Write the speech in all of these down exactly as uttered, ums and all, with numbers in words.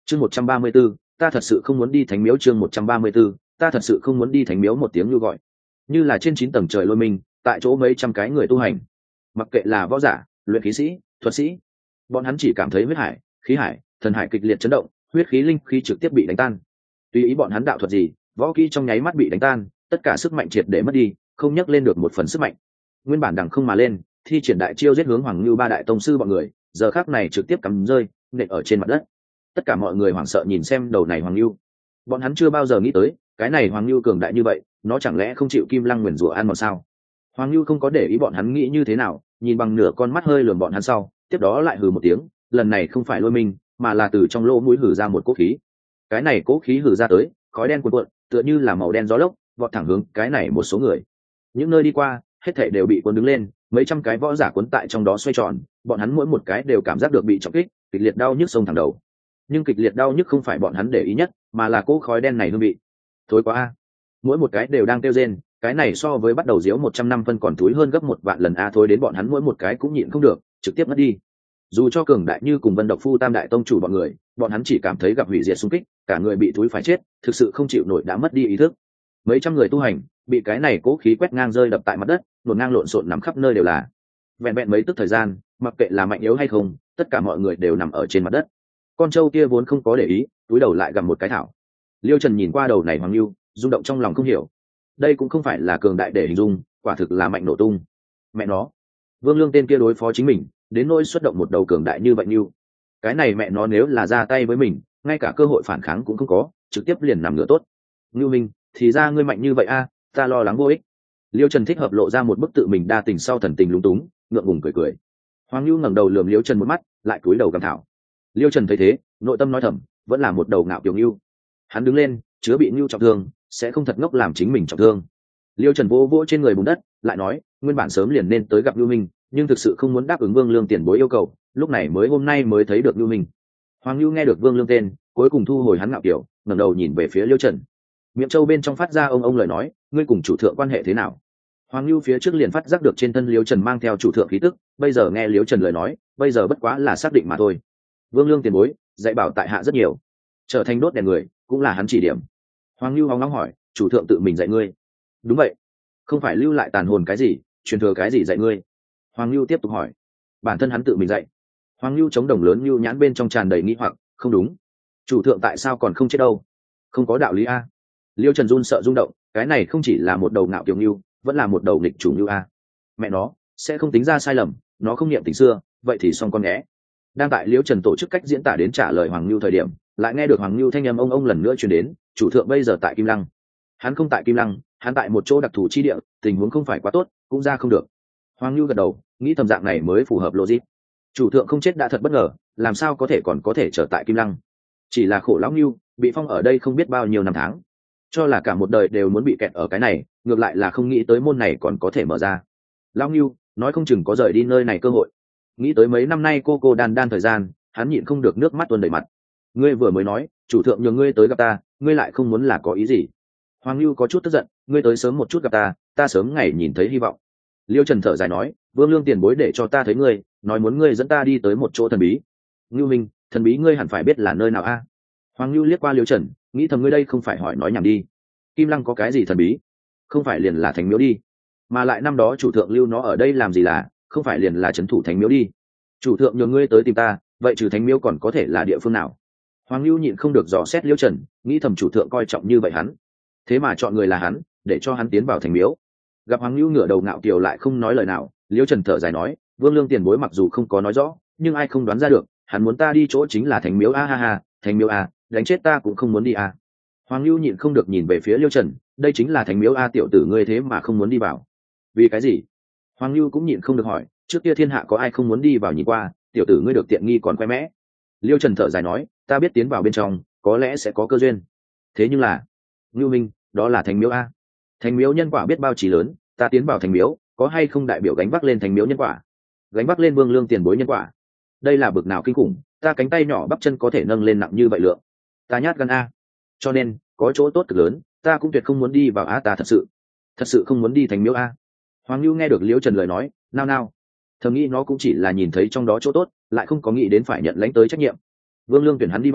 chương một trăm ba mươi b ố ta thật sự không muốn đi thánh miếu. chương một trăm ba mươi b ố ta thật sự không muốn đi thánh miếu. Một tiếng nhu gọi như là trên chín tầng trời lôi mình tại chỗ mấy trăm cái người tu hành, mặc kệ là võ giả, luyện khí sĩ, thuật sĩ, bọn hắn chỉ cảm thấy huyết hải, khí hải, thần hải kịch liệt chấn động, huyết khí linh khí trực tiếp bị đánh tan. Tùy ý bọn hắn đạo thuật gì, võ kỹ trong nháy mắt bị đánh tan, tất cả sức mạnh triệt để mất đi, không nhấc lên được một phần sức mạnh. Nguyên bản đằng không mà lên, thi triển đại chiêu giết hướng Hoàng Nưu ba đại tông sư bọn người, giờ khắc này trực tiếp cắm rơi nện ở trên mặt đất. Tất cả mọi người hoảng sợ nhìn xem đầu này Hoàng Nưu, bọn hắn chưa bao giờ nghĩ tới cái này Hoàng Nưu cường đại như vậy, nó chẳng lẽ không chịu Kim Lăng nguyền rủa ăn mòn sao? Hoàng Nưu không có để ý bọn hắn nghĩ như thế nào, nhìn bằng nửa con mắt hơi lườm bọn hắn sau, tiếp đó lại hừ một tiếng, lần này không phải lôi mình, mà là từ trong lỗ mũi hử ra một cỗ khí. Cái này cỗ khí hử ra tới, khói đen cuồn cuộn, tựa như là màu đen gió lốc, vọt thẳng hướng cái này một số người. Những nơi đi qua, hết thảy đều bị cuốn đứng lên, mấy trăm cái võ giả cuốn tại trong đó xoay tròn, bọn hắn mỗi một cái đều cảm giác được bị trọng kích, kịch liệt đau nhức xông thẳng đầu. Nhưng kịch liệt đau nhức không phải bọn hắn để ý nhất, mà là cỗ khói đen này hương vị. Thối quá a. Mỗi một cái đều đang kêu rên, cái này so với bắt đầu diếu một trăm năm phân còn túi hơn gấp một vạn lần a, thôi đến bọn hắn mỗi một cái cũng nhịn không được, trực tiếp mất đi. Dù cho cường đại như cùng Vân Độc Phu Tam đại tông chủ bọn người, bọn hắn chỉ cảm thấy gặp hủy diệt xung kích, cả người bị túi phải chết, thực sự không chịu nổi đã mất đi ý thức. Mấy trăm người tu hành bị cái này cố khí quét ngang rơi đập tại mặt đất, luồn ngang lộn xộn nằm khắp nơi đều là. Vẹn vẹn mấy tức thời gian, mặc kệ là mạnh yếu hay không, tất cả mọi người đều nằm ở trên mặt đất. Con trâu kia vốn không có để ý, túi đầu lại gặm một cái thảo. Liêu Trần nhìn qua đầu này Hoàng Nưu, rung động trong lòng không hiểu. Đây cũng không phải là cường đại để hình dung, quả thực là mạnh nổ tung. Mẹ nó, Vương Lương tên kia đối phó chính mình, đến nỗi xuất động một đầu cường đại như vậy như cái này mẹ nó nếu là ra tay với mình, ngay cả cơ hội phản kháng cũng không có, trực tiếp liền nằm ngửa tốt. Ngưu Minh, thì ra ngươi mạnh như vậy a, ta lo lắng vô ích. Liêu Trần thích hợp lộ ra một bức tự mình đa tình sau thần tình lúng túng, ngượng ngùng cười cười. Hoàng Nưu ngẩng đầu lườm Liêu Trần một mắt, lại cúi đầu gầm thảo. Liêu Trần thấy thế, nội tâm nói thầm, vẫn là một đầu ngạo kiều Nưu. Hắn đứng lên, chứa bị Nưu trọng thương, sẽ không thật ngốc làm chính mình trọng thương. Liêu Trần vỗ vỗ trên người bùn đất, lại nói, nguyên bản sớm liền nên tới gặp Nưu Minh, nhưng thực sự không muốn đáp ứng Vương Lương tiền bối yêu cầu, lúc này mới hôm nay mới thấy được Nưu Minh. Hoàng Nưu nghe được Vương Lương tên, cuối cùng thu hồi hắn ngạo kiểu, ngẩng đầu nhìn về phía Liêu Trần. Miệng Châu bên trong phát ra ông ông lời nói, ngươi cùng chủ thượng quan hệ thế nào? Hoàng Nưu phía trước liền phát giác được trên thân Liêu Trần mang theo chủ thượng khí tức, bây giờ nghe Liêu Trần lời nói, bây giờ bất quá là xác định mà thôi. Vương Lương tiền bối dạy bảo tại hạ rất nhiều, trở thành đốt đèn người cũng là hắn chỉ điểm. Hoàng Nưu hóng nóng hỏi, chủ thượng tự mình dạy ngươi? Đúng vậy. Không phải lưu lại tàn hồn cái gì, truyền thừa cái gì dạy ngươi? Hoàng Nưu tiếp tục hỏi. Bản thân hắn tự mình dạy. Hoàng Nưu chống đồng lớn Nưu nhãn bên trong tràn đầy nghi hoặc, không đúng, chủ thượng tại sao còn không chết đâu? Không có đạo lý a. Liêu Trần run sợ rung động, cái này không chỉ là một đầu ngạo kiều Nưu, vẫn là một đầu nghịch chủ Nưu a. Mẹ nó, sẽ không tính ra sai lầm, nó không niệm tình xưa, vậy thì xong con nhé. Đang tại Liêu Trần tổ chức cách diễn tả đến trả lời Hoàng Nưu thời điểm, lại nghe được Hoàng Nưu thanh âm ông ông lần nữa truyền đến, chủ thượng bây giờ tại Kim Lăng. Hắn không tại Kim Lăng, hắn tại một chỗ đặc thù chi địa, tình huống không phải quá tốt, cũng ra không được. Hoàng Nưu gật đầu, nghĩ thầm dạng này mới phù hợp logic. Chủ thượng không chết đã thật bất ngờ, làm sao có thể còn có thể trở tại Kim Lăng? Chỉ là khổ lão Nưu, bị phong ở đây không biết bao nhiêu năm tháng, cho là cả một đời đều muốn bị kẹt ở cái này, ngược lại là không nghĩ tới môn này còn có thể mở ra. Lão Nưu nói không chừng có rời đi nơi này cơ hội. Nghĩ tới mấy năm nay cô cô đan đan thời gian, hắn nhịn không được nước mắt tuôn đầy mặt. Ngươi vừa mới nói, chủ thượng nhờ ngươi tới gặp ta, ngươi lại không muốn là có ý gì? Hoàng Nưu có chút tức giận, ngươi tới sớm một chút gặp ta, ta sớm ngày nhìn thấy hy vọng. Liêu Trần thở dài nói, Vương Lương tiền bối để cho ta thấy ngươi, nói muốn ngươi dẫn ta đi tới một chỗ thần bí. Ngưu Minh, thần bí ngươi hẳn phải biết là nơi nào a? Hoàng Nưu liếc qua Liêu Trần, nghĩ thầm ngươi đây không phải hỏi nói nhảm đi. Kim Lăng có cái gì thần bí? Không phải liền là Thánh Miếu đi? Mà lại năm đó chủ thượng lưu nó ở đây làm gì là, không phải liền là trấn thủ Thánh Miếu đi? Chủ thượng nhờ ngươi tới tìm ta, vậy trừ Thánh Miếu còn có thể là địa phương nào? Hoàng Nưu nhịn không được dò xét Liêu Trần, nghĩ thầm chủ thượng coi trọng như vậy hắn, thế mà chọn người là hắn, để cho hắn tiến vào Thánh Miếu. Gặp Hoàng Nưu ngửa đầu ngạo kiều lại không nói lời nào, Liêu Trần thở dài nói, Vương Lương tiền bối mặc dù không có nói rõ, nhưng ai không đoán ra được, hắn muốn ta đi chỗ chính là Thánh Miếu a ha ha, Thánh Miếu a, đánh chết ta cũng không muốn đi a. Hoàng Nưu nhịn không được nhìn về phía Liêu Trần, đây chính là Thánh Miếu a, tiểu tử ngươi thế mà không muốn đi vào. Vì cái gì? Hoàng Nưu cũng nhịn không được hỏi, trước kia thiên hạ có ai không muốn đi vào nhìn qua, tiểu tử ngươi được tiện nghi còn khoe mẽ. Liêu Trần thở dài nói, ta biết tiến vào bên trong, có lẽ sẽ có cơ duyên. Thế nhưng là, Ngưu Minh, đó là Thánh Miếu a. Thánh Miếu nhân quả biết bao trí lớn, ta tiến vào Thánh Miếu, có hay không đại biểu gánh vác lên Thánh Miếu nhân quả, gánh vác lên Vương Lương tiền bối nhân quả. Đây là bực nào kinh khủng, ta cánh tay nhỏ bắp chân có thể nâng lên nặng như vậy lượng. Ta nhát gan a, cho nên có chỗ tốt cực lớn, ta cũng tuyệt không muốn đi vào a, ta thật sự, thật sự không muốn đi Thánh Miếu a. Hoàng Nưu nghe được Liễu Trần lời nói, nao nao, thầm nghĩ nó cũng chỉ là nhìn thấy trong đó chỗ tốt, lại không có nghĩ đến phải nhận lãnh tới trách nhiệm. Vương Lương tuyển hắn đi vào,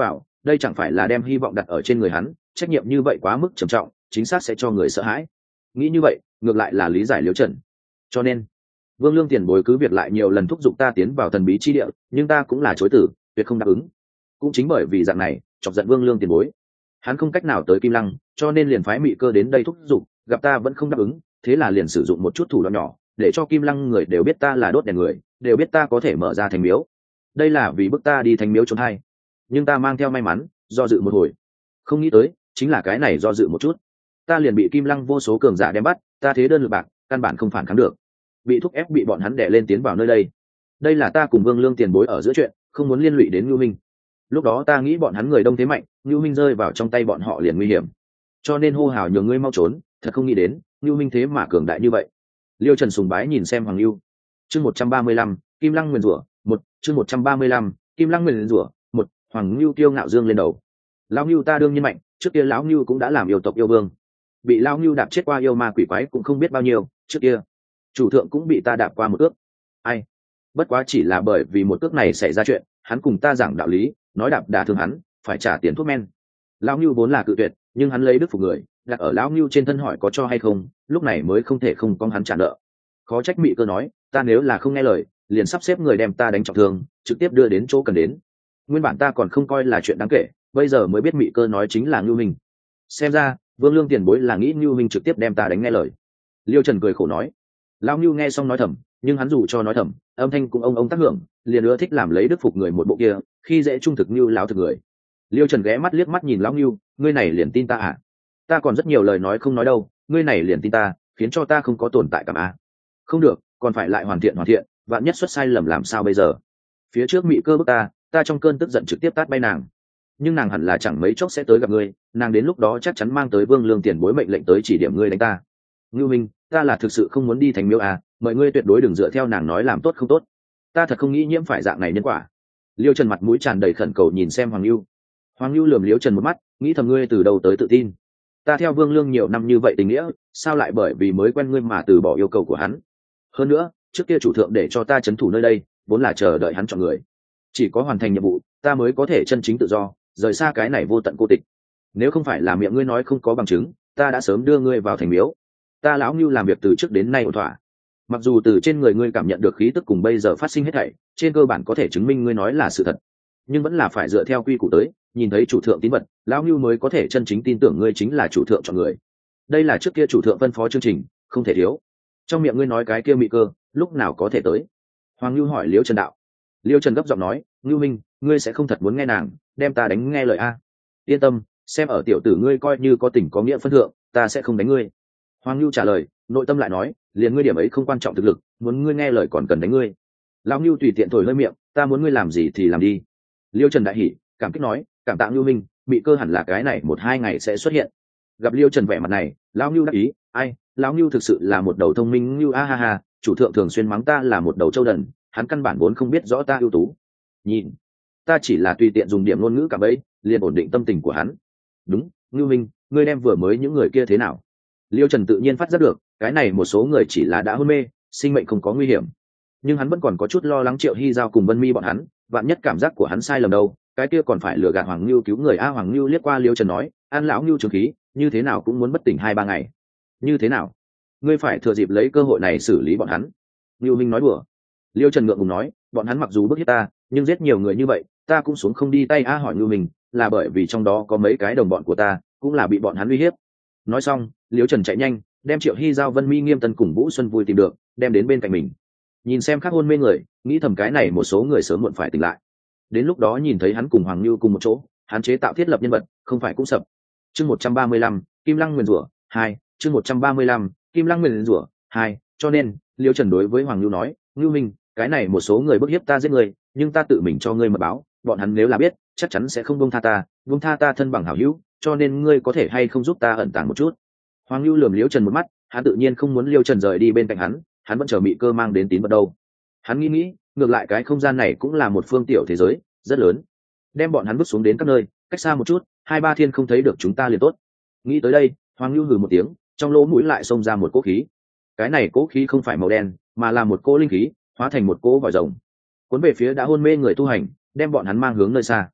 đây chẳng phải là đem hy vọng đặt ở trên người hắn, trách nhiệm như vậy quá mức trầm trọng, chính xác sẽ cho người sợ hãi. Nghĩ như vậy ngược lại là lý giải Liễu Trần. Cho nên Vương Lương tiền bối cứ việc lại nhiều lần thúc giục ta tiến vào thần bí chi địa, nhưng ta cũng là chối từ, tuyệt không đáp ứng. Cũng chính bởi vì dạng này chọc giận Vương Lương tiền bối, hắn không cách nào tới Kim Lăng, cho nên liền phái Mị Cơ đến đây thúc giục, gặp ta vẫn không đáp ứng, thế là liền sử dụng một chút thủ đoạn nhỏ để cho Kim Lăng người đều biết ta là đốt đèn người, đều biết ta có thể mở ra thành miếu. Đây là vì bức ta đi thành miếu trốn hay. Nhưng ta mang theo may mắn, do dự một hồi, không nghĩ tới chính là cái này do dự một chút, ta liền bị Kim Lăng vô số cường giả đem bắt, ta thế đơn lực bạc, căn bản không phản kháng được, bị thúc ép bị bọn hắn đè lên tiến vào nơi đây. Đây là ta cùng Vương Lương tiền bối ở giữa chuyện, không muốn liên lụy đến Nưu Minh. Lúc đó ta nghĩ bọn hắn người đông thế mạnh, Nưu Minh rơi vào trong tay bọn họ liền nguy hiểm, cho nên hô hào nhường ngươi mau trốn, thật không nghĩ đến Nưu Minh thế mà cường đại như vậy. Liêu Trần sùng bái nhìn xem Hoàng Nưu. Chương một trăm ba mươi lăm, Kim Lăng nguyền rủa, một, chương một trăm ba mươi lăm, Kim Lăng nguyền rủa, một. Hoàng Nưu kiêu ngạo dương lên đầu. Lão Nưu ta đương nhiên mạnh, trước kia lão Nưu cũng đã làm yêu tộc yêu vương, bị lão Nưu đạp chết qua yêu ma quỷ quái cũng không biết bao nhiêu, trước kia chủ thượng cũng bị ta đạp qua một cước. Ai, bất quá chỉ là bởi vì một cước này xảy ra chuyện, hắn cùng ta giảng đạo lý, nói đạp đả thương hắn phải trả tiền thuốc men. Lão Nưu vốn là cự tuyệt, nhưng hắn lấy đức phục người, đặt ở lão Nưu trên thân hỏi có cho hay không, lúc này mới không thể không con hắn trả nợ. Khó trách Mị Cơ nói, ta nếu là không nghe lời, liền sắp xếp người đem ta đánh trọng thương, trực tiếp đưa đến chỗ cần đến. Nguyên bản ta còn không coi là chuyện đáng kể, bây giờ mới biết Mị Cơ nói chính là Nưu Minh. Xem ra Vương Lương tiền bối là nghĩ Nưu Minh trực tiếp đem ta đánh nghe lời. Liêu Trần cười khổ nói. Lão Nưu nghe xong nói thầm, nhưng hắn dù cho nói thầm, âm thanh cũng ông ông tác hưởng, liền ưa thích làm lấy đức phục người một bộ kia, khi dễ trung thực Nưu lão thực người. Liêu Trần ghé mắt liếc mắt nhìn lão Nưu, ngươi này liền tin ta à? Ta còn rất nhiều lời nói không nói đâu, ngươi này liền tin ta, khiến cho ta không có tồn tại cảm à? Không được, còn phải lại hoàn thiện hoàn thiện, vạn nhất xuất sai lầm làm sao bây giờ? Phía trước Mị Cơ bức ta, ta trong cơn tức giận trực tiếp tát bay nàng, nhưng nàng hẳn là chẳng mấy chốc sẽ tới gặp ngươi, nàng đến lúc đó chắc chắn mang tới Vương Lương tiền bối mệnh lệnh tới chỉ điểm ngươi đánh ta. Ngưu Minh, ta là thực sự không muốn đi thành miếu à, mọi ngươi tuyệt đối đừng dựa theo nàng nói làm tốt không tốt, ta thật không nghĩ nhiễm phải dạng này nhân quả. Liêu Trần mặt mũi tràn đầy khẩn cầu nhìn xem Hoàng Nưu. Hoàng Nưu lườm Liêu Trần một mắt, nghĩ thầm ngươi từ đầu tới tự tin, ta theo Vương Lương nhiều năm như vậy tình nghĩa, sao lại bởi vì mới quen ngươi mà từ bỏ yêu cầu của hắn? Hơn nữa trước kia chủ thượng để cho ta trấn thủ nơi đây, vốn là chờ đợi hắn chọn người, chỉ có hoàn thành nhiệm vụ ta mới có thể chân chính tự do, rời xa cái này vô tận cô tịch. Nếu không phải là miệng ngươi nói không có bằng chứng, ta đã sớm đưa ngươi vào thành miếu. Ta lão Nưu làm việc từ trước đến nay ổn thỏa, mặc dù từ trên người ngươi cảm nhận được khí tức cùng bây giờ phát sinh hết thảy trên cơ bản có thể chứng minh ngươi nói là sự thật, nhưng vẫn là phải dựa theo quy củ tới, nhìn thấy chủ thượng tín vật, lão Nưu mới có thể chân chính tin tưởng ngươi chính là chủ thượng chọn người. Đây là trước kia chủ thượng phân phó chương trình, không thể thiếu. Trong miệng ngươi nói cái kia Mị Cơ lúc nào có thể tới? Hoàng Nưu hỏi Liêu Trần đạo. Liêu Trần gấp giọng nói, Nưu Minh, ngươi sẽ không thật muốn nghe nàng đem ta đánh nghe lời a? Yên tâm, xem ở tiểu tử ngươi coi như có tình có nghĩa phân thượng, ta sẽ không đánh ngươi. Hoàng Nưu trả lời, nội tâm lại nói, liền ngươi điểm ấy không quan trọng thực lực, muốn ngươi nghe lời còn cần đánh ngươi. Lão Nưu tùy tiện thổi hơi miệng, ta muốn ngươi làm gì thì làm đi. Liêu Trần đại hỉ, cảm kích nói, cảm tạ Nưu Minh, Mị Cơ hẳn là cái này một hai ngày sẽ xuất hiện. Gặp Liêu Trần vẻ mặt này, lão Nưu đáp ý, ai, lão Nưu thực sự là một đầu thông minh Nưu a ha ha, chủ thượng thường xuyên mắng ta là một đầu trâu đần, hắn căn bản vốn không biết rõ ta ưu tú. Nhìn, ta chỉ là tùy tiện dùng điểm ngôn ngữ cả bấy, liền ổn định tâm tình của hắn. Đúng, Nưu Minh, ngươi đem vừa mới những người kia thế nào? Liêu Trần tự nhiên phát giác được, cái này một số người chỉ là đã hôn mê, sinh mệnh không có nguy hiểm, nhưng hắn vẫn còn có chút lo lắng Triệu Hy Giao cùng Vân Mi bọn hắn, vạn nhất cảm giác của hắn sai lầm đâu, cái kia còn phải lừa gạt Hoàng Nưu cứu người a. Hoàng Nưu liếc qua Liêu Trần nói, an lão Nưu trường khí, như thế nào cũng muốn bất tỉnh hai ba ngày. Như thế nào? Ngươi phải thừa dịp lấy cơ hội này xử lý bọn hắn. Nưu Minh nói đùa. Liêu Trần ngượng ngùng nói, bọn hắn mặc dù bức hiếp ta, nhưng giết nhiều người như vậy, ta cũng xuống không đi tay a. Hỏi Nưu Minh, là bởi vì trong đó có mấy cái đồng bọn của ta, cũng là bị bọn hắn uy hiếp. Nói xong, Liêu Trần chạy nhanh, đem Triệu Hy Giao, Vân Mi, Nghiêm Tân cùng Vũ Xuân Vui tìm được, đem đến bên cạnh mình. Nhìn xem khác hôn mê người, nghĩ thầm cái này một số người sớm muộn phải tỉnh lại. Đến lúc đó nhìn thấy hắn cùng Hoàng Nưu cùng một chỗ, hắn chế tạo thiết lập nhân vật, không phải cũng sập. Chương một trăm ba mươi lăm, Kim Lăng nguyền rủa hai, chương một trăm ba mươi lăm, Kim Lăng nguyền rủa hai. Cho nên, Liêu Trần đối với Hoàng Nưu nói, Nưu Minh, cái này một số người bức hiếp ta giết người, nhưng ta tự mình cho ngươi mật báo, bọn hắn nếu là biết, chắc chắn sẽ không buông tha ta, buông tha ta thân bằng hảo hữu, cho nên ngươi có thể hay không giúp ta ẩn tàng một chút. Hoàng Nưu lườm Liêu Trần một mắt, hắn tự nhiên không muốn Liêu Trần rời đi bên cạnh hắn, hắn vẫn chờ Mị Cơ mang đến tín vật đâu. Hắn nghĩ nghĩ, ngược lại cái không gian này cũng là một phương tiểu thế giới rất lớn, đem bọn hắn vứt xuống đến các nơi, cách xa một chút, hai ba thiên không thấy được chúng ta liền tốt. Nghĩ tới đây, Hoàng Nưu hừ một tiếng, trong lỗ mũi lại xông ra một cỗ khí. Cái này cỗ khí không phải màu đen, mà là một cỗ linh khí, hóa thành một cỗ vòi rồng, cuốn về phía đã hôn mê người tu hành, đem bọn hắn mang hướng nơi xa.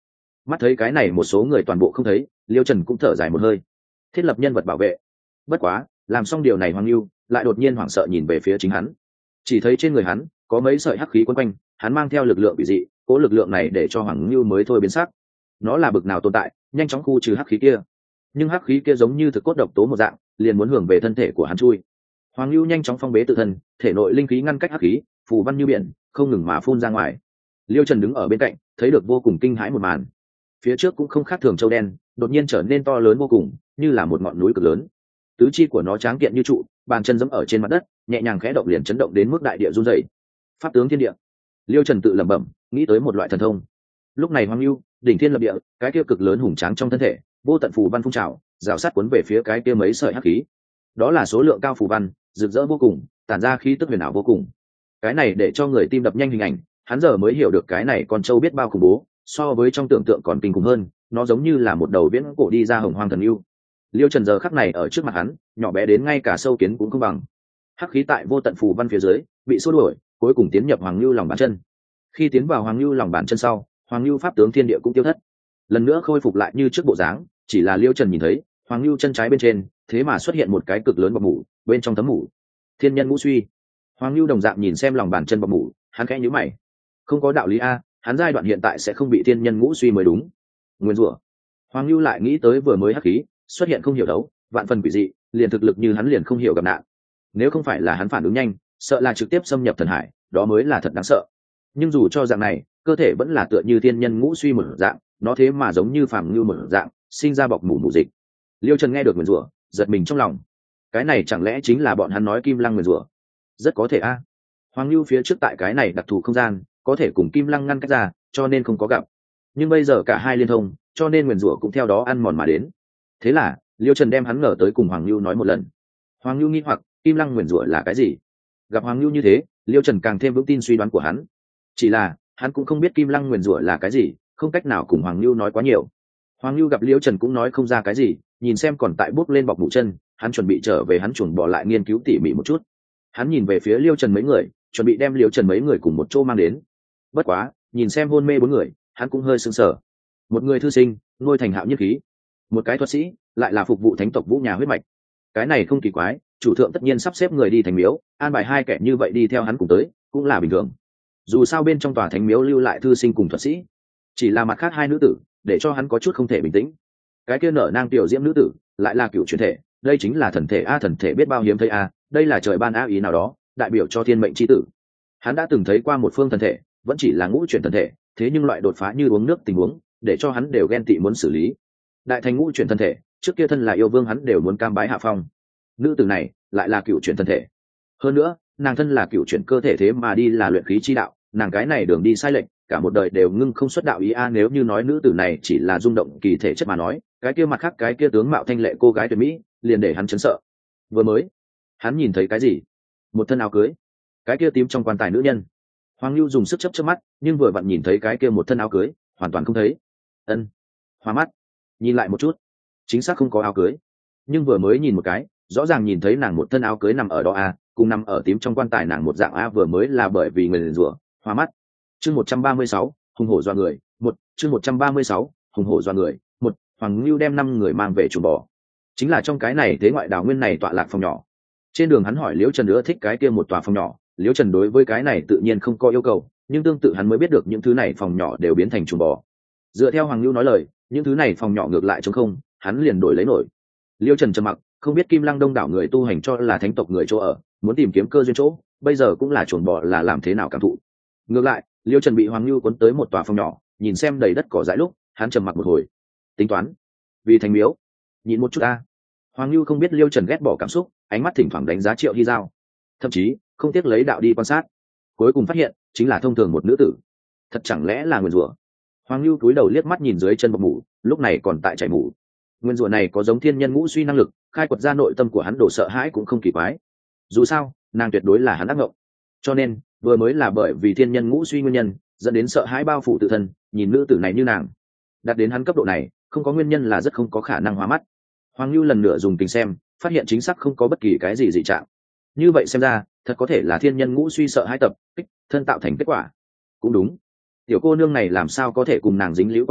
Mắt thấy cái này một số người toàn bộ không thấy, Liêu Trần cũng thở dài một hơi. Thiết lập nhân vật bảo vệ. Bất quá, làm xong điều này Hoàng Lưu lại đột nhiên hoảng sợ nhìn về phía chính hắn. Chỉ thấy trên người hắn có mấy sợi hắc khí quấn quanh, hắn mang theo lực lượng bị dị, cố lực lượng này để cho Hoàng Lưu mới thôi biến sắc. Nó là bực nào tồn tại, nhanh chóng khu trừ hắc khí kia. Nhưng hắc khí kia giống như thực cốt độc tố một dạng, liền muốn hưởng về thân thể của hắn chui. Hoàng Lưu nhanh chóng phong bế tự thân, thể nội linh khí ngăn cách hắc khí, phù văn như biển, không ngừng mà phun ra ngoài. Liêu Trần đứng ở bên cạnh, thấy được vô cùng kinh hãi một màn. Phía trước cũng không khác thường châu đen, đột nhiên trở nên to lớn vô cùng, như là một ngọn núi cực lớn. Tứ chi của nó tráng kiện như trụ, bàn chân giẫm ở trên mặt đất, nhẹ nhàng khẽ động liền chấn động đến mức đại địa run rẩy. Pháp tướng thiên địa. Liêu Trần tự lẩm bẩm, nghĩ tới một loại thần thông. Lúc này Hoàng Lưu, đỉnh thiên lập địa, cái kia cực lớn hùng tráng trong thân thể, vô tận phù văn phun trào, rào sát cuốn về phía cái kia mấy sợi hắc khí. Đó là số lượng cao phù văn, rực rỡ vô cùng, tản ra khí tức huyền ảo vô cùng. Cái này để cho người tim đập nhanh hình ảnh, hắn giờ mới hiểu được cái này con trâu biết bao khủng bố, so với trong tưởng tượng còn kinh khủng hơn, nó giống như là một đầu viễn cổ đi ra hồng hoang thần yêu. Liêu Trần giờ khắc này ở trước mặt hắn, nhỏ bé đến ngay cả sâu kiến cũng không bằng. Hắc khí tại vô tận phù văn phía dưới bị xua đuổi, cuối cùng tiến nhập Hoàng Lưu lòng bàn chân. Khi tiến vào Hoàng Lưu lòng bàn chân sau, Hoàng Lưu pháp tướng thiên địa cũng tiêu thất, lần nữa khôi phục lại như trước bộ dáng. Chỉ là Liêu Trần nhìn thấy Hoàng Lưu chân trái bên trên thế mà xuất hiện một cái cực lớn bọc mủ, bên trong tấm mủ thiên nhân ngũ suy. Hoàng Lưu đồng dạng nhìn xem lòng bàn chân bọc mủ, hắn khẽ nhíu mày. Không có đạo lý a, hắn giai đoạn hiện tại sẽ không bị thiên nhân ngũ suy mới đúng. Nguyên rủa. Hoàng Lưu lại nghĩ tới vừa mới hắc khí xuất hiện không hiểu đấu, vạn phần quỷ dị, liền thực lực như hắn liền không hiểu gặp nạn. Nếu không phải là hắn phản ứng nhanh, sợ là trực tiếp xâm nhập thần hải, đó mới là thật đáng sợ. Nhưng dù cho dạng này, cơ thể vẫn là tựa như thiên nhân ngũ suy một dạng, nó thế mà giống như phàm như một dạng, sinh ra bọc mủ mủ dịch. Liêu Trần nghe được nguyền rủa, giật mình trong lòng. Cái này chẳng lẽ chính là bọn hắn nói Kim Lăng nguyền rủa? Rất có thể a. Hoàng Lưu phía trước tại cái này đặc thù không gian, có thể cùng Kim Lăng ngăn cách ra, cho nên không có gặp. Nhưng bây giờ cả hai liên thông, cho nên nguyền rủa cũng theo đó ăn mòn mà đến. Thế là Liêu Trần đem hắn ngờ tới cùng Hoàng Lưu nói một lần. Hoàng Lưu nghi hoặc Kim Lăng nguyền rủa là cái gì. Gặp Hoàng Lưu như thế, Liêu Trần càng thêm vững tin suy đoán của hắn. Chỉ là hắn cũng không biết Kim Lăng nguyền rủa là cái gì, không cách nào cùng Hoàng Lưu nói quá nhiều. Hoàng Lưu gặp Liêu Trần cũng nói không ra cái gì, nhìn xem còn tại bước lên bọc mũ chân, hắn chuẩn bị trở về hắn chuồn bỏ lại nghiên cứu tỉ mỉ một chút. Hắn nhìn về phía Liêu Trần mấy người, chuẩn bị đem Liêu Trần mấy người cùng một chỗ mang đến. Bất quá nhìn xem hôn mê bốn người, hắn cũng hơi sững sờ. Một người thư sinh, ngôi thành hạo nhất khí, một cái thuật sĩ, lại là phục vụ thánh tộc Vũ nhà huyết mạch. Cái này không kỳ quái, chủ thượng tất nhiên sắp xếp người đi thành miếu, an bài hai kẻ như vậy đi theo hắn cùng tới, cũng là bình thường. Dù sao bên trong tòa thánh miếu lưu lại thư sinh cùng thuật sĩ, chỉ là mặt khác hai nữ tử, để cho hắn có chút không thể bình tĩnh. Cái kia nở nang tiểu diễm nữ tử, lại là cựu truyền thể, đây chính là thần thể a, thần thể biết bao hiếm thấy a, đây là trời ban a ý nào đó, đại biểu cho thiên mệnh chi tử. Hắn đã từng thấy qua một phương thần thể, vẫn chỉ là ngũ truyền thần thể, thế nhưng loại đột phá như uống nước tình huống, để cho hắn đều ghen tị muốn xử lý. Đại thành ngũ truyền thần thể, trước kia thân là yêu vương hắn đều muốn cam bái hạ phong. Nữ tử này lại là cựu truyền thần thể, hơn nữa nàng thân là cựu truyền cơ thể thế mà đi là luyện khí chi đạo, nàng cái này đường đi sai lệch, cả một đời đều ngưng không xuất đạo ý a. Nếu như nói nữ tử này chỉ là rung động kỳ thể chất mà nói, cái kia mặt khác cái kia tướng mạo thanh lệ cô gái tuyệt mỹ liền để hắn chấn sợ. Vừa mới hắn nhìn thấy cái gì? Một thân áo cưới, cái kia tím trong quan tài nữ nhân. Hoàng Lưu dùng sức chớp chớp mắt, nhưng vừa vặn nhìn thấy cái kia một thân áo cưới, hoàn toàn không thấy. Ân, hoa mắt, nhìn lại một chút, chính xác không có áo cưới. Nhưng vừa mới nhìn một cái, rõ ràng nhìn thấy nàng một thân áo cưới nằm ở đó a, cùng nằm ở tím trong quan tài nàng một dạng a, vừa mới là bởi vì người liền rủa, hoa mắt. Chương một trăm ba mươi sáu, hùng hổ doa người, một, chương một trăm ba mươi sáu, hùng hổ doa người, một. Hoàng Lưu đem năm người mang về chuồng bò. Chính là trong cái này thế ngoại đào nguyên này tọa lạc phòng nhỏ. Trên đường hắn hỏi Liễu Trần nữa thích cái kia một tòa phòng nhỏ, Liễu Trần đối với cái này tự nhiên không có yêu cầu, nhưng tương tự hắn mới biết được những thứ này phòng nhỏ đều biến thành chuồng bò. Dựa theo Hoàng Lưu nói lời, những thứ này phòng nhỏ ngược lại trống không, hắn liền đổi lấy nổi. Liễu Trần trầm mặc, không biết Kim Lăng đông đảo người tu hành cho là thánh tộc người chỗ ở, muốn tìm kiếm cơ duyên chỗ, bây giờ cũng là chuồng bò là làm thế nào cảm thụ. Ngược lại, Liễu Trần bị Hoàng Lưu cuốn tới một tòa phòng nhỏ, nhìn xem đầy đất cỏ dại lúc, hắn trầm mặc một hồi. Tính toán, vì thành miếu, nhịn một chút a. Hoàng Lưu không biết Liễu Trần ghét bỏ cảm xúc, ánh mắt thỉnh thoảng đánh giá Triệu Hy Giao, thậm chí không tiếc lấy đạo đi quan sát, cuối cùng phát hiện chính là thông thường một nữ tử. Thật chẳng lẽ là nguyền rủa? Hoàng Lưu cúi đầu liếc mắt nhìn dưới chân bọc mủ, lúc này còn tại chảy mủ. Nguyên rủa này có giống thiên nhân ngũ suy năng lực, khai quật ra nội tâm của hắn đổ sợ hãi cũng không kỳ quái. Dù sao, nàng tuyệt đối là hắn ác ngộng. Cho nên, vừa mới là bởi vì thiên nhân ngũ suy nguyên nhân, dẫn đến sợ hãi bao phủ tự thân, nhìn nữ tử này như nàng. Đạt đến hắn cấp độ này, không có nguyên nhân là rất không có khả năng hóa mắt. Hoàng Lưu lần nữa dùng kính xem, phát hiện chính xác không có bất kỳ cái gì dị trạng. Như vậy xem ra, thật có thể là thiên nhân ngũ suy sợ hãi tập kích thân tạo thành kết quả. Cũng đúng, tiểu cô nương này làm sao có thể cùng nàng dính liễu quan hệ,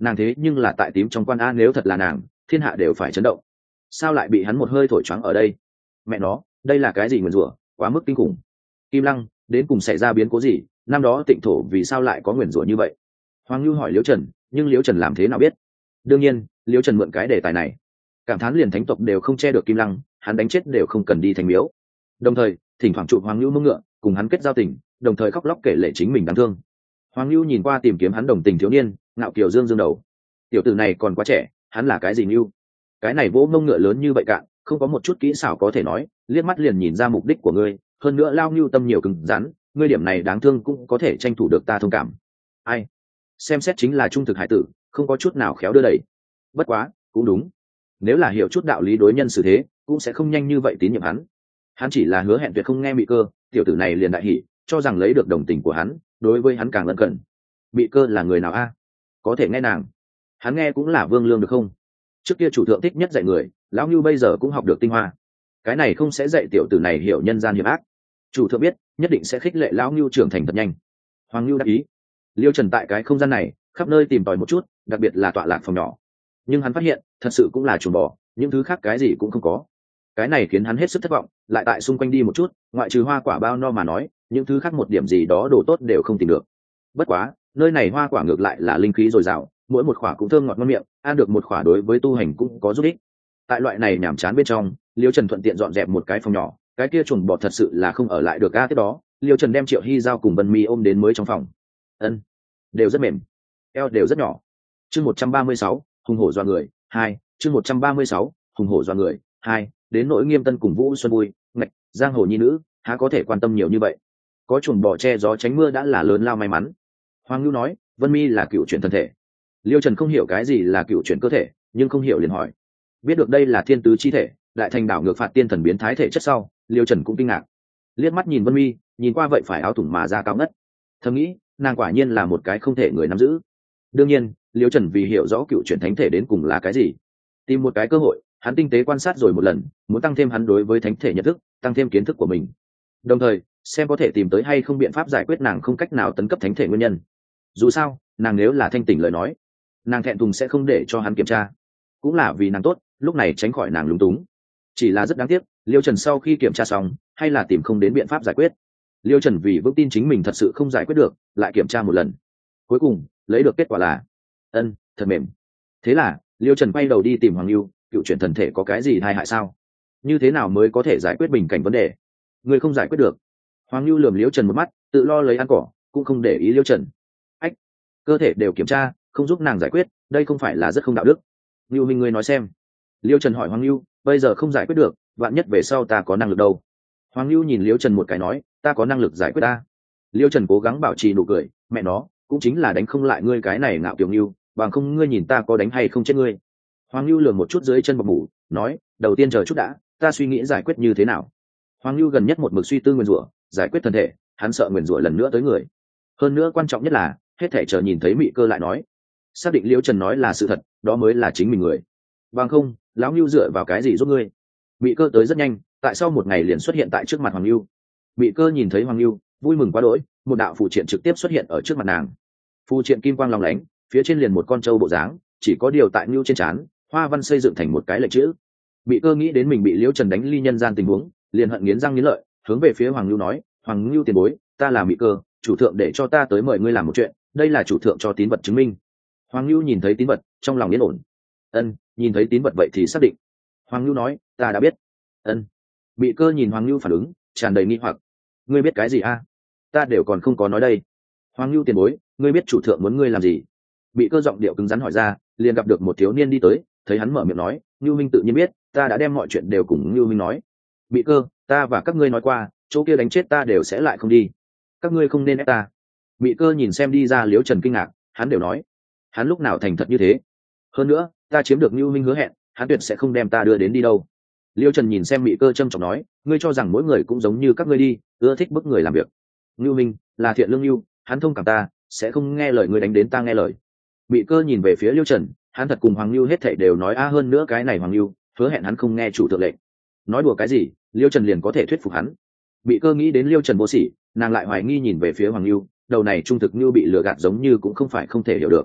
nàng thế nhưng là tại tím trong quan a, nếu thật là nàng, thiên hạ đều phải chấn động. Sao lại bị hắn một hơi thổi choáng ở đây? Mẹ nó, đây là cái gì nguyền rủa, quá mức kinh khủng. Kim Lăng, đến cùng xảy ra biến cố gì? Năm đó Tịnh Thổ vì sao lại có nguyền rủa như vậy? Hoàng Lưu hỏi Liễu Trần, nhưng Liễu Trần làm thế nào biết? Đương nhiên, Liễu Trần mượn cái đề tài này, cảm thán liền thánh tộc đều không che được Kim Lăng, hắn đánh chết đều không cần đi thành miếu. Đồng thời, thỉnh thoảng chụp Hoàng Lưu mông ngựa, cùng hắn kết giao tình, đồng thời khóc lóc kể lể chính mình đáng thương. Hoàng Lưu nhìn qua tìm kiếm hắn đồng tình thiếu niên, ngạo kiều dương dương đầu. Tiểu tử này còn quá trẻ, hắn là cái gì Lưu? Cái này vỗ mông ngựa lớn như vậy cạn, không có một chút kỹ xảo có thể nói, liếc mắt liền nhìn ra mục đích của ngươi, hơn nữa lao Lưu tâm nhiều cứng rắn, ngươi điểm này đáng thương cũng có thể tranh thủ được ta thông cảm. Ai? Xem xét chính là trung thực hải tử, không có chút nào khéo đưa đẩy. Bất quá, cũng đúng. Nếu là hiểu chút đạo lý đối nhân xử thế, cũng sẽ không nhanh như vậy tín nhiệm hắn. Hắn chỉ là hứa hẹn tuyệt không nghe Mị Cơ, tiểu tử này liền đại hỉ, cho rằng lấy được đồng tình của hắn, đối với hắn càng lân cận. Mị Cơ là người nào a? Có thể nghe nàng. Hắn nghe cũng là Vương Lương được không? Trước kia chủ thượng thích nhất dạy người, lão Nưu bây giờ cũng học được tinh hoa. Cái này không sẽ dạy tiểu tử này hiểu nhân gian hiểm ác. Chủ thượng biết, nhất định sẽ khích lệ lão Nưu trưởng thành thật nhanh. Hoàng Nưu đáp ý. Liêu Trần tại cái không gian này, khắp nơi tìm tòi một chút, đặc biệt là tọa lạc phòng nhỏ. Nhưng hắn phát hiện, thật sự cũng là chuồng bò, những thứ khác cái gì cũng không có. Cái này khiến hắn hết sức thất vọng, lại tại xung quanh đi một chút, ngoại trừ hoa quả bao no mà nói, những thứ khác một điểm gì đó đồ tốt đều không tìm được. Bất quá, nơi này hoa quả ngược lại là linh khí dồi dào, mỗi một quả cũng thơm ngọt ngon miệng, ăn được một quả đối với tu hành cũng có giúp ích. Tại loại này nhàm chán bên trong, Liêu Trần thuận tiện dọn dẹp một cái phòng nhỏ, cái kia chuồng bò thật sự là không ở lại được a. Tiếp đó, Liêu Trần đem Triệu Hy giao cùng Vân Mi ôm đến mới trong phòng. Ân, đều rất mềm, eo đều rất nhỏ. Chương một trăm ba mươi sáu, hùng hổ doa người hai. Chương một trăm ba mươi sáu, hùng hổ doa người hai. Đến nỗi Nghiêm Tân cùng Vũ Xuân vui, ngạch, giang hồ nhi nữ, há có thể quan tâm nhiều như vậy. Có chuồng bò che gió tránh mưa đã là lớn lao may mắn. Hoàng Lưu nói, Vân Mi là cựu chuyển thân thể. Liêu Trần không hiểu cái gì là cựu chuyển cơ thể, nhưng không hiểu liền hỏi. Biết được đây là thiên tứ chi thể, đại thành đảo ngược phạt tiên thần biến thái thể chất sau, Liêu Trần cũng kinh ngạc. Liếc mắt nhìn Vân Mi, nhìn qua vậy phải áo thủng mà ra cao ngất. Thầm nghĩ, nàng quả nhiên là một cái không thể người nắm giữ. Đương nhiên, Liêu Trần vì hiểu rõ cựu chuyển thánh thể đến cùng là cái gì, tìm một cái cơ hội, hắn tinh tế quan sát rồi một lần, muốn tăng thêm hắn đối với thánh thể nhận thức, tăng thêm kiến thức của mình. Đồng thời, xem có thể tìm tới hay không biện pháp giải quyết nàng không cách nào tấn cấp thánh thể nguyên nhân. Dù sao, nàng nếu là thanh tỉnh lời nói, nàng thẹn thùng sẽ không để cho hắn kiểm tra. Cũng là vì nàng tốt, lúc này tránh khỏi nàng lúng túng. Chỉ là rất đáng tiếc, Liêu Trần sau khi kiểm tra xong, hay là tìm không đến biện pháp giải quyết. Liêu Trần vì vững tin chính mình thật sự không giải quyết được, lại kiểm tra một lần. Cuối cùng, lấy được kết quả là ân, thật mềm. Thế là, Liêu Trần quay đầu đi tìm Hoàng Lưu, cựu chuyển thần thể có cái gì tai hại sao? Như thế nào mới có thể giải quyết bình cảnh vấn đề? Người không giải quyết được. Hoàng Lưu lườm Liêu Trần một mắt, tự lo lấy ăn cỏ, cũng không để ý Liêu Trần. Ách, cơ thể đều kiểm tra, không giúp nàng giải quyết, đây không phải là rất không đạo đức. Lưu Minh, ngươi nói xem. Liêu Trần hỏi Hoàng Lưu, bây giờ không giải quyết được, vạn nhất về sau ta có năng lực đâu? Hoàng Lưu nhìn Liêu Trần một cái nói, ta có năng lực giải quyết ta. Liêu Trần cố gắng bảo trì nụ cười, mẹ nó, cũng chính là đánh không lại ngươi cái này ngạo kiều Lưu, bằng không ngươi nhìn ta có đánh hay không chết ngươi. Hoàng Lưu lườm một chút dưới chân bọc mủ, nói, đầu tiên chờ chút đã, ta suy nghĩ giải quyết như thế nào. Hoàng Lưu gần nhất một mực suy tư nguyên rủa, giải quyết thân thể, hắn sợ nguyên rủa lần nữa tới người. Hơn nữa quan trọng nhất là, hết thể chờ nhìn thấy Mị Cơ lại nói, xác định Liêu Trần nói là sự thật, đó mới là chính mình người. Bằng không, lão Lưu dựa vào cái gì giúp ngươi? Mị Cơ tới rất nhanh, tại sau một ngày liền xuất hiện tại trước mặt Hoàng Lưu. Mị Cơ nhìn thấy Hoàng Lưu, vui mừng quá đỗi, một đạo phù triện trực tiếp xuất hiện ở trước mặt nàng. Phù triện kim quang long lánh, phía trên liền một con trâu bộ dáng, chỉ có điều tại Lưu trên trán, hoa văn xây dựng thành một cái lệnh chữ. Mị Cơ nghĩ đến mình bị Liêu Trần đánh ly nhân gian tình huống, liền hận nghiến răng nghiến lợi, hướng về phía Hoàng Lưu nói, Hoàng Lưu tiền bối, ta là Mị Cơ, chủ thượng để cho ta tới mời ngươi làm một chuyện, đây là chủ thượng cho tín vật chứng minh. Hoàng Lưu nhìn thấy tín vật, trong lòng yên ổn. Ân, nhìn thấy tín vật vậy thì xác định. Hoàng Lưu nói, ta đã biết. Ân. Mị Cơ nhìn Hoàng Lưu phản ứng, tràn đầy nghi hoặc. Ngươi biết cái gì a? Ta đều còn không có nói đây. Hoàng Lưu tiền bối, ngươi biết chủ thượng muốn ngươi làm gì? Mị Cơ giọng điệu cứng rắn hỏi ra, liền gặp được một thiếu niên đi tới, thấy hắn mở miệng nói, Lưu Minh tự nhiên biết, ta đã đem mọi chuyện đều cùng Lưu Minh nói. Mị Cơ, ta và các ngươi nói qua, chỗ kia đánh chết ta đều sẽ lại không đi. Các ngươi không nên ép ta. Mị Cơ nhìn xem đi ra Liễu Trần kinh ngạc, hắn đều nói, hắn lúc nào thành thật như thế? Hơn nữa, ta chiếm được Lưu Minh hứa hẹn, hắn tuyệt sẽ không đem ta đưa đến đi đâu. Liêu Trần nhìn xem Mị Cơ trâm trọng nói, ngươi cho rằng mỗi người cũng giống như các ngươi đi, ưa thích bức người làm việc. Lưu Minh là thiện lương lưu, hắn thông cảm ta, sẽ không nghe lời ngươi đánh đến ta nghe lời. Mị Cơ nhìn về phía Liêu Trần, hắn thật cùng Hoàng Lưu hết thảy đều nói a, hơn nữa cái này Hoàng Lưu hứa hẹn hắn không nghe chủ thượng lệnh. Nói đùa cái gì, Liêu Trần liền có thể thuyết phục hắn. Mị Cơ nghĩ đến Liêu Trần vô sỉ, nàng lại hoài nghi nhìn về phía Hoàng Lưu, đầu này trung thực Lưu bị lừa gạt giống như cũng không phải không thể hiểu được.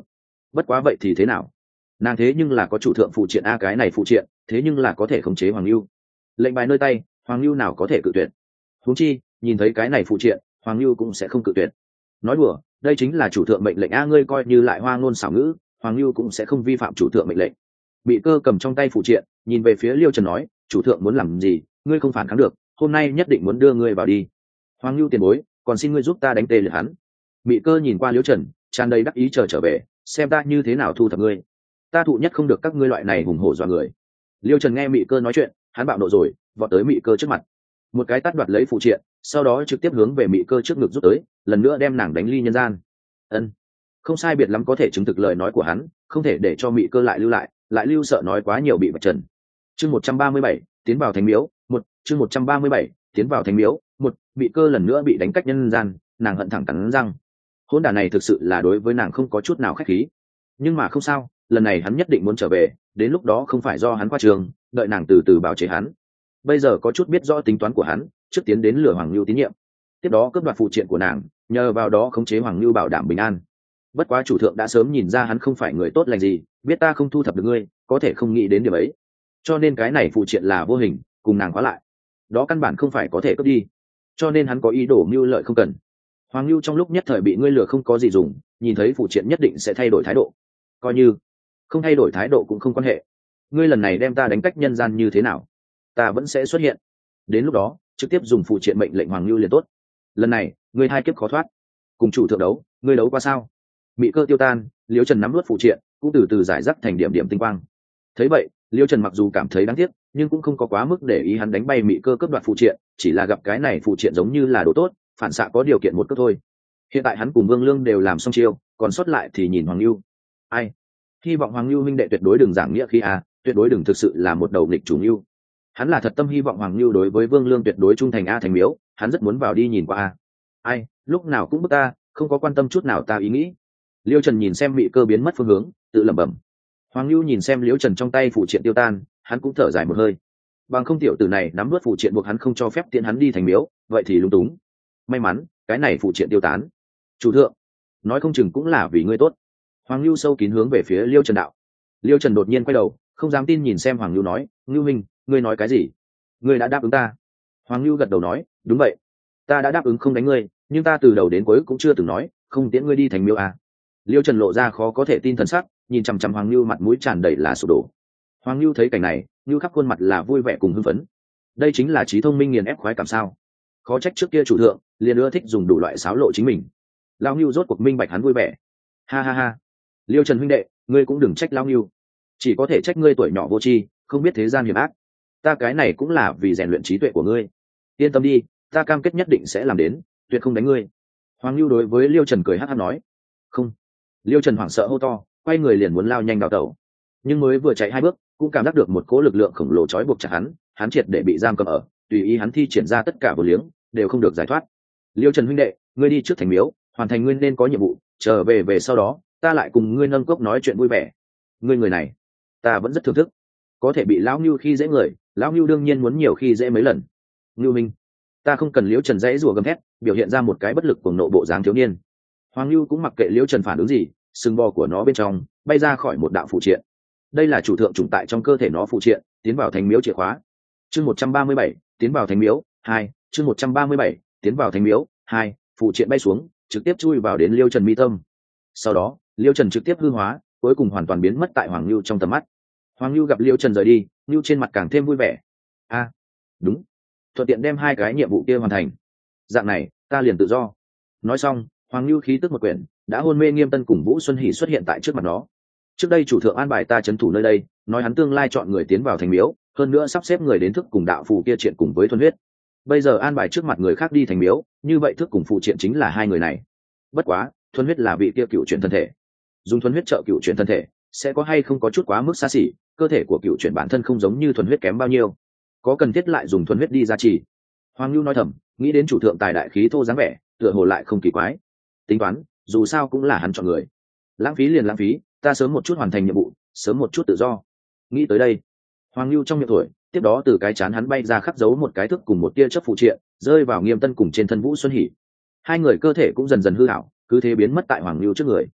bất quá vậy thì thế nào, nàng thế nhưng là có chủ thượng phụ triện a, cái này phụ triện thế nhưng là có thể khống chế hoàng lưu, lệnh bài nơi tay hoàng lưu nào có thể cự tuyệt. huống chi nhìn thấy cái này phụ triện hoàng lưu cũng sẽ không cự tuyệt. nói đùa, đây chính là chủ thượng mệnh lệnh a, ngươi coi như lại hoa ngôn xảo ngữ, hoàng lưu cũng sẽ không vi phạm chủ thượng mệnh lệnh. Bị cơ cầm trong tay phụ triện nhìn về phía Liêu Trần nói, chủ thượng muốn làm gì ngươi không phản kháng được, hôm nay nhất định muốn đưa ngươi vào đi. Hoàng lưu tiền bối, còn xin ngươi giúp ta đánh tê liệt hắn. Bị cơ nhìn qua Liêu Trần tràn đầy đắc ý, chờ trở về xem ta như thế nào thu thập ngươi, ta thụ nhất không được các ngươi loại này hùng hổ dọa người. Liêu Trần nghe Mị Cơ nói chuyện, hắn bạo nộ rồi, vọt tới Mị Cơ trước mặt, một cái tát đoạt lấy phụ triện, sau đó trực tiếp hướng về Mị Cơ trước ngực rút tới, lần nữa đem nàng đánh ly nhân gian. Ân, không sai biệt lắm có thể chứng thực lời nói của hắn, không thể để cho Mị Cơ lại lưu lại, lại lưu sợ nói quá nhiều bị vạch trần. Chương một trăm ba mươi bảy, tiến vào thánh miếu, một, chương một trăm ba mươi bảy, tiến vào thánh miếu, một, Mị Cơ lần nữa bị đánh cách nhân gian, nàng hận thẳng cắn răng. Hỗn đản này thực sự là đối với nàng không có chút nào khách khí. Nhưng mà không sao, lần này hắn nhất định muốn trở về, đến lúc đó không phải do hắn qua trường, đợi nàng từ từ bào chế hắn. Bây giờ có chút biết rõ tính toán của hắn, trước tiến đến lừa Hoàng Lưu tín nhiệm, tiếp đó cướp đoạt phụ triện của nàng, nhờ vào đó khống chế Hoàng Lưu bảo đảm bình an. Bất quá chủ thượng đã sớm nhìn ra hắn không phải người tốt lành gì, biết ta không thu thập được ngươi, có thể không nghĩ đến điểm ấy, cho nên cái này phụ triện là vô hình, cùng nàng khóa lại, đó căn bản không phải có thể cướp đi, cho nên hắn có ý đồ mưu lợi không cần. Hoàng Lưu trong lúc nhất thời bị ngươi lừa không có gì dùng, nhìn thấy phụ triện nhất định sẽ thay đổi thái độ, coi như không thay đổi thái độ cũng không quan hệ, ngươi lần này đem ta đánh cách nhân gian như thế nào, ta vẫn sẽ xuất hiện, đến lúc đó trực tiếp dùng phụ triện mệnh lệnh Hoàng Lưu liền tốt. Lần này ngươi hai kiếp khó thoát, cùng chủ thượng đấu, ngươi đấu qua sao? Mị Cơ tiêu tan, Liễu Trần nắm nuốt phụ triện, cũng từ từ giải rác thành điểm điểm tinh quang. Thấy vậy, Liễu Trần mặc dù cảm thấy đáng tiếc, nhưng cũng không có quá mức để ý hắn đánh bay Mị Cơ cướp đoạt phụ triện, chỉ là gặp cái này phụ triện giống như là đồ tốt, phản xạ có điều kiện một cướp thôi. Hiện tại hắn cùng Vương Lương đều làm xong chiêu, còn sót lại thì nhìn Hoàng Lưu. Ai? Hy vọng Hoàng Lưu huynh đệ tuyệt đối đừng giảng nghĩa khí à, tuyệt đối đừng thực sự là một đầu nghịch chủ Lưu. Hắn là thật tâm hy vọng Hoàng Lưu đối với Vương Lương tuyệt đối trung thành a, thành miếu, hắn rất muốn vào đi nhìn qua a. Ai, lúc nào cũng bức ta, không có quan tâm chút nào ta ý nghĩ. Liêu Trần nhìn xem Mị Cơ biến mất phương hướng, tự lẩm bẩm. Hoàng Lưu nhìn xem Liễu Trần trong tay phụ triện tiêu tan, hắn cũng thở dài một hơi. Bằng không tiểu tử này nắm nuốt phụ triện buộc hắn không cho phép tiện hắn đi thành miếu, vậy thì lung túng. May mắn, cái này phụ triện tiêu tán. Chủ thượng, nói không chừng cũng là vì ngươi tốt. Hoàng Lưu sâu kín hướng về phía Liêu Trần đạo. Liêu Trần đột nhiên quay đầu, không dám tin nhìn xem Hoàng Lưu nói, Lưu minh, ngươi nói cái gì? Ngươi đã đáp ứng ta? Hoàng Lưu gật đầu nói, đúng vậy, ta đã đáp ứng không đánh ngươi, nhưng ta từ đầu đến cuối cũng chưa từng nói không tiễn ngươi đi thành miếu à. Liêu Trần lộ ra khó có thể tin thần sắc, nhìn chằm chằm Hoàng Lưu, mặt mũi tràn đầy là sụp đổ. Hoàng Lưu thấy cảnh này, Lưu khắp khuôn mặt là vui vẻ cùng hưng phấn. Đây chính là trí thông minh nghiền ép khoái cảm sao? Khó trách trước kia chủ thượng liền ưa thích dùng đủ loại xáo lộ chính mình. Lão Lưu rốt cuộc minh bạch hắn vui vẻ. Ha ha ha. Liêu Trần huynh đệ, ngươi cũng đừng trách Lão Lưu, chỉ có thể trách ngươi tuổi nhỏ vô tri, không biết thế gian hiểm ác. Ta cái này cũng là vì rèn luyện trí tuệ của ngươi. Yên tâm đi, ta cam kết nhất định sẽ làm đến, tuyệt không đánh ngươi. Hoàng Lưu đối với Liêu Trần cười hắc hắc nói. Không. Liêu Trần hoảng sợ hô to, quay người liền muốn lao nhanh đào tẩu, nhưng mới vừa chạy hai bước cũng cảm giác được một cỗ lực lượng khổng lồ trói buộc chặt hắn, hắn triệt để bị giam cầm ở, tùy ý hắn thi triển ra tất cả vô liếng đều không được giải thoát. Liêu Trần huynh đệ, ngươi đi trước thành miếu, hoàn thành ngươi nên có nhiệm vụ, trở về về sau đó ta lại cùng ngươi nâng cốc nói chuyện vui vẻ. Ngươi người này ta vẫn rất thưởng thức, có thể bị lão Ngưu khi dễ người, lão Ngưu đương nhiên muốn nhiều khi dễ mấy lần. Ngưu minh, ta không cần. Liêu Trần dãy rủa gầm thét, biểu hiện ra một cái bất lực cuồng nộ bộ dáng thiếu niên. Hoàng Lưu cũng mặc kệ Liêu Trần phản ứng gì, sừng bò của nó bên trong bay ra khỏi một đạo phụ triện. Đây là chủ thượng trùng tại trong cơ thể nó phụ triện, tiến vào thánh miếu chìa khóa. Chương một trăm ba mươi bảy, tiến vào thánh miếu hai, chương một trăm ba mươi bảy, tiến vào thánh miếu hai, phụ triện bay xuống, trực tiếp chui vào đến Liêu Trần mi tâm. Sau đó, Liêu Trần trực tiếp hư hóa, cuối cùng hoàn toàn biến mất tại Hoàng Lưu trong tầm mắt. Hoàng Lưu gặp Liêu Trần rời đi, Lưu trên mặt càng thêm vui vẻ. A, à, đúng, thuận tiện đem hai cái nhiệm vụ kia hoàn thành, dạng này ta liền tự do. Nói xong, Hoàng Lưu khí tức một quyển, đã hôn mê Nghiêm Tân cùng Vũ Xuân Hỉ xuất hiện tại trước mặt nó. Trước đây chủ thượng an bài ta trấn thủ nơi đây, nói hắn tương lai chọn người tiến vào thành miếu, hơn nữa sắp xếp người đến thức cùng đạo phù kia triện cùng với thuần huyết. Bây giờ an bài trước mặt người khác đi thành miếu, như vậy thức cùng phù triện chính là hai người này. Bất quá, thuần huyết là vị kia cựu chuyển thân thể, dùng thuần huyết trợ cựu chuyển thân thể, sẽ có hay không có chút quá mức xa xỉ, cơ thể của cựu chuyển bản thân không giống như thuần huyết kém bao nhiêu, có cần thiết lại dùng thuần huyết đi gia trì. Hoàng Lưu nói thầm, nghĩ đến chủ thượng tài đại khí thô dáng vẻ, tựa hồ lại không kỳ quái. Tính toán, dù sao cũng là hắn chọn người, lãng phí liền lãng phí, ta sớm một chút hoàn thành nhiệm vụ, sớm một chút tự do. Nghĩ tới đây, Hoàng Lưu trong miệng thổi, tiếp đó từ cái chán hắn bay ra khắc dấu một cái thức cùng một tia chớp phụ triện, rơi vào Nghiêm Tân cùng trên thân Vũ Xuân Hỉ. Hai người cơ thể cũng dần dần hư hảo, cứ thế biến mất tại Hoàng Lưu trước người.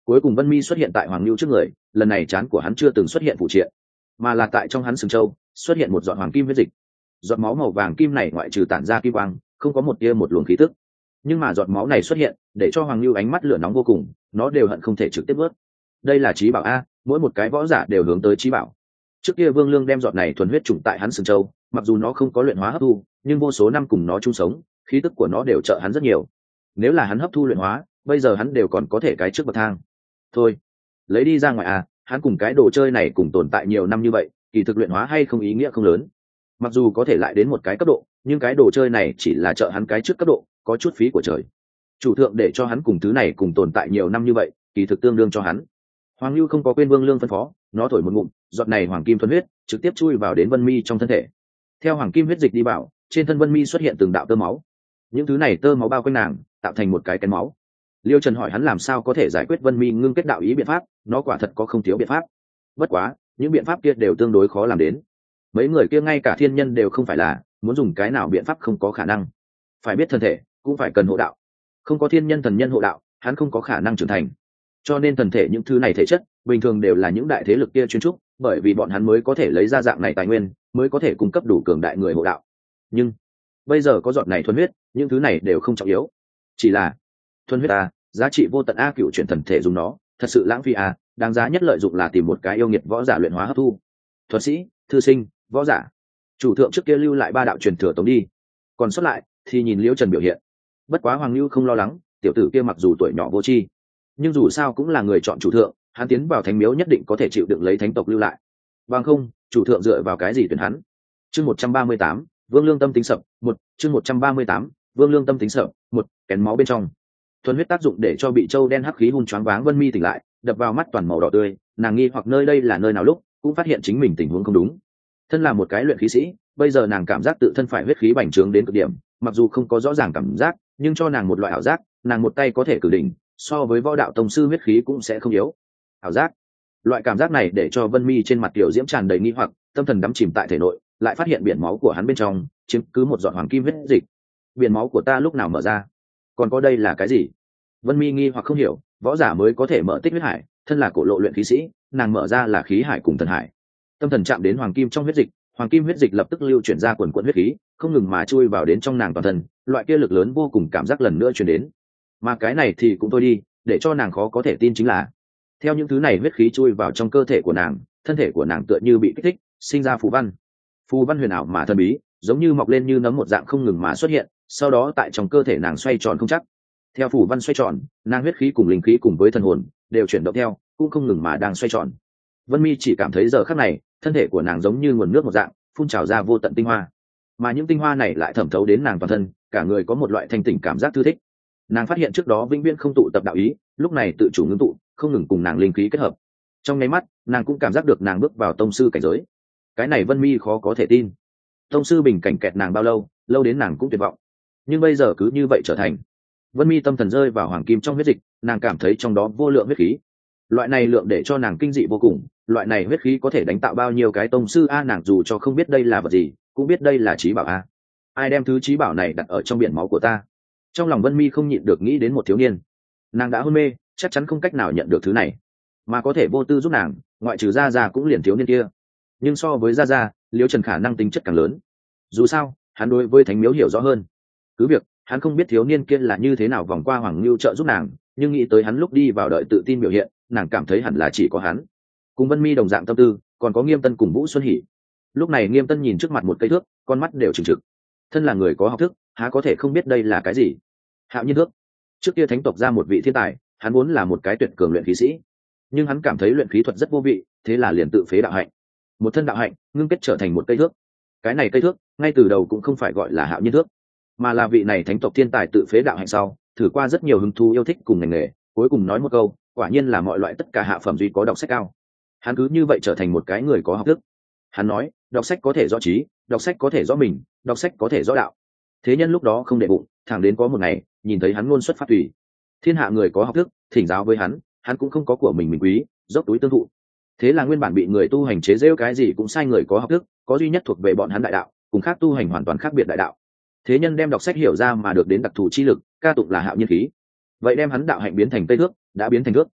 Cuối cùng Vân Mi xuất hiện tại Hoàng Nưu trước người, lần này trán của hắn chưa từng xuất hiện phụ triện, mà là tại trong hắn sừng châu xuất hiện một giọt hoàng kim huyết dịch. Giọt máu màu vàng kim này ngoại trừ tản ra kim quang, không có một tia một luồng khí tức. Nhưng mà giọt máu này xuất hiện, để cho Hoàng Nưu ánh mắt lửa nóng vô cùng, nó đều hận không thể trực tiếp vớt. Đây là trí bảo a, mỗi một cái võ giả đều hướng tới trí bảo. Trước kia Vương Lương đem giọt này thuần huyết trùng tại hắn sừng châu, mặc dù nó không có luyện hóa hấp thu, nhưng vô số năm cùng nó chung sống, khí tức của nó đều trợ hắn rất nhiều. Nếu là hắn hấp thu luyện hóa, bây giờ hắn đều còn có thể cái trước bậc thang. Thôi, lấy đi ra ngoài à, hắn cùng cái đồ chơi này cùng tồn tại nhiều năm như vậy, kỳ thực luyện hóa hay không ý nghĩa không lớn. Mặc dù có thể lại đến một cái cấp độ, nhưng cái đồ chơi này chỉ là trợ hắn cái trước cấp độ, có chút phí của trời. Chủ thượng để cho hắn cùng thứ này cùng tồn tại nhiều năm như vậy, kỳ thực tương đương cho hắn. Hoàng Nưu không có quên Vương Lương phân phó, nó thổi một ngụm, giọt này hoàng kim thuần huyết trực tiếp chui vào đến Vân Mi trong thân thể. Theo hoàng kim huyết dịch đi vào, trên thân Vân Mi xuất hiện từng đạo tơ máu. Những thứ này tơ máu bao quanh nàng, tạo thành một cái kén máu. Liêu Trần hỏi hắn làm sao có thể giải quyết Vân Mi ngưng kết đạo ý biện pháp, nó quả thật có không thiếu biện pháp. Bất quá, những biện pháp kia đều tương đối khó làm đến. Mấy người kia ngay cả thiên nhân đều không phải là, muốn dùng cái nào biện pháp không có khả năng. Phải biết thân thể, cũng phải cần hộ đạo. Không có thiên nhân thần nhân hộ đạo, hắn không có khả năng trưởng thành. Cho nên thần thể những thứ này thể chất, bình thường đều là những đại thế lực kia chuyên trúc, bởi vì bọn hắn mới có thể lấy ra dạng này tài nguyên, mới có thể cung cấp đủ cường đại người hộ đạo. Nhưng bây giờ có giọt này thuần huyết, những thứ này đều không trọng yếu. Chỉ là thuần huyết a, giá trị vô tận a, cựu chuyển thần thể dùng nó, thật sự lãng phí a, đáng giá nhất lợi dụng là tìm một cái yêu nghiệt võ giả luyện hóa hấp thu. Thuật sĩ, thư sinh, võ giả. Chủ thượng trước kia lưu lại ba đạo truyền thừa tống đi, còn xuất lại thì nhìn Liễu Trần biểu hiện. Bất quá Hoàng Nưu không lo lắng, tiểu tử kia mặc dù tuổi nhỏ vô tri, nhưng dù sao cũng là người chọn chủ thượng, hắn tiến vào thánh miếu nhất định có thể chịu đựng lấy thánh tộc lưu lại. Bằng không, chủ thượng dựa vào cái gì tuyển hắn? Chương một trăm ba mươi tám, Vương Lương tâm tính sập, một, chương một trăm ba mươi tám, Vương Lương tâm tính sập, một, kén máu bên trong. Thuần huyết tác dụng để cho bị châu đen hắc khí hun choáng váng Vân Mi tỉnh lại, đập vào mắt toàn màu đỏ tươi, nàng nghi hoặc nơi đây là nơi nào lúc, cũng phát hiện chính mình tình huống không đúng. Thân là một cái luyện khí sĩ, bây giờ nàng cảm giác tự thân phải huyết khí bành trướng đến cực điểm, mặc dù không có rõ ràng cảm giác, nhưng cho nàng một loại ảo giác, nàng một tay có thể cử đỉnh, so với võ đạo tông sư huyết khí cũng sẽ không yếu. Ảo giác, loại cảm giác này để cho Vân Mi trên mặt tiểu diễm tràn đầy nghi hoặc, tâm thần đắm chìm tại thể nội, lại phát hiện biển máu của hắn bên trong chiếm cứ một giọt hoàng kim huyết dịch. Biển máu của ta lúc nào mở ra? Còn có đây là cái gì? Vân Mi nghi hoặc không hiểu, võ giả mới có thể mở tích huyết hải, thân là cổ lộ luyện khí sĩ, nàng mở ra là khí hải cùng thần hải. Tâm thần chạm đến hoàng kim trong huyết dịch, hoàng kim huyết dịch lập tức lưu chuyển ra quần quần huyết khí, không ngừng mà chui vào đến trong nàng toàn thân, loại kia lực lớn vô cùng cảm giác lần nữa truyền đến. Mà cái này thì cũng thôi đi, để cho nàng khó có thể tin chính là, theo những thứ này huyết khí chui vào trong cơ thể của nàng, thân thể của nàng tựa như bị kích thích, sinh ra phù văn. Phù văn huyền ảo mà thần bí, giống như mọc lên như nấm một dạng không ngừng mà xuất hiện, sau đó tại trong cơ thể nàng xoay tròn không chắc. Theo phù văn xoay tròn, nàng huyết khí cùng linh khí cùng với thần hồn đều chuyển động theo, cũng không ngừng mà đang xoay tròn. Vân Mi chỉ cảm thấy giờ khắc này, thân thể của nàng giống như nguồn nước một dạng, phun trào ra vô tận tinh hoa, mà những tinh hoa này lại thẩm thấu đến nàng toàn thân, cả người có một loại thanh tỉnh cảm giác thư thích. Nàng phát hiện trước đó vĩnh viễn không tụ tập đạo ý, lúc này tự chủ ngưng tụ, không ngừng cùng nàng linh khí kết hợp. Trong nháy mắt, nàng cũng cảm giác được nàng bước vào tông sư cảnh giới. Cái này Vân Mi khó có thể tin. Tông sư bình cảnh kẹt nàng bao lâu, lâu đến nàng cũng tuyệt vọng. Nhưng bây giờ cứ như vậy trở thành. Vân Mi tâm thần rơi vào hoàng kim trong huyết dịch, nàng cảm thấy trong đó vô lượng huyết khí. Loại này lượng để cho nàng kinh dị vô cùng, loại này huyết khí có thể đánh tạo bao nhiêu cái tông sư a, nàng dù cho không biết đây là vật gì, cũng biết đây là trí bảo a. Ai đem thứ trí bảo này đặt ở trong biển máu của ta? Trong lòng Vân Mi không nhịn được nghĩ đến một thiếu niên. Nàng đã hôn mê, chắc chắn không cách nào nhận được thứ này, mà có thể vô tư giúp nàng, ngoại trừ Gia Gia cũng liền thiếu niên kia. Nhưng so với Gia Gia, Liễu Trần khả năng tính chất càng lớn. Dù sao, hắn đối với Thánh Miếu hiểu rõ hơn. Cứ việc hắn không biết thiếu niên kia là như thế nào vòng qua Hoàng Lưu trợ giúp nàng, nhưng nghĩ tới hắn lúc đi vào đợi tự tin biểu hiện, nàng cảm thấy hẳn là chỉ có hắn. Cùng Vân Mi đồng dạng tâm tư, còn có Nghiêm Tân cùng Vũ Xuân Hỷ. Lúc này Nghiêm Tân nhìn trước mặt một cây thước, con mắt đều trừng trực. Thân là người có học thức, há có thể không biết đây là cái gì? Hạo Nhiên thước. Trước kia thánh tộc ra một vị thiên tài, hắn muốn là một cái tuyệt cường luyện khí sĩ, nhưng hắn cảm thấy luyện khí thuật rất vô vị, thế là liền tự phế đạo hạnh. Một thân đạo hạnh ngưng kết trở thành một cây thước. Cái này cây thước ngay từ đầu cũng không phải gọi là Hạo Nhiên thước, mà là vị này thánh tộc thiên tài tự phế đạo hạnh sau, thử qua rất nhiều hứng thú yêu thích cùng ngành nghề, cuối cùng nói một câu, quả nhiên là mọi loại tất cả hạ phẩm duy có đọc sách cao. Hắn cứ như vậy trở thành một cái người có học thức. Hắn nói, đọc sách có thể rõ trí, đọc sách có thể rõ mình, đọc sách có thể rõ đạo. Thế nhân lúc đó không để bụng, thẳng đến có một ngày nhìn thấy hắn ngôn xuất phát tùy, thiên hạ người có học thức thỉnh giáo với hắn, hắn cũng không có của mình mình quý, dốc túi tương thụ. Thế là nguyên bản bị người tu hành chế giễu cái gì cũng sai người có học thức, có duy nhất thuộc về bọn hắn đại đạo, cùng khác tu hành hoàn toàn khác biệt đại đạo. Thế nhân đem đọc sách hiểu ra mà được đến đặc thù chi lực, ca tụng là Hạo Nhiên khí. Vậy đem hắn đạo hạnh biến thành cây thước, đã biến thành thước.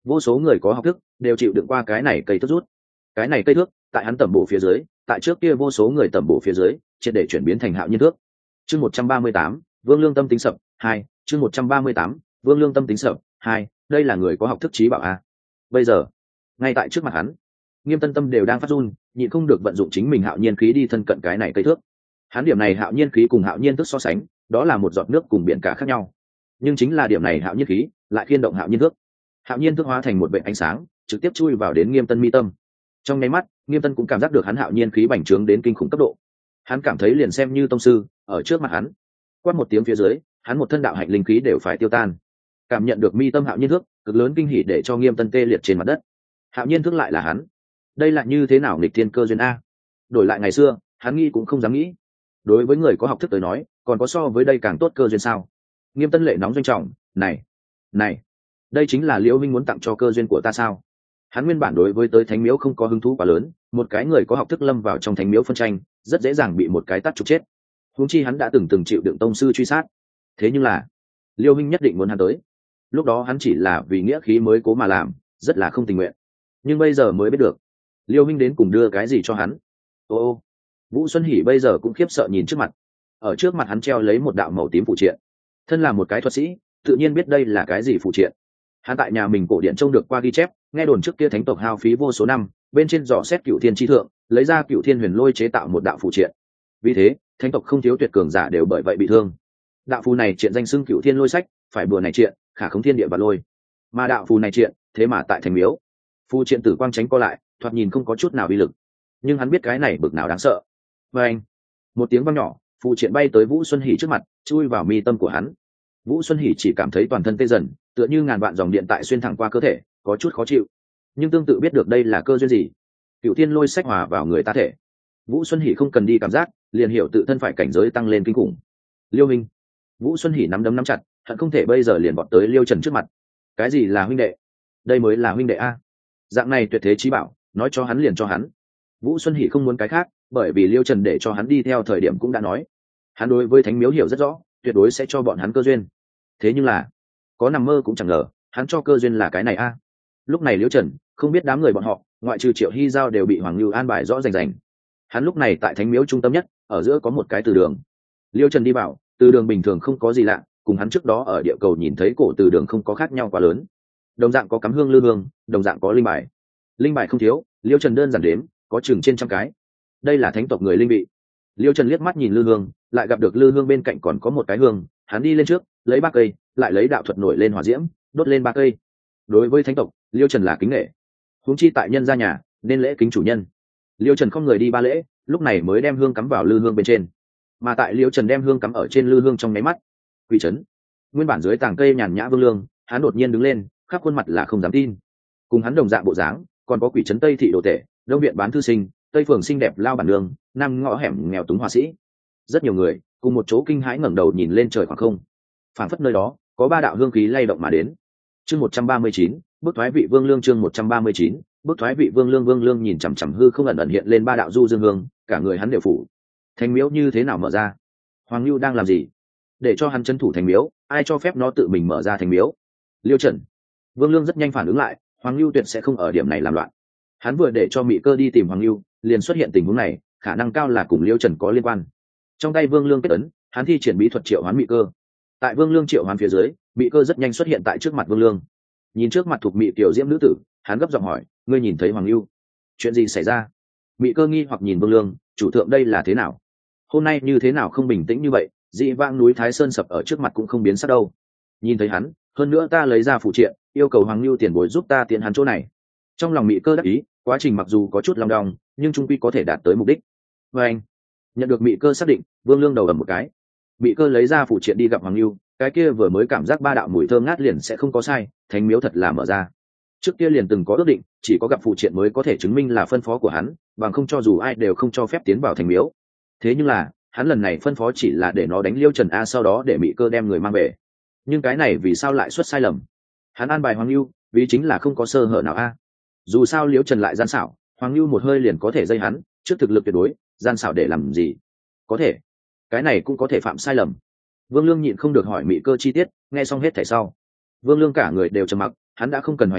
vô số người có học thức đều chịu đựng qua cái này cây thước rút. Cái này cây thước tại hắn tẩm bổ phía dưới, tại trước kia vô số người tẩm bổ phía dưới triệt để chuyển biến thành hạo nhiên thước. Chương một trăm ba mươi tám, Vương Lương Tâm tính sập hai. Chương một trăm ba mươi tám, Vương Lương Tâm tính sập hai. Đây là người có học thức trí bảo a. Bây giờ ngay tại trước mặt hắn, Nghiêm Tân Tâm đều đang phát run, nhịn không được vận dụng chính mình hạo nhiên khí đi thân cận cái này cây thước. Hắn điểm này hạo nhiên khí cùng hạo nhiên thức so sánh, đó là một giọt nước cùng biển cả khác nhau. Nhưng chính là điểm này hạo nhiên khí lại khiên động hạo nhiên thước. Hạo nhiên thức hóa thành một vệt ánh sáng, trực tiếp chui vào đến Nghiêm Tân mi tâm. Trong nháy mắt, Nghiêm Tân cũng cảm giác được hắn hạo nhiên khí bành trướng đến kinh khủng cấp độ. Hắn cảm thấy liền xem như tông sư ở trước mặt hắn, quát một tiếng phía dưới, hắn một thân đạo hạnh linh khí đều phải tiêu tan. Cảm nhận được mi tâm hạo nhiên thước, cực lớn kinh hỉ để cho Nghiêm Tân tê liệt trên mặt đất. Hạo nhiên thước lại là hắn, đây là như thế nào nghịch thiên cơ duyên a? Đổi lại ngày xưa, hắn nghĩ cũng không dám nghĩ. Đối với người có học thức tới nói, còn có so với đây càng tốt cơ duyên sao? Nghiêm Tân lệ nóng doanh trọng, này, này, đây chính là Liễu Minh muốn tặng cho cơ duyên của ta sao? Hắn nguyên bản đối với tới thánh miếu không có hứng thú quá lớn, một cái người có học thức lâm vào trong thánh miếu phân tranh, rất dễ dàng bị một cái tát trục chết. Huống chi hắn đã từng từng chịu đựng tông sư truy sát. Thế nhưng là, Liễu Minh nhất định muốn hắn tới. Lúc đó hắn chỉ là vì nghĩa khí mới cố mà làm, rất là không tình nguyện. Nhưng bây giờ mới biết được, Liễu Minh đến cùng đưa cái gì cho hắn. Ô ô, Vũ Xuân Hỉ bây giờ cũng khiếp sợ nhìn trước mặt. Ở trước mặt hắn treo lấy một đạo màu tím phụ triện. Thân là một cái thuật sĩ, tự nhiên biết đây là cái gì phụ triện. Hắn tại nhà mình cổ điện trông được qua ghi chép, nghe đồn trước kia thánh tộc hao phí vô số năm, bên trên dò xét cựu thiên chi thượng, lấy ra cựu thiên huyền lôi chế tạo một đạo phụ triện. Vì thế, thánh tộc không thiếu tuyệt cường giả đều bởi vậy bị thương. Đạo phù này triện danh xưng cựu thiên lôi sách, phải bùa này triện, khả khống thiên địa và lôi. Mà đạo phù này triện, thế mà tại thành miếu, phù triện tử quang tránh co lại, thoạt nhìn không có chút nào uy lực. Nhưng hắn biết cái này bực nào đáng sợ. Và anh, một tiếng vang nhỏ, phù triện bay tới Vũ Xuân Hỉ trước mặt, chui vào mi tâm của hắn. Vũ Xuân Hỉ chỉ cảm thấy toàn thân tê dần, tựa như ngàn vạn dòng điện tại xuyên thẳng qua cơ thể, có chút khó chịu. Nhưng tương tự biết được đây là cơ duyên gì. Cựu thiên lôi sách hòa vào người ta thể. Vũ Xuân Hỉ không cần đi cảm giác, liền hiểu tự thân phải cảnh giới tăng lên kinh khủng. Liêu Minh. Vũ Xuân Hỉ nắm đấm nắm chặt, hận không thể bây giờ liền bọt tới Liêu Trần trước mặt. Cái gì là huynh đệ? Đây mới là huynh đệ a. Dạng này tuyệt thế chí bảo, nói cho hắn liền cho hắn. Vũ Xuân Hỉ không muốn cái khác, bởi vì Liêu Trần để cho hắn đi theo thời điểm cũng đã nói, hắn đối với thánh miếu hiểu rất rõ, tuyệt đối sẽ cho bọn hắn cơ duyên. Thế nhưng là, có nằm mơ cũng chẳng ngờ, hắn cho cơ duyên là cái này a. Lúc này Liêu Trần không biết đám người bọn họ, ngoại trừ Triệu Hy Giao đều bị Hoàng Lưu an bài rõ rành rành. Hắn lúc này tại thánh miếu trung tâm nhất, ở giữa có một cái từ đường. Liêu Trần đi vào, từ đường bình thường không có gì lạ, cùng hắn trước đó ở địa cầu nhìn thấy cổ từ đường không có khác nhau quá lớn. Đồng dạng có cắm hương lư hương, đồng dạng có linh bài. Linh bài không thiếu, Liêu Trần đơn giản đếm, có chừng trên trăm cái. Đây là thánh tộc người linh vị. Liêu Trần liếc mắt nhìn lư hương, lại gặp được lư hương bên cạnh còn có một cái hương, hắn đi lên trước, lấy ba cây, lại lấy đạo thuật nổi lên hỏa diễm, đốt lên ba cây. Đối với thánh tộc, Liêu Trần là kính nể. Huống chi tại nhân gia nhà, nên lễ kính chủ nhân. Liêu Trần không người đi ba lễ, lúc này mới đem hương cắm vào lư hương bên trên. Mà tại Liêu Trần đem hương cắm ở trên lư hương trong nháy mắt, quỷ trấn. Nguyên bản dưới tàng cây nhàn nhã Vương Lương, hắn đột nhiên đứng lên, khắp khuôn mặt là không dám tin. Cùng hắn đồng dạng bộ dáng, còn có quỷ trấn Tây thị đồ tể, đông viện bán thư sinh, tây phường xinh đẹp lao bản đường, năm ngõ hẻm nghèo túng họa sĩ. Rất nhiều người cùng một chỗ kinh hãi ngẩng đầu nhìn lên trời khoảng không, phảng phất nơi đó có ba đạo hương khí lay động mà đến. Chương một trăm ba mươi chín, bước thoái vị Vương Lương. Chương một trăm ba mươi chín, bước thoái vị Vương Lương. Vương Lương nhìn chằm chằm hư không ẩn ẩn hiện lên ba đạo du dương hương, cả người hắn đều phủ. Thành miếu như thế nào mở ra? Hoàng Lưu đang làm gì? Để cho hắn trấn thủ thành miếu, ai cho phép nó tự mình mở ra thành miếu? Liêu Trần. Vương Lương rất nhanh phản ứng lại, Hoàng Lưu tuyệt sẽ không ở điểm này làm loạn. Hắn vừa để cho Mị Cơ đi tìm Hoàng Lưu, liền xuất hiện tình huống này, khả năng cao là cùng Liêu Trần có liên quan. Trong tay Vương Lương kết ấn, hắn thi triển bí thuật triệu hoán Mị Cơ. Tại Vương Lương triệu hoán phía dưới, Mị Cơ rất nhanh xuất hiện tại trước mặt Vương Lương. Nhìn trước mặt thuộc Mị tiểu diễm nữ tử, hắn gấp giọng hỏi, ngươi nhìn thấy Hoàng Lưu? Chuyện gì xảy ra? Mị Cơ nghi hoặc nhìn Vương Lương, chủ thượng đây là thế nào? Hôm nay như thế nào không bình tĩnh như vậy, dị vãng núi Thái Sơn sập ở trước mặt cũng không biến sắc đâu. Nhìn thấy hắn, hơn nữa ta lấy ra phụ triện, yêu cầu Hoàng Lưu tiền bối giúp ta tiến hắn chỗ này. Trong lòng Mị Cơ đắc ý, quá trình mặc dù có chút long đong, nhưng trung quy có thể đạt tới mục đích. Và anh nhận được Mị Cơ xác định, Vương Lương đầu ầm một cái. Mị Cơ lấy ra phụ triện đi gặp Hoàng Lưu, cái kia vừa mới cảm giác ba đạo mùi thơm ngát liền sẽ không có sai, thánh miếu thật là mở ra. Trước kia liền từng có ước định, chỉ có gặp phụ triện mới có thể chứng minh là phân phó của hắn, bằng không cho dù ai đều không cho phép tiến vào thành miếu. Thế nhưng là, hắn lần này phân phó chỉ là để nó đánh Liêu Trần a, sau đó để Mị Cơ đem người mang về. Nhưng cái này vì sao lại xuất sai lầm? Hắn an bài Hoàng Lưu, vì chính là không có sơ hở nào a. Dù sao Liêu Trần lại gian xảo, Hoàng Lưu một hơi liền có thể dây hắn, trước thực lực tuyệt đối, gian xảo để làm gì? Có thể, cái này cũng có thể phạm sai lầm. Vương Lương nhịn không được hỏi Mị Cơ chi tiết, nghe xong hết thảy sau, Vương Lương cả người đều trầm mặc, hắn đã không cần hoài nghi,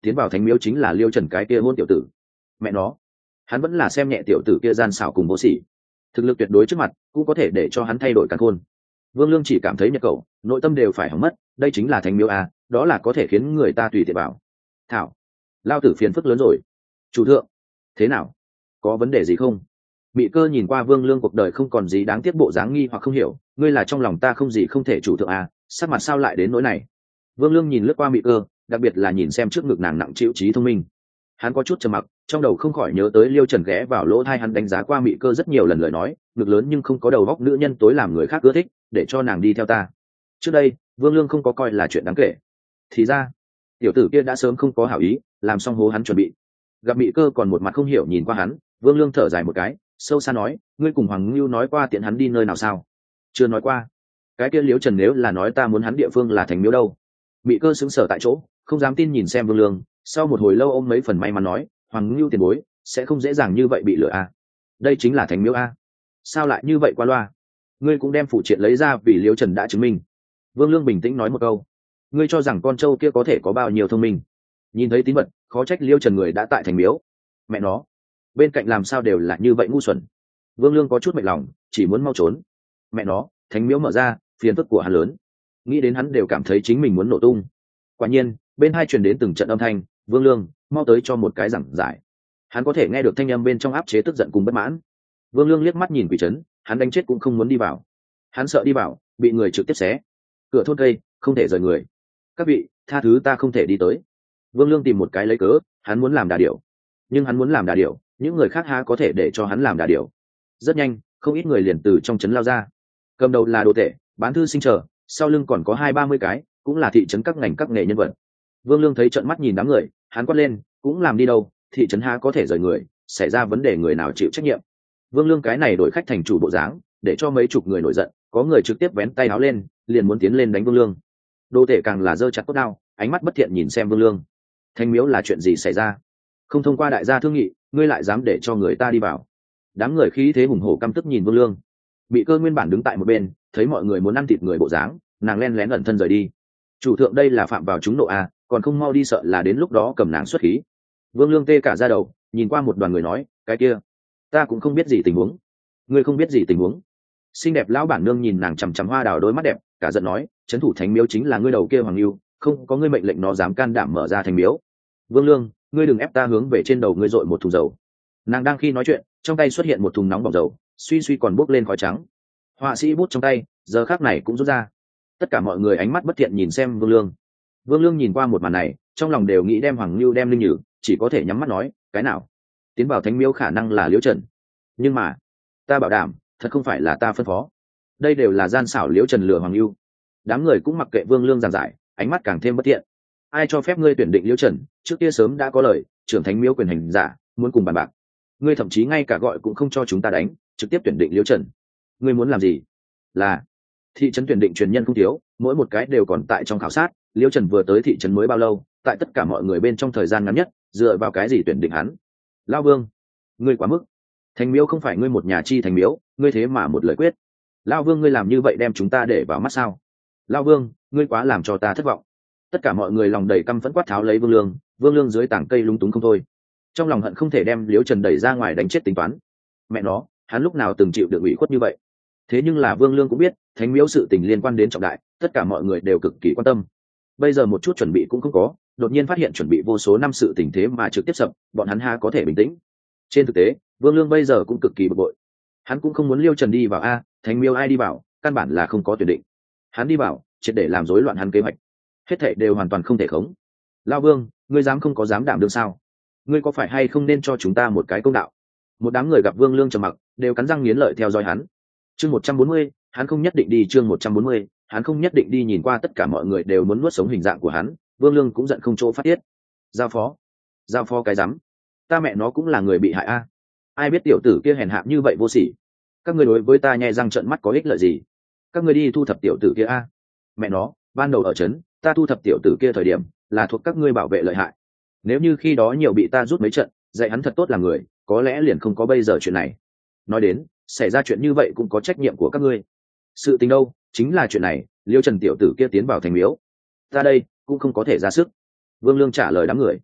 tiến vào thánh miếu chính là Liêu Trần cái kia hôn tiểu tử. Mẹ nó, hắn vẫn là xem nhẹ tiểu tử kia gian xảo cùng vô sỉ, thực lực tuyệt đối trước mặt cũng có thể để cho hắn thay đổi càn khôn. Vương Lương chỉ cảm thấy nhật cậu nội tâm đều phải hỏng mất, đây chính là thánh miếu à, đó là có thể khiến người ta tùy tiện vào. Thảo, lao tử phiền phức lớn rồi. Chủ thượng, thế nào, có vấn đề gì không? Mị Cơ nhìn qua Vương Lương cuộc đời không còn gì đáng tiếc bộ dáng nghi hoặc không hiểu, ngươi là trong lòng ta không gì không thể chủ thượng à, sắc mặt sao lại đến nỗi này? Vương Lương nhìn lướt qua Mị Cơ, đặc biệt là nhìn xem trước ngực nàng nặng chịu trí thông minh, hắn có chút trầm mặc, trong đầu không khỏi nhớ tới Liêu Trần ghé vào lỗ tai hắn đánh giá qua Mị Cơ rất nhiều lần lời nói, ngực lớn nhưng không có đầu óc nữ nhân tối làm người khác ưa thích, để cho nàng đi theo ta. Trước đây Vương Lương không có coi là chuyện đáng kể, thì ra tiểu tử kia đã sớm không có hảo ý, làm xong hố hắn chuẩn bị. Gặp Mị Cơ còn một mặt không hiểu nhìn qua hắn, Vương Lương thở dài một cái, sâu xa nói, ngươi cùng Hoàng Ngưu nói qua tiện hắn đi nơi nào sao? Chưa nói qua. Cái kia Liêu Trần nếu là nói ta muốn hắn địa phương là thành miếu đâu? Mị Cơ sững sờ tại chỗ, không dám tin nhìn xem Vương Lương, sau một hồi lâu ôm mấy phần may mắn nói, Hoàng Ngưu tiền bối sẽ không dễ dàng như vậy bị lừa a. Đây chính là thánh miếu a. Sao lại như vậy qua loa? Ngươi cũng đem phụ triện lấy ra vì Liêu Trần đã chứng minh. Vương Lương bình tĩnh nói một câu, ngươi cho rằng con trâu kia có thể có bao nhiêu thông minh? Nhìn thấy tín vật, khó trách Liêu Trần người đã tại thành miếu. Mẹ nó, bên cạnh làm sao đều là như vậy ngu xuẩn. Vương Lương có chút mệt lòng, chỉ muốn mau trốn. Mẹ nó, thánh miếu mở ra, phiền phức của hắn lớn. Nghĩ đến hắn đều cảm thấy chính mình muốn nổ tung. Quả nhiên, bên hai truyền đến từng trận âm thanh, Vương Lương, mau tới cho một cái giảng giải. Hắn có thể nghe được thanh âm bên trong áp chế tức giận cùng bất mãn. Vương Lương liếc mắt nhìn quỷ trấn, hắn đánh chết cũng không muốn đi vào. Hắn sợ đi vào, bị người trực tiếp xé. Cửa thôn cây, không thể rời người. Các vị, tha thứ ta không thể đi tới. Vương Lương tìm một cái lấy cớ, hắn muốn làm đà điểu. Nhưng hắn muốn làm đà điểu, những người khác há có thể để cho hắn làm đà điểu. Rất nhanh, không ít người liền từ trong trấn lao ra. Cầm đầu là đồ tể, bán thư sinh chờ, sau lưng còn có hai ba mươi cái, cũng là thị trấn các ngành các nghề nhân vật. Vương Lương thấy trợn mắt nhìn đám người, hắn quát lên, cũng làm đi đâu, thị trấn há có thể rời người, xảy ra vấn đề người nào chịu trách nhiệm. Vương Lương cái này đổi khách thành chủ bộ dáng, để cho mấy chục người nổi giận, có người trực tiếp vén tay áo lên, liền muốn tiến lên đánh Vương Lương. Đô tể càng là giơ chặt cốt đao, ánh mắt bất thiện nhìn xem Vương Lương. Thanh miếu là chuyện gì xảy ra? Không thông qua đại gia thương nghị, ngươi lại dám để cho người ta đi vào? Đám người khí thế hùng hổ căm tức nhìn Vương Lương. Bị Cơ nguyên bản đứng tại một bên, thấy mọi người muốn ăn thịt người bộ dáng, nàng len lén ẩn thân rời đi. Chủ thượng đây là phạm vào chúng nộ a, còn không mau đi sợ là đến lúc đó cầm nàng xuất khí. Vương Lương tê cả da đầu, nhìn qua một đoàn người nói, cái kia, ta cũng không biết gì tình huống. Ngươi không biết gì tình huống? Xinh đẹp lão bản nương nhìn nàng chằm chằm hoa đào đôi mắt đẹp, cả giận nói, trấn thủ thánh miếu chính là ngươi đầu kia Hoàng Lưu, không có ngươi mệnh lệnh nó dám can đảm mở ra thánh miếu. Vương Lương, ngươi đừng ép ta hướng về trên đầu ngươi dội một thùng dầu. Nàng đang khi nói chuyện, trong tay xuất hiện một thùng nóng bỏng dầu, suy suy còn bốc lên khói trắng. Họa sĩ bút trong tay giờ khắc này cũng rút ra. Tất cả mọi người ánh mắt bất thiện nhìn xem Vương Lương. Vương Lương nhìn qua một màn này, trong lòng đều nghĩ đem Hoàng Lưu đem linh nhử, chỉ có thể nhắm mắt nói, cái nào tiến vào thánh miếu khả năng là Liễu Trần, nhưng mà ta bảo đảm thật không phải là ta phân phó, đây đều là gian xảo Liễu Trần lừa Hoàng Lưu. Đám người cũng mặc kệ Vương Lương giảng giải, ánh mắt càng thêm bất thiện. Ai cho phép ngươi tuyển định Liễu Trần? Trước kia sớm đã có lời, trưởng thánh miếu quyền hành giả muốn cùng bàn bạc, ngươi thậm chí ngay cả gọi cũng không cho chúng ta đánh, trực tiếp tuyển định Liễu Trần. Ngươi muốn làm gì? Là thị trấn tuyển định truyền nhân không thiếu, mỗi một cái đều còn tại trong khảo sát. Liễu Trần vừa tới thị trấn mới bao lâu, tại tất cả mọi người bên trong thời gian ngắn nhất, dựa vào cái gì tuyển định hắn? Lão Vương, ngươi quá mức. Thành miếu không phải ngươi một nhà chi thành miếu, ngươi thế mà một lời quyết. Lão Vương, ngươi làm như vậy đem chúng ta để vào mắt sao? Lão Vương, ngươi quá làm cho ta thất vọng. Tất cả mọi người lòng đầy căm phẫn quát tháo lấy Vương Lương. Vương Lương dưới tảng cây lúng túng không thôi, trong lòng hận không thể đem Liễu Trần đẩy ra ngoài đánh chết tính toán. Mẹ nó, hắn lúc nào từng chịu được ủy khuất như vậy? Thế nhưng là Vương Lương cũng biết, thánh miếu sự tình liên quan đến trọng đại, tất cả mọi người đều cực kỳ quan tâm. Bây giờ một chút chuẩn bị cũng không có, đột nhiên phát hiện chuẩn bị vô số năm sự tình thế mà trực tiếp sập, bọn hắn ha có thể bình tĩnh? Trên thực tế, Vương Lương bây giờ cũng cực kỳ bực bội. Hắn cũng không muốn Liêu Trần đi vào a, thánh miếu ai đi vào, căn bản là không có tuyển định. Hắn đi vào, triệt để làm rối loạn hắn kế hoạch. Hết thảy đều hoàn toàn không thể khống. Lão Vương, ngươi dám không có dám đảm đương sao? Ngươi có phải hay không nên cho chúng ta một cái công đạo? Một đám người gặp Vương Lương trầm mặc, đều cắn răng nghiến lợi theo dõi hắn. Chương một trăm bốn mươi, hắn không nhất định đi. Chương một trăm bốn mươi, hắn không nhất định đi. Nhìn qua tất cả mọi người đều muốn nuốt sống hình dạng của hắn, Vương Lương cũng giận không chỗ phát tiết. Giao phó? Giao phó cái rắm? Ta mẹ nó cũng là người bị hại a. Ai biết tiểu tử kia hèn hạ như vậy vô sỉ. Các ngươi đối với ta nhè răng trợn mắt có ích lợi gì? Các ngươi đi thu thập tiểu tử kia a. Mẹ nó, ban đầu ở trấn, ta thu thập tiểu tử kia thời điểm, là thuộc các ngươi bảo vệ lợi hại. Nếu như khi đó nhiều bị ta rút mấy trận, dạy hắn thật tốt làm người, có lẽ liền không có bây giờ chuyện này. Nói đến, xảy ra chuyện như vậy cũng có trách nhiệm của các ngươi. Sự tình đâu, chính là chuyện này, Liêu Trần tiểu tử kia tiến vào thành miếu, ta đây cũng không có thể ra sức. Vương Lương trả lời đám người.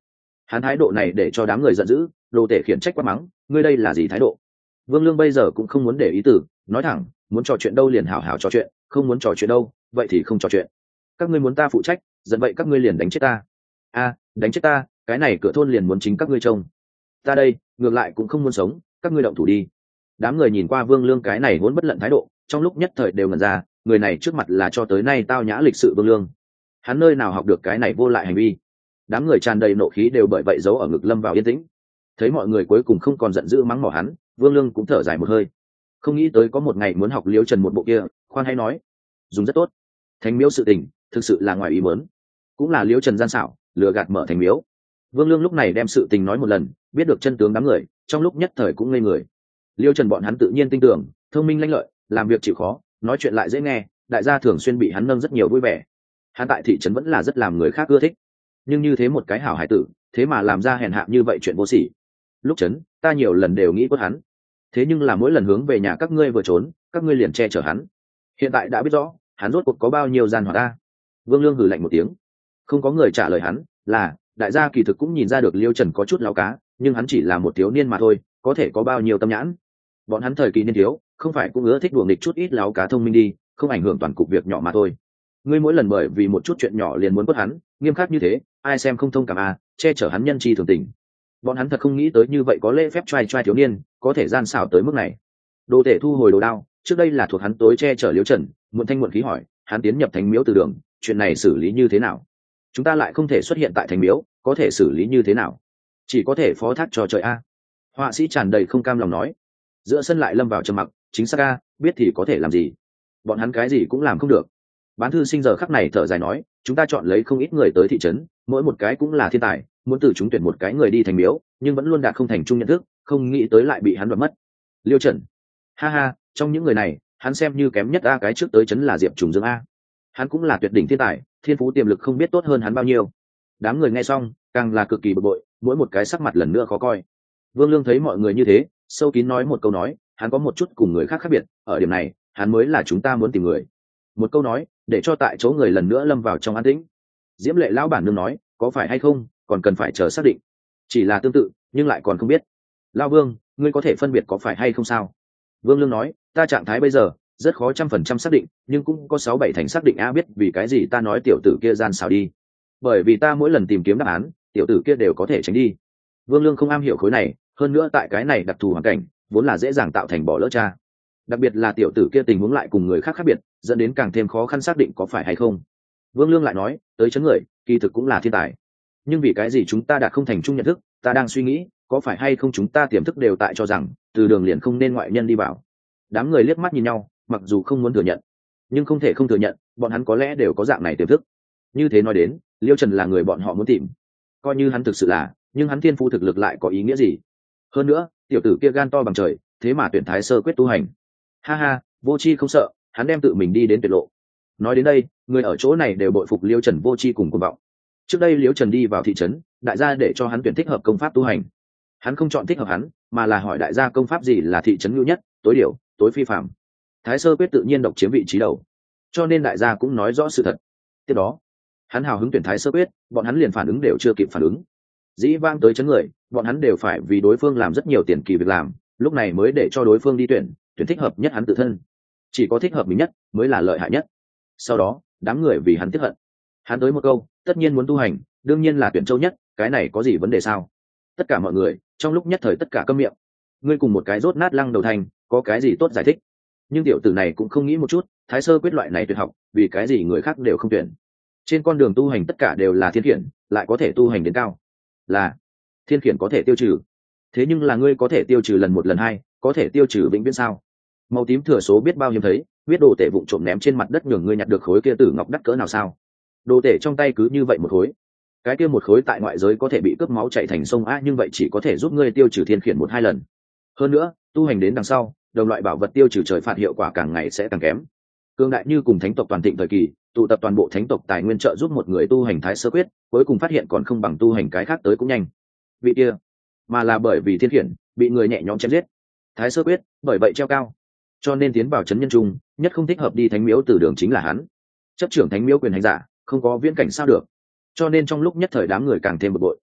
Hắn thái độ này để cho đám người giận dữ, đồ tể khiển trách quát mắng, ngươi đây là gì thái độ? Vương Lương bây giờ cũng không muốn để ý tử, nói thẳng, muốn trò chuyện đâu liền hảo hảo trò chuyện, không muốn trò chuyện đâu vậy thì không trò chuyện. Các ngươi muốn ta phụ trách, dẫn vậy các ngươi liền đánh chết ta. A, đánh chết ta, cái này cửa thôn liền muốn chính các ngươi trông. Ta đây ngược lại cũng không muốn sống, các ngươi động thủ đi. Đám người nhìn qua Vương Lương cái này vốn bất lận thái độ, trong lúc nhất thời đều ngẩn ra, người này trước mặt là cho tới nay tao nhã lịch sự Vương Lương, hắn nơi nào học được cái này vô lại hành vi. Đám người tràn đầy nộ khí đều bởi vậy giấu ở ngực lâm vào yên tĩnh. Thấy mọi người cuối cùng không còn giận dữ mắng mỏ hắn, Vương Lương cũng thở dài một hơi. Không nghĩ tới có một ngày muốn học Liễu Trần một bộ kia, khoan hay nói, dùng rất tốt. Thánh miếu sự tình thực sự là ngoài ý muốn, cũng là Liễu Trần gian xảo lừa gạt mở thành miếu. Vương Lương lúc này đem sự tình nói một lần, biết được chân tướng đám người trong lúc nhất thời cũng ngây người. Liễu Trần bọn hắn tự nhiên tin tưởng, thông minh lanh lợi, làm việc chịu khó, nói chuyện lại dễ nghe, đại gia thường xuyên bị hắn nâng rất nhiều vui vẻ. Hắn tại thị trấn vẫn là rất làm người khác ưa thích, nhưng như thế một cái hảo hải tử, thế mà làm ra hèn hạ như vậy chuyện vô sỉ. Lúc trấn, ta nhiều lần đều nghĩ quất hắn, thế nhưng là mỗi lần hướng về nhà các ngươi vừa trốn, các ngươi liền che chở hắn. Hiện tại đã biết rõ, hắn rốt cuộc có bao nhiêu gian hoạt ta. Vương Lương hừ lạnh một tiếng, không có người trả lời hắn, là đại gia kỳ thực cũng nhìn ra được Liêu Trần có chút láo cá, nhưng hắn chỉ là một thiếu niên mà thôi, có thể có bao nhiêu tâm nhãn. Bọn hắn thời kỳ niên thiếu, không phải cũng ưa thích đùa nghịch chút ít láo cá thông minh đi, không ảnh hưởng toàn cục việc nhỏ mà thôi. Ngươi mỗi lần bởi vì một chút chuyện nhỏ liền muốn quất hắn, nghiêm khắc như thế, ai xem không thông cảm à, che chở hắn nhân chi thường tình. Bọn hắn thật không nghĩ tới như vậy có lễ phép trai trai thiếu niên có thể gian xảo tới mức này. Đồ tể thu hồi đồ đao, trước đây là thuộc hắn tối che chở Liễu Trần, muộn thanh muộn khí hỏi, hắn tiến nhập thánh miếu từ đường, chuyện này xử lý như thế nào? Chúng ta lại không thể xuất hiện tại thánh miếu, có thể xử lý như thế nào? Chỉ có thể phó thác cho trời a. Họa sĩ tràn đầy không cam lòng nói. Giữa sân lại lâm vào trầm mặc, chính xác a, biết thì có thể làm gì? Bọn hắn cái gì cũng làm không được. Bán thư sinh giờ khắc này thở dài nói, chúng ta chọn lấy không ít người tới thị trấn, mỗi một cái cũng là thiên tài, muốn từ chúng tuyển một cái người đi thành miếu, nhưng vẫn luôn đạt không thành chung nhận thức, không nghĩ tới lại bị hắn đoạt mất. Liêu Trần, ha ha, trong những người này, hắn xem như kém nhất a, cái trước tới trấn là Diệp Trùng Dương a. Hắn cũng là tuyệt đỉnh thiên tài, thiên phú tiềm lực không biết tốt hơn hắn bao nhiêu. Đám người nghe xong, càng là cực kỳ bực bội, mỗi một cái sắc mặt lần nữa khó coi. Vương Lương thấy mọi người như thế, sâu kín nói một câu nói, hắn có một chút cùng người khác khác biệt, ở điểm này, hắn mới là chúng ta muốn tìm người. Một câu nói, để cho tại chỗ người lần nữa lâm vào trong an tĩnh. Diễm Lệ lão bản nương nói, có phải hay không, còn cần phải chờ xác định. Chỉ là tương tự, nhưng lại còn không biết. Lão Vương, ngươi có thể phân biệt có phải hay không sao? Vương Lương nói, ta trạng thái bây giờ rất khó trăm phần trăm xác định, nhưng cũng có sáu bảy thành xác định a, biết vì cái gì ta nói tiểu tử kia gian xảo đi. Bởi vì ta mỗi lần tìm kiếm đáp án, tiểu tử kia đều có thể tránh đi. Vương Lương không am hiểu khối này, hơn nữa tại cái này đặc thù hoàn cảnh, vốn là dễ dàng tạo thành bỏ lỡ cha. Đặc biệt là tiểu tử kia tình huống lại cùng người khác khác biệt, dẫn đến càng thêm khó khăn xác định có phải hay không. Vương Lương lại nói, tới chấn người, kỳ thực cũng là thiên tài. Nhưng vì cái gì chúng ta đã không thành chung nhận thức, ta đang suy nghĩ, có phải hay không chúng ta tiềm thức đều tại cho rằng, từ đường liền không nên ngoại nhân đi vào. Đám người liếc mắt nhìn nhau, mặc dù không muốn thừa nhận, nhưng không thể không thừa nhận, bọn hắn có lẽ đều có dạng này tiềm thức. Như thế nói đến, Liêu Trần là người bọn họ muốn tìm. Coi như hắn thực sự là, nhưng hắn thiên phu thực lực lại có ý nghĩa gì? Hơn nữa, tiểu tử kia gan to bằng trời, thế mà tuyển thái sơ quyết tu hành. Ha ha, vô chi không sợ, hắn đem tự mình đi đến tuyệt lộ. Nói đến đây, người ở chỗ này đều bội phục Liêu Trần vô chi cùng cuồng vọng. Trước đây Liêu Trần đi vào thị trấn, đại gia để cho hắn tuyển thích hợp công pháp tu hành. Hắn không chọn thích hợp hắn, mà là hỏi đại gia công pháp gì là thị trấn nhu nhất, tối điều, tối phi phạm. Thái sơ quyết tự nhiên độc chiếm vị trí đầu, cho nên đại gia cũng nói rõ sự thật. Tiếp đó, hắn hào hứng tuyển thái sơ quyết, bọn hắn liền phản ứng đều chưa kịp phản ứng. Dĩ vang tới chấn người, bọn hắn đều phải vì đối phương làm rất nhiều tiền kỳ việc làm, lúc này mới để cho đối phương đi tuyển, tuyển thích hợp nhất hắn tự thân. Chỉ có thích hợp mình nhất mới là lợi hại nhất. Sau đó, đám người vì hắn tiếc hận. Hắn tới một câu, tất nhiên muốn tu hành, đương nhiên là tuyển châu nhất, cái này có gì vấn đề sao? Tất cả mọi người, trong lúc nhất thời tất cả câm miệng. Ngươi cùng một cái rốt nát lăng đầu thành, có cái gì tốt giải thích? Nhưng tiểu tử này cũng không nghĩ một chút, thái sơ quyết loại này tuyệt học, vì cái gì người khác đều không tuyển? Trên con đường tu hành tất cả đều là thiên khiển, lại có thể tu hành đến cao. Là thiên khiển có thể tiêu trừ, thế nhưng là ngươi có thể tiêu trừ lần một lần hai, có thể tiêu trừ vĩnh viễn sao? Màu tím thừa số biết bao hiếm thấy, biết đồ tể vụng trộm ném trên mặt đất nhường ngươi nhặt được khối kia tử ngọc đắt cỡ nào sao? Đồ tể trong tay cứ như vậy một khối, cái kia một khối tại ngoại giới có thể bị cướp máu chảy thành sông a, nhưng vậy chỉ có thể giúp ngươi tiêu trừ thiên khiển một hai lần. Hơn nữa, tu hành đến đằng sau, đồng loại bảo vật tiêu trừ trời phạt hiệu quả càng ngày sẽ càng kém. Cương đại như cùng thánh tộc toàn thịnh thời kỳ, tụ tập toàn bộ thánh tộc tài nguyên trợ giúp một người tu hành thái sơ quyết, cuối cùng phát hiện còn không bằng tu hành cái khác tới cũng nhanh. Vị kia, mà là bởi vì thiên khiển bị người nhẹ nhõm chém giết. Thái sơ quyết bởi vậy treo cao, cho nên tiến vào trấn nhân trung, nhất không thích hợp đi thánh miếu từ đường chính là hắn. Chấp trưởng thánh miếu quyền hành giả, không có viễn cảnh sao được. Cho nên trong lúc nhất thời đám người càng thêm bực bội.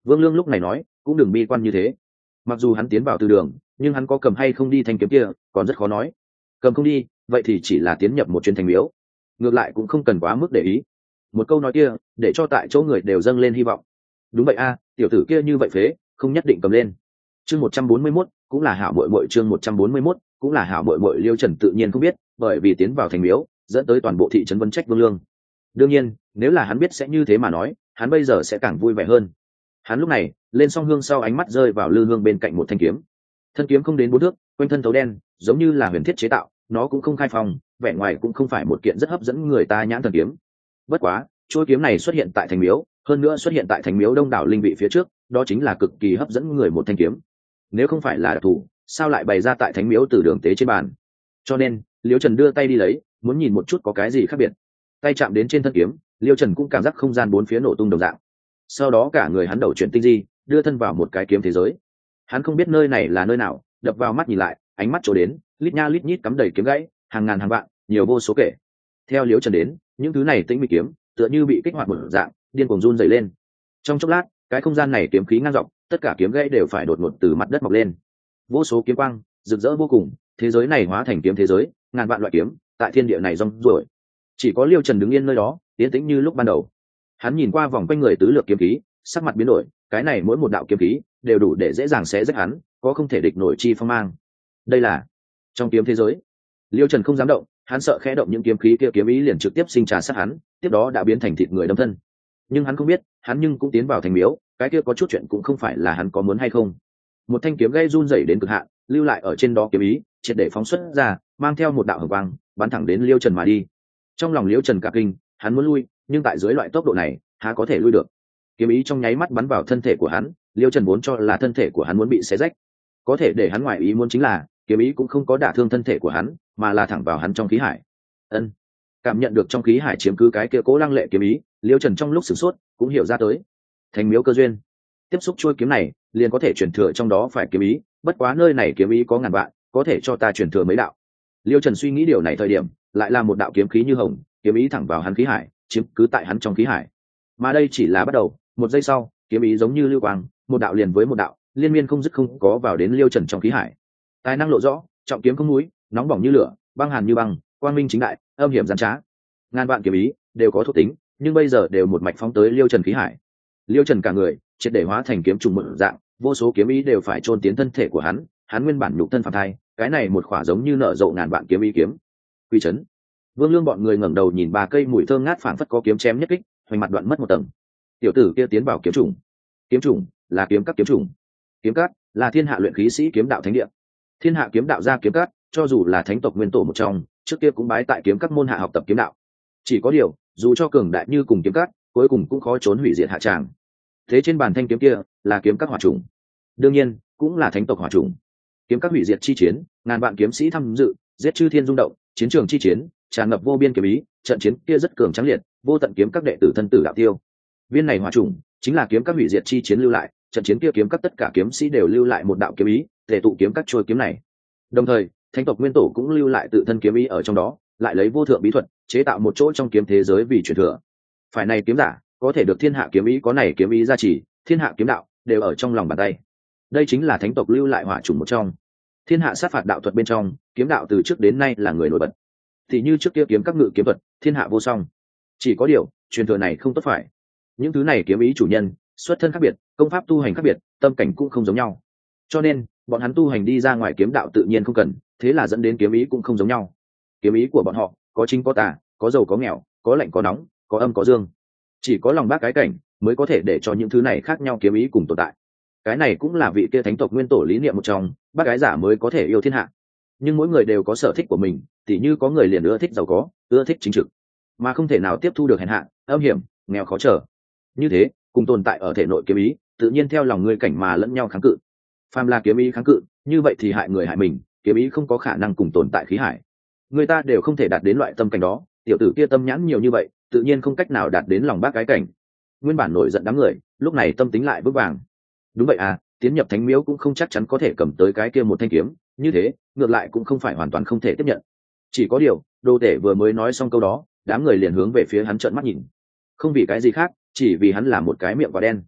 Vương Lương lúc này nói, cũng đừng bi quan như thế. Mặc dù hắn tiến vào từ đường, nhưng hắn có cầm hay không đi thanh kiếm kia còn rất khó nói. Cầm không đi, vậy thì chỉ là tiến nhập một chuyến thành miếu, ngược lại cũng không cần quá mức để ý. Một câu nói kia để cho tại chỗ người đều dâng lên hy vọng. Đúng vậy a, tiểu tử kia như vậy phế, không nhất định cầm lên. Chương một trăm bốn mươi mốt cũng là hảo muội muội, chương một trăm bốn mươi mốt cũng là hảo muội muội. Liêu Trần tự nhiên không biết, bởi vì tiến vào thành miếu dẫn tới toàn bộ thị trấn vấn trách Vương Lương. Đương nhiên, nếu là hắn biết sẽ như thế mà nói, hắn bây giờ sẽ càng vui vẻ hơn. Hắn lúc này lên song hương sau, ánh mắt rơi vào lư hương bên cạnh một thanh kiếm. Thân kiếm không đến bốn thước, quanh thân thấu đen, giống như là huyền thiết chế tạo, nó cũng không khai phong, vẻ ngoài cũng không phải một kiện rất hấp dẫn người ta nhãn thần kiếm. Bất quá, chuôi kiếm này xuất hiện tại thành miếu, hơn nữa xuất hiện tại thành miếu đông đảo linh vị phía trước, đó chính là cực kỳ hấp dẫn người một thanh kiếm. Nếu không phải là đặc thù, sao lại bày ra tại thánh miếu từ đường tế trên bàn? Cho nên, Liêu Trần đưa tay đi lấy, muốn nhìn một chút có cái gì khác biệt. Tay chạm đến trên thân kiếm, Liêu Trần cũng cảm giác không gian bốn phía nổ tung đồng dạng. Sau đó cả người hắn đầu chuyển tinh di, đưa thân vào một cái kiếm thế giới. Hắn không biết nơi này là nơi nào, đập vào mắt nhìn lại, ánh mắt chỗ đến, lít nha lít nhít cắm đầy kiếm gãy, hàng ngàn hàng vạn, nhiều vô số kể. Theo Liêu Trần đến, những thứ này tĩnh mịch kiếm, tựa như bị kích hoạt một dạng, điên cuồng run rẩy lên. Trong chốc lát, cái không gian này kiếm khí ngang dọc, tất cả kiếm gãy đều phải đột ngột từ mặt đất mọc lên. Vô số kiếm quang rực rỡ vô cùng, thế giới này hóa thành kiếm thế giới, ngàn vạn loại kiếm tại thiên địa này rong ruổi. Chỉ có Liêu Trần đứng yên nơi đó, yên tĩnh như lúc ban đầu. Hắn nhìn qua vòng quanh người tứ lược kiếm khí, sắc mặt biến đổi, cái này mỗi một đạo kiếm khí đều đủ để dễ dàng xé rách hắn, có không thể địch nổi chi phong mang. Đây là trong kiếm thế giới. Liêu Trần không dám động, hắn sợ khẽ động những kiếm khí kia, kiếm ý liền trực tiếp sinh trà sát hắn, tiếp đó đã biến thành thịt người đâm thân. Nhưng hắn không biết, hắn nhưng cũng tiến vào thành miếu, cái kia có chút chuyện cũng không phải là hắn có muốn hay không. Một thanh kiếm gây run rẩy đến cực hạn, lưu lại ở trên đó kiếm ý triệt để phóng xuất ra, mang theo một đạo hồng quang bắn thẳng đến Liêu Trần mà đi. Trong lòng Liêu Trần cả kinh, hắn muốn lui, nhưng tại dưới loại tốc độ này há có thể lui được. Kiếm ý trong nháy mắt bắn vào thân thể của hắn, Liêu Trần vốn cho là thân thể của hắn muốn bị xé rách, có thể để hắn ngoài ý muốn chính là kiếm ý cũng không có đả thương thân thể của hắn, mà là thẳng vào hắn trong khí hải. Ân, cảm nhận được trong khí hải chiếm cứ cái kia cố lăng lệ kiếm ý, Liêu Trần trong lúc sửng sốt cũng hiểu ra tới, thành miếu cơ duyên. Tiếp xúc chuôi kiếm này liền có thể truyền thừa trong đó phải kiếm ý, bất quá nơi này kiếm ý có ngàn vạn, có thể cho ta truyền thừa mấy đạo. Liêu Trần suy nghĩ điều này thời điểm, lại là một đạo kiếm khí như hồng, kiếm ý thẳng vào hắn khí hải, chiếm cứ tại hắn trong khí hải. Mà đây chỉ là bắt đầu, một giây sau, kiếm ý giống như lưu quang, một đạo liền với một đạo, liên miên không dứt không có vào đến Liêu Trần trong khí hải. Tài năng lộ rõ, trọng kiếm không núi, nóng bỏng như lửa, băng hàn như băng, quang minh chính đại, âm hiểm gian trá. Ngàn vạn kiếm ý đều có thuộc tính, nhưng bây giờ đều một mạch phóng tới Liêu Trần khí hải. Liêu Trần cả người triệt để hóa thành kiếm trùng một dạng, vô số kiếm ý đều phải chôn tiến thân thể của hắn, hắn nguyên bản nhục thân phàm thai, cái này một khỏa giống như nở rộ ngàn vạn kiếm ý kiếm. Quy chấn. Vương Lương bọn người ngẩng đầu nhìn ba cây mùi thơm ngát phảng phất có kiếm chém nhất kích, hoành mặt đoạn mất một tầng. Tiểu tử kia tiến vào kiếm trùng. Kiếm trùng là kiếm các kiếm trùng. Kiếm các là thiên hạ luyện khí sĩ kiếm đạo thánh địa. Thiên hạ kiếm đạo ra kiếm các, cho dù là thánh tộc nguyên tổ một trong, trước kia cũng bái tại kiếm các môn hạ học tập kiếm đạo. Chỉ có điều, dù cho cường đại như cùng kiếm các, cuối cùng cũng khó trốn hủy diệt hạ tràng. Thế trên bàn thanh kiếm kia là kiếm các hỏa trùng, đương nhiên cũng là thánh tộc hỏa trùng. Kiếm các hủy diệt chi chiến, ngàn vạn kiếm sĩ tham dự, giết chư thiên rung động, chiến trường chi chiến tràn ngập vô biên kiếm ý, trận chiến kia rất cường tráng liệt, vô tận kiếm các đệ tử thân tử đạo tiêu. Viên này hỏa trùng chính là kiếm các hủy diệt chi chiến lưu lại, trận chiến kia kiếm các tất cả kiếm sĩ đều lưu lại một đạo kiếm ý, để tụ kiếm các trôi kiếm này. Đồng thời, thánh tộc nguyên tổ cũng lưu lại tự thân kiếm ý ở trong đó, lại lấy vô thượng bí thuật chế tạo một chỗ trong kiếm thế giới vì truyền thừa. Phải này kiếm giả có thể được thiên hạ kiếm ý có này kiếm ý gia trì, thiên hạ kiếm đạo đều ở trong lòng bàn tay. Đây chính là thánh tộc lưu lại hỏa chủng một trong. Thiên hạ sát phạt đạo thuật bên trong, kiếm đạo từ trước đến nay là người nổi bật. Thì như trước kia kiếm các ngự kiếm thuật, thiên hạ vô song. Chỉ có điều, truyền thừa này không tốt phải. Những thứ này kiếm ý chủ nhân, xuất thân khác biệt, công pháp tu hành khác biệt, tâm cảnh cũng không giống nhau. Cho nên, bọn hắn tu hành đi ra ngoài kiếm đạo tự nhiên không cần, thế là dẫn đến kiếm ý cũng không giống nhau. Kiếm ý của bọn họ có chính có tà, có giàu có nghèo, có lạnh có nóng, có âm có dương. Chỉ có lòng bác cái cảnh mới có thể để cho những thứ này khác nhau kiếm ý cùng tồn tại. Cái này cũng là vị kia thánh tộc nguyên tổ lý niệm một trong, bác gái giả mới có thể yêu thiên hạ. Nhưng mỗi người đều có sở thích của mình, tỉ như có người liền ưa thích giàu có, ưa thích chính trực, mà không thể nào tiếp thu được hèn hạ, âm hiểm, nghèo khó trở. Như thế, cùng tồn tại ở thể nội kiếm ý, tự nhiên theo lòng người cảnh mà lẫn nhau kháng cự. Phàm là kiếm ý kháng cự, như vậy thì hại người hại mình, kiếm ý không có khả năng cùng tồn tại khí hải. Người ta đều không thể đạt đến loại tâm cảnh đó, tiểu tử kia tâm nhãn nhiều như vậy, tự nhiên không cách nào đạt đến lòng bác cái cảnh. Nguyên bản nổi giận đám người, lúc này tâm tính lại vững vàng. Đúng vậy à, tiến nhập thánh miếu cũng không chắc chắn có thể cầm tới cái kia một thanh kiếm, như thế ngược lại cũng không phải hoàn toàn không thể tiếp nhận. Chỉ có điều, đồ tể vừa mới nói xong câu đó, đám người liền hướng về phía hắn trợn mắt nhìn. Không vì cái gì khác, chỉ vì hắn là một cái miệng quả đen.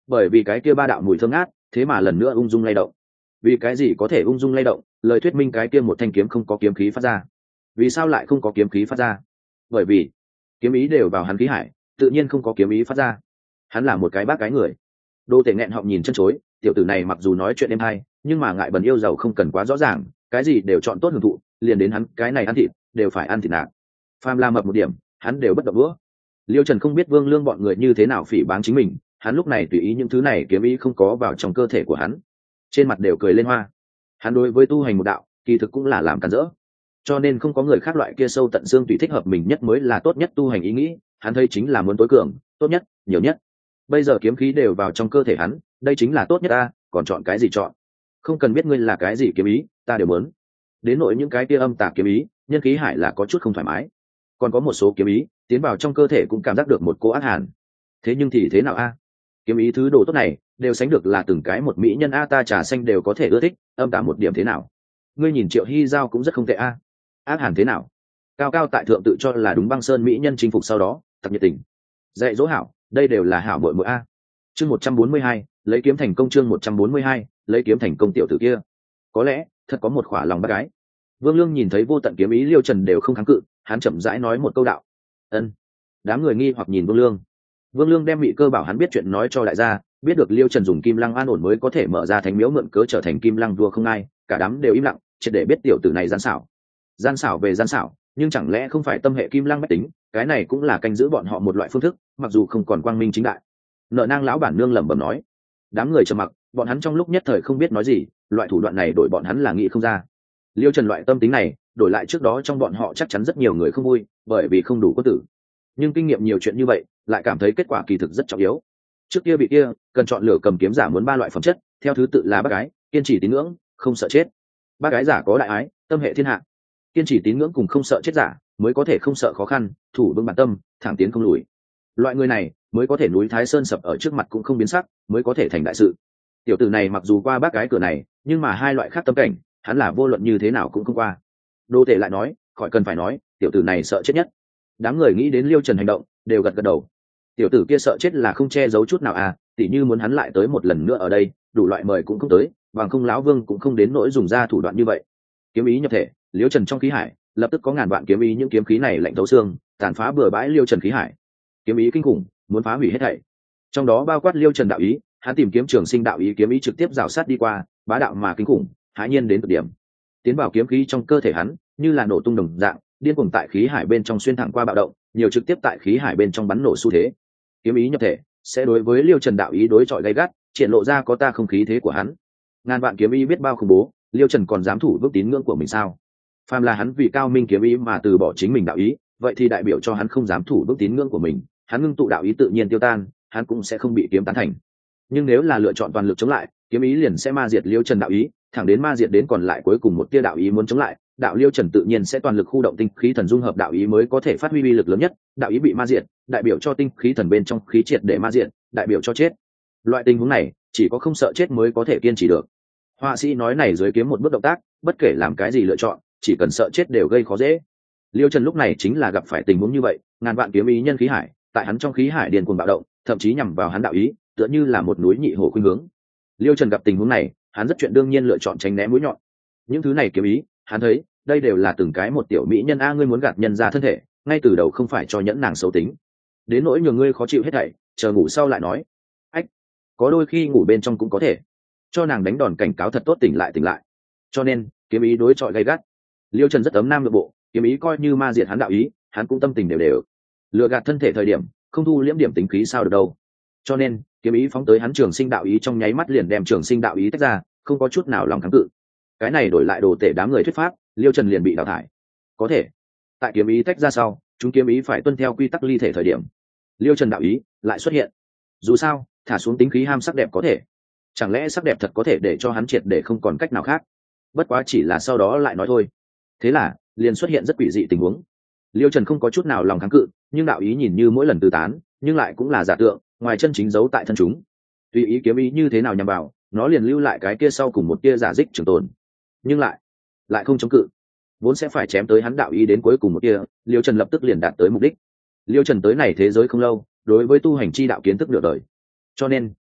bởi vì cái kia ba đạo mùi thơm ngát thế mà lần nữa ung dung lay động. Vì cái gì có thể ung dung lay động? Lời thuyết minh cái kia một thanh kiếm không có kiếm khí phát ra. Vì sao lại không có kiếm khí phát ra? Bởi vì kiếm ý đều vào hắn khí hải, tự nhiên không có kiếm ý phát ra. Hắn là một cái bác cái người. Đô Tể nghẹn họng nhìn chân chối, tiểu tử này mặc dù nói chuyện êm hay, nhưng mà ngại bần yêu giàu không cần quá rõ ràng, cái gì đều chọn tốt hưởng thụ, liền đến hắn cái này ăn thịt đều phải ăn thịt nạc. Phàm la mập một điểm, hắn đều bất động đũa. Liêu Trần không biết Vương Lương bọn người như thế nào phỉ báng chính mình, hắn lúc này tùy ý những thứ này kiếm ý không có vào trong cơ thể của hắn, trên mặt đều cười lên hoa. Hắn đối với tu hành một đạo, kỳ thực cũng là làm cản rỡ, cho nên không có người khác loại kia sâu tận xương tùy thích hợp mình nhất mới là tốt nhất tu hành ý nghĩ. Hắn thấy chính là muốn tối cường, tốt nhất, nhiều nhất. Bây giờ kiếm khí đều vào trong cơ thể hắn, đây chính là tốt nhất ta, còn chọn cái gì chọn? Không cần biết ngươi là cái gì kiếm ý, ta đều muốn. Đến nỗi những cái kia âm tà kiếm ý, nhân khí hải là có chút không thoải mái. Còn có một số kiếm ý tiến vào trong cơ thể cũng cảm giác được một cô ác hàn. Thế nhưng thì thế nào a? Kiếm ý thứ đồ tốt này đều sánh được là từng cái một mỹ nhân a, ta trà xanh đều có thể ưa thích, âm tà một điểm thế nào? Ngươi nhìn Triệu Hy Giao cũng rất không tệ a. Ác hàn thế nào? Cao cao tại thượng tự cho là đúng băng sơn mỹ nhân chinh phục sau đó tập nhiệt tình dạy dỗ hảo, đây đều là hảo bội mỗi a. Chương một trăm bốn mươi hai, lấy kiếm thành công. Chương một trăm bốn mươi hai, lấy kiếm thành công. Tiểu tử kia có lẽ thật có một khỏa lòng bác gái. Vương Lương nhìn thấy vô tận kiếm ý Liêu Trần đều không kháng cự, hắn chậm rãi nói một câu đạo. Ân. Đám người nghi hoặc nhìn Vương Lương. Vương Lương đem mị cơ bảo hắn biết chuyện nói cho đại gia, biết được Liêu Trần dùng kim lăng an ổn mới có thể mở ra thánh miếu mượn cớ trở thành kim lăng vua không ai, cả đám đều im lặng, triệt để biết tiểu tử này gian xảo. Gian xảo về gian xảo, nhưng chẳng lẽ không phải tâm hệ kim lăng bách tính, cái này cũng là canh giữ bọn họ một loại phương thức, mặc dù không còn quang minh chính đại. Nợ nang lão bản nương lẩm bẩm nói. Đám người trầm mặc, bọn hắn trong lúc nhất thời không biết nói gì, loại thủ đoạn này đổi bọn hắn là nghĩ không ra. Liêu Trần loại tâm tính này đổi lại trước đó trong bọn họ chắc chắn rất nhiều người không vui, bởi vì không đủ quân tử. Nhưng kinh nghiệm nhiều chuyện như vậy lại cảm thấy kết quả kỳ thực rất trọng yếu. Trước kia bị kia cần chọn lựa cầm kiếm giả muốn ba loại phẩm chất, theo thứ tự là bác gái, kiên trì tín ngưỡng, không sợ chết. Bác gái giả có đại ái, tâm hệ thiên hạ. Kiên trì tín ngưỡng cùng không sợ chết giả mới có thể không sợ khó khăn, thủ vững bản tâm, thẳng tiến không lùi. Loại người này mới có thể núi Thái Sơn sập ở trước mặt cũng không biến sắc, mới có thể thành đại sự. Tiểu tử này mặc dù qua bác gái cửa này, nhưng mà hai loại khác tâm cảnh hắn là vô luận như thế nào cũng không qua. Đô Tể lại nói, khỏi cần phải nói, tiểu tử này sợ chết nhất. Đám người nghĩ đến Liêu Trần hành động đều gật gật đầu. Tiểu tử kia sợ chết là không che giấu chút nào à, tỉ như muốn hắn lại tới một lần nữa ở đây, đủ loại mời cũng không tới, bằng không lão Vương cũng không đến nỗi dùng ra thủ đoạn như vậy. Kiếm ý nhập thể, Liêu Trần trong khí hải lập tức có ngàn vạn kiếm ý, những kiếm khí này lạnh thấu xương, tàn phá bừa bãi Liêu Trần khí hải. Kiếm ý kinh khủng, muốn phá hủy hết thảy. Trong đó bao quát Liêu Trần đạo ý, hắn tìm kiếm trường sinh đạo ý, kiếm ý trực tiếp rào sát đi qua, bá đạo mà kinh khủng, hãi nhiên đến cực điểm. Tiến vào kiếm khí trong cơ thể hắn, như là nổ tung đồng dạng, điên cuồng tại khí hải bên trong xuyên thẳng qua bạo động, nhiều trực tiếp tại khí hải bên trong bắn nổ xu thế. Kiếm ý nhập thể, sẽ đối với Liêu Trần đạo ý đối chọi gay gắt, triển lộ ra có ta không khí thế của hắn. Ngàn vạn kiếm ý biết bao khủng bố, Liêu Trần còn dám thủ vững tín ngưỡng của mình sao? Phàm là hắn vì cao minh kiếm ý mà từ bỏ chính mình đạo ý, vậy thì đại biểu cho hắn không dám thủ vững tín ngưỡng của mình, hắn ngưng tụ đạo ý tự nhiên tiêu tan, hắn cũng sẽ không bị kiếm tán thành. Nhưng nếu là lựa chọn toàn lực chống lại, kiếm ý liền sẽ ma diệt Liêu Trần đạo ý, thẳng đến ma diệt đến còn lại cuối cùng một tia đạo ý muốn chống lại, đạo Liêu Trần tự nhiên sẽ toàn lực khu động tinh khí thần dung hợp đạo ý mới có thể phát huy uy lực lớn nhất. Đạo ý bị ma diệt, đại biểu cho tinh khí thần bên trong khí triệt để ma diệt, đại biểu cho chết. Loại tình huống này, chỉ có không sợ chết mới có thể kiên trì được. Họa sĩ nói này dưới kiếm một bước động tác, bất kể làm cái gì lựa chọn, chỉ cần sợ chết đều gây khó dễ. Liêu Trần lúc này chính là gặp phải tình huống như vậy, ngàn vạn kiếm ý nhân khí hải, tại hắn trong khí hải điên cuồng bạo động, thậm chí nhằm vào hắn đạo ý, tựa như là một núi nhị hổ khuynh hướng. Liêu Trần gặp tình huống này, hắn rất chuyện đương nhiên lựa chọn tránh né mũi nhọn. Những thứ này kiếm ý, hắn thấy, đây đều là từng cái một tiểu mỹ nhân a, ngươi muốn gạt nhân ra thân thể, ngay từ đầu không phải cho nhẫn nàng xấu tính. Đến nỗi nhường ngươi khó chịu hết thảy, chờ ngủ sau lại nói. Ách, có đôi khi ngủ bên trong cũng có thể. Cho nàng đánh đòn cảnh cáo thật tốt, tỉnh lại tỉnh lại. Cho nên, kiếm ý đối chọi gay gắt. Liêu Trần rất ấm nam nội bộ, kiếm ý coi như ma diệt hắn đạo ý, hắn cũng tâm tình đều đều. Lừa gạt thân thể thời điểm, không thu liễm điểm tính khí sao được đâu. Cho nên, kiếm ý phóng tới hắn trường sinh đạo ý trong nháy mắt liền đem trường sinh đạo ý tách ra, không có chút nào lòng kháng cự. Cái này đổi lại Đồ Tể đám người thuyết pháp, Liêu Trần liền bị đào thải. Có thể, tại kiếm ý tách ra sau, chúng kiếm ý phải tuân theo quy tắc ly thể thời điểm, Liêu Trần đạo ý lại xuất hiện. Dù sao, thả xuống tính khí ham sắc đẹp có thể, chẳng lẽ sắc đẹp thật có thể để cho hắn triệt để không còn cách nào khác? Bất quá chỉ là sau đó lại nói thôi. Thế là, liền xuất hiện rất quỷ dị tình huống. Liêu Trần không có chút nào lòng kháng cự, nhưng đạo ý nhìn như mỗi lần tứ tán, nhưng lại cũng là giả tượng, ngoài chân chính giấu tại thân chúng. Tùy ý kiếm ý như thế nào nhằm vào, nó liền lưu lại cái kia sau cùng một tia giả dích trường tồn. Nhưng lại, lại không chống cự, vốn sẽ phải chém tới hắn đạo ý đến cuối cùng một tia, Liêu Trần lập tức liền đạt tới mục đích. Liêu Trần tới này thế giới không lâu, đối với tu hành chi đạo kiến thức nửa đời, cho nên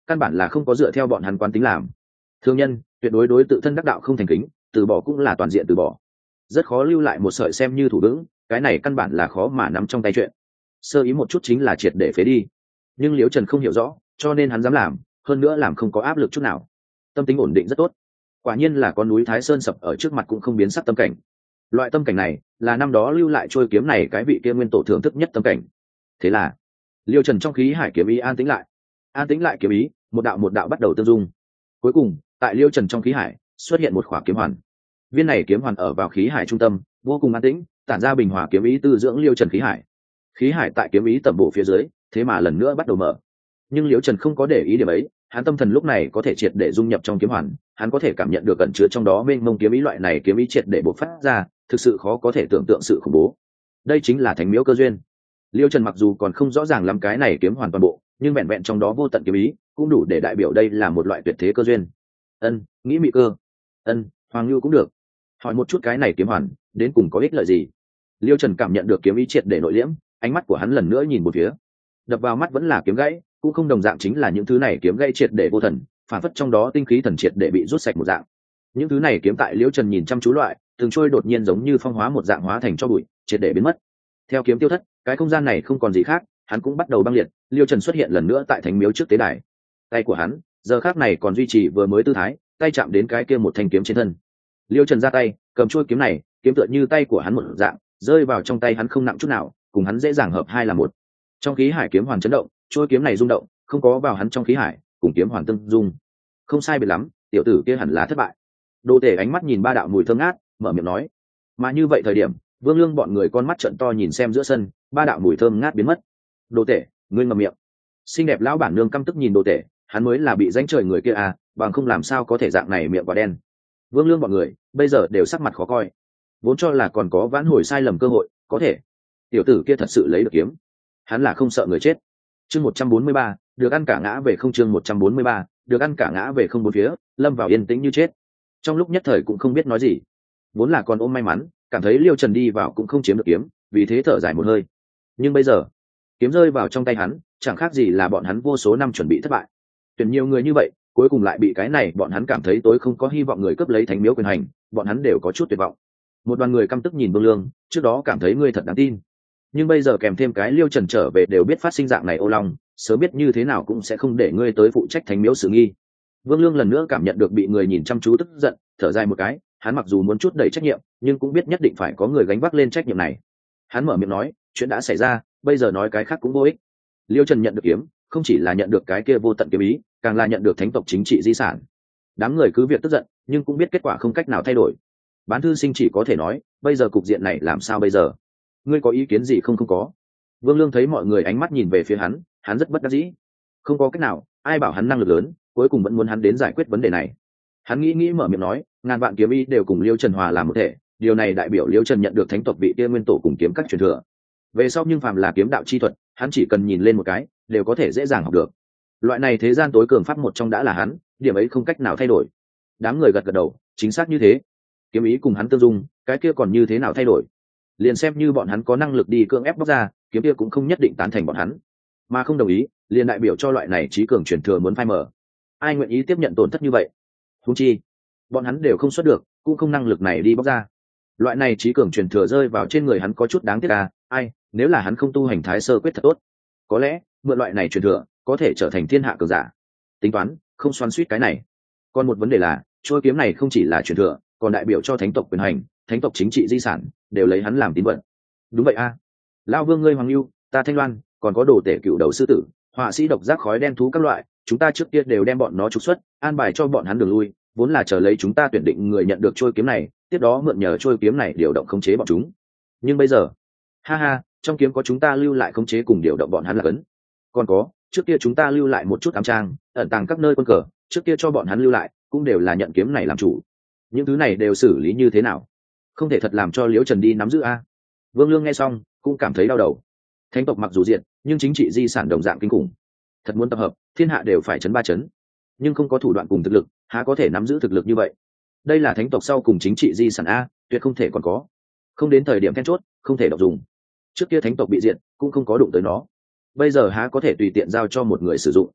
căn bản là không có dựa theo bọn hắn quán tính làm. Thương nhân tuyệt đối đối tự thân đắc đạo không thành kính, từ bỏ cũng là toàn diện từ bỏ, rất khó lưu lại một sợi xem như thủ vững, cái này căn bản là khó mà nắm trong tay chuyện. Sơ ý một chút chính là triệt để phế đi. Nhưng Liễu Trần không hiểu rõ, cho nên hắn dám làm, hơn nữa làm không có áp lực chút nào, tâm tính ổn định rất tốt. Quả nhiên là con núi Thái Sơn sập ở trước mặt cũng không biến sắc tâm cảnh. Loại tâm cảnh này là năm đó lưu lại trôi kiếm này cái vị kia nguyên tổ thưởng thức nhất tâm cảnh. Thế là Liêu Trần trong khí hải kiếm ý an tĩnh lại, an tĩnh lại kiếm ý, một đạo một đạo bắt đầu tương dung. Cuối cùng tại Liêu Trần trong khí hải xuất hiện một khỏa kiếm hoàn. Viên này kiếm hoàn ở vào khí hải trung tâm, vô cùng an tĩnh, tản ra bình hòa kiếm ý tư dưỡng Liêu Trần khí hải. Khí hải tại kiếm ý tầm bộ phía dưới, thế mà lần nữa bắt đầu mở. Nhưng Liêu Trần không có để ý điểm ấy, hắn tâm thần lúc này có thể triệt để dung nhập trong kiếm hoàn, hắn có thể cảm nhận được ẩn chứa trong đó mênh mông kiếm ý, loại này kiếm ý triệt để bộc phát ra, thực sự khó có thể tưởng tượng sự khủng bố. Đây chính là thánh miếu cơ duyên. Liêu Trần mặc dù còn không rõ ràng lắm cái này kiếm hoàn toàn bộ, nhưng vẹn vẹn trong đó vô tận kiếm ý cũng đủ để đại biểu đây là một loại tuyệt thế cơ duyên. Ân, nghĩ mị cơ. Ân, Hoàng Lưu cũng được. Hỏi một chút cái này kiếm hoàn đến cùng có ích lợi gì? Liêu Trần cảm nhận được kiếm ý triệt để nội liễm, ánh mắt của hắn lần nữa nhìn một phía. Đập vào mắt vẫn là kiếm gãy, cũng không đồng dạng chính là những thứ này kiếm gãy triệt để vô thần, phản phất trong đó tinh khí thần triệt để bị rút sạch một dạng. Những thứ này kiếm tại Liêu Trần nhìn chăm chú loại, từng trôi đột nhiên giống như phong hóa một dạng hóa thành cho bụi, triệt để biến mất. Theo kiếm tiêu thất, cái không gian này không còn gì khác, hắn cũng bắt đầu băng liệt. Liêu Trần xuất hiện lần nữa tại thánh miếu trước tế đài. Tay của hắn giờ khác này còn duy trì vừa mới tư thái, tay chạm đến cái kia một thanh kiếm trên thân. Liêu Trần ra tay cầm chuôi kiếm này, kiếm tựa như tay của hắn một dạng, rơi vào trong tay hắn không nặng chút nào, cùng hắn dễ dàng hợp hai là một. Trong khí hải kiếm hoàn chấn động, chuôi kiếm này rung động, không có vào hắn trong khí hải, cùng kiếm hoàn tương dung. Không sai biệt lắm, tiểu tử kia hẳn là thất bại. Đồ Tể ánh mắt nhìn ba đạo mùi thơm ngát, mở miệng nói. Mà như vậy thời điểm, Vương Lương bọn người con mắt trợn to nhìn xem giữa sân, ba đạo mùi thơm ngát biến mất. Đồ Tể, ngươi ngậm miệng. Xinh đẹp lão bản nương căm tức nhìn Đồ Tể, hắn mới là bị danh trời người kia à, bằng không làm sao có thể dạng này miệng quả đen. Vương Lương bọn người bây giờ đều sắc mặt khó coi, vốn cho là còn có vãn hồi sai lầm cơ hội, có thể tiểu tử kia thật sự lấy được kiếm, hắn là không sợ người chết. Chương một trăm bốn mươi ba, được ăn cả ngã về không. Chương một trăm bốn mươi ba, được ăn cả ngã về không. Bốn phía lâm vào yên tĩnh như chết, trong lúc nhất thời cũng không biết nói gì. Vốn là còn ôm may mắn, cảm thấy Liêu Trần đi vào cũng không chiếm được kiếm, vì thế thở dài một hơi. Nhưng bây giờ kiếm rơi vào trong tay hắn, chẳng khác gì là bọn hắn vô số năm chuẩn bị thất bại. Tuyển nhiều người như vậy, cuối cùng lại bị cái này bọn hắn cảm thấy tối không có hy vọng người cướp lấy thánh miếu quyền hành, bọn hắn đều có chút tuyệt vọng. Một đoàn người căm tức nhìn Vương Lương, trước đó cảm thấy ngươi thật đáng tin, nhưng bây giờ kèm thêm cái Liêu Trần trở về đều biết phát sinh dạng này ô long, sớm biết như thế nào cũng sẽ không để ngươi tới phụ trách thánh miếu sự nghi. Vương Lương lần nữa cảm nhận được bị người nhìn chăm chú tức giận, thở dài một cái, hắn mặc dù muốn chút đầy trách nhiệm, nhưng cũng biết nhất định phải có người gánh vác lên trách nhiệm này. Hắn mở miệng nói, chuyện đã xảy ra, bây giờ nói cái khác cũng vô ích. Liêu Trần nhận được kiếm, không chỉ là nhận được cái kia vô tận kiếm ý, càng là nhận được thánh tộc chính trị di sản. Đám người cứ việc tức giận, nhưng cũng biết kết quả không cách nào thay đổi. Bán thư sinh chỉ có thể nói, bây giờ cục diện này làm sao bây giờ? Ngươi có ý kiến gì không? Không có. Vương Lương thấy mọi người ánh mắt nhìn về phía hắn, hắn rất bất đắc dĩ. Không có cách nào, ai bảo hắn năng lực lớn, cuối cùng vẫn muốn hắn đến giải quyết vấn đề này. Hắn nghĩ nghĩ mở miệng nói, ngàn vạn kiếm ý đều cùng Liêu Trần hòa làm một thể, điều này đại biểu Liêu Trần nhận được thánh tộc vị kia nguyên tổ cùng kiếm các truyền thừa. Về sau nhưng phàm là kiếm đạo chi thuật, hắn chỉ cần nhìn lên một cái, đều có thể dễ dàng học được. Loại này thế gian tối cường pháp một trong đã là hắn, điểm ấy không cách nào thay đổi. Đám người gật gật đầu, chính xác như thế. Kiếm ý cùng hắn tương dung, cái kia còn như thế nào thay đổi? Liền xem như bọn hắn có năng lực đi cưỡng ép bóc ra, kiếm kia cũng không nhất định tán thành bọn hắn, mà không đồng ý, liền đại biểu cho loại này trí cường truyền thừa muốn phai mờ. Ai nguyện ý tiếp nhận tổn thất như vậy? Huống chi, bọn hắn đều không xuất được, cũng không năng lực này đi bóc ra. Loại này trí cường truyền thừa rơi vào trên người hắn có chút đáng tiếc à? Ai, nếu là hắn không tu hành Thái Sơ quyết thật tốt, có lẽ mượn loại này truyền thừa có thể trở thành thiên hạ cường giả. Tính toán, không xoắn xuýt cái này. Còn một vấn đề là, trôi kiếm này không chỉ là truyền thừa, còn đại biểu cho thánh tộc quyền hành, thánh tộc chính trị di sản, đều lấy hắn làm tín vật. Đúng vậy a. À. Lão Vương ngươi Hoàng Lưu, ta Thanh Loan, còn có Đồ Tể cựu đầu sư tử, họa sĩ độc giác khói đen thú các loại, chúng ta trước kia đều đem bọn nó trục xuất, an bài cho bọn hắn đường lui, vốn là chờ lấy chúng ta tuyển định người nhận được trôi kiếm này, tiếp đó mượn nhờ trôi kiếm này điều động khống chế bọn chúng. Nhưng bây giờ, ha ha, trong kiếm có chúng ta lưu lại khống chế cùng điều động bọn hắn là cấn. Còn có, trước kia chúng ta lưu lại một chút ám trang, ẩn tàng các nơi quân cờ, trước kia cho bọn hắn lưu lại, cũng đều là nhận kiếm này làm chủ. Những thứ này đều xử lý như thế nào? Không thể thật làm cho Liễu Trần đi nắm giữ a. Vương Lương nghe xong cũng cảm thấy đau đầu. Thánh tộc mặc dù diện, nhưng chính trị di sản đồng dạng kinh khủng. Thật muốn tập hợp, thiên hạ đều phải chấn ba chấn, nhưng không có thủ đoạn cùng thực lực, há có thể nắm giữ thực lực như vậy? Đây là thánh tộc sau cùng chính trị di sản a, tuyệt không thể còn có. Không đến thời điểm then chốt, không thể động dùng. Trước kia thánh tộc bị diệt, cũng không có đụng tới nó. Bây giờ há có thể tùy tiện giao cho một người sử dụng?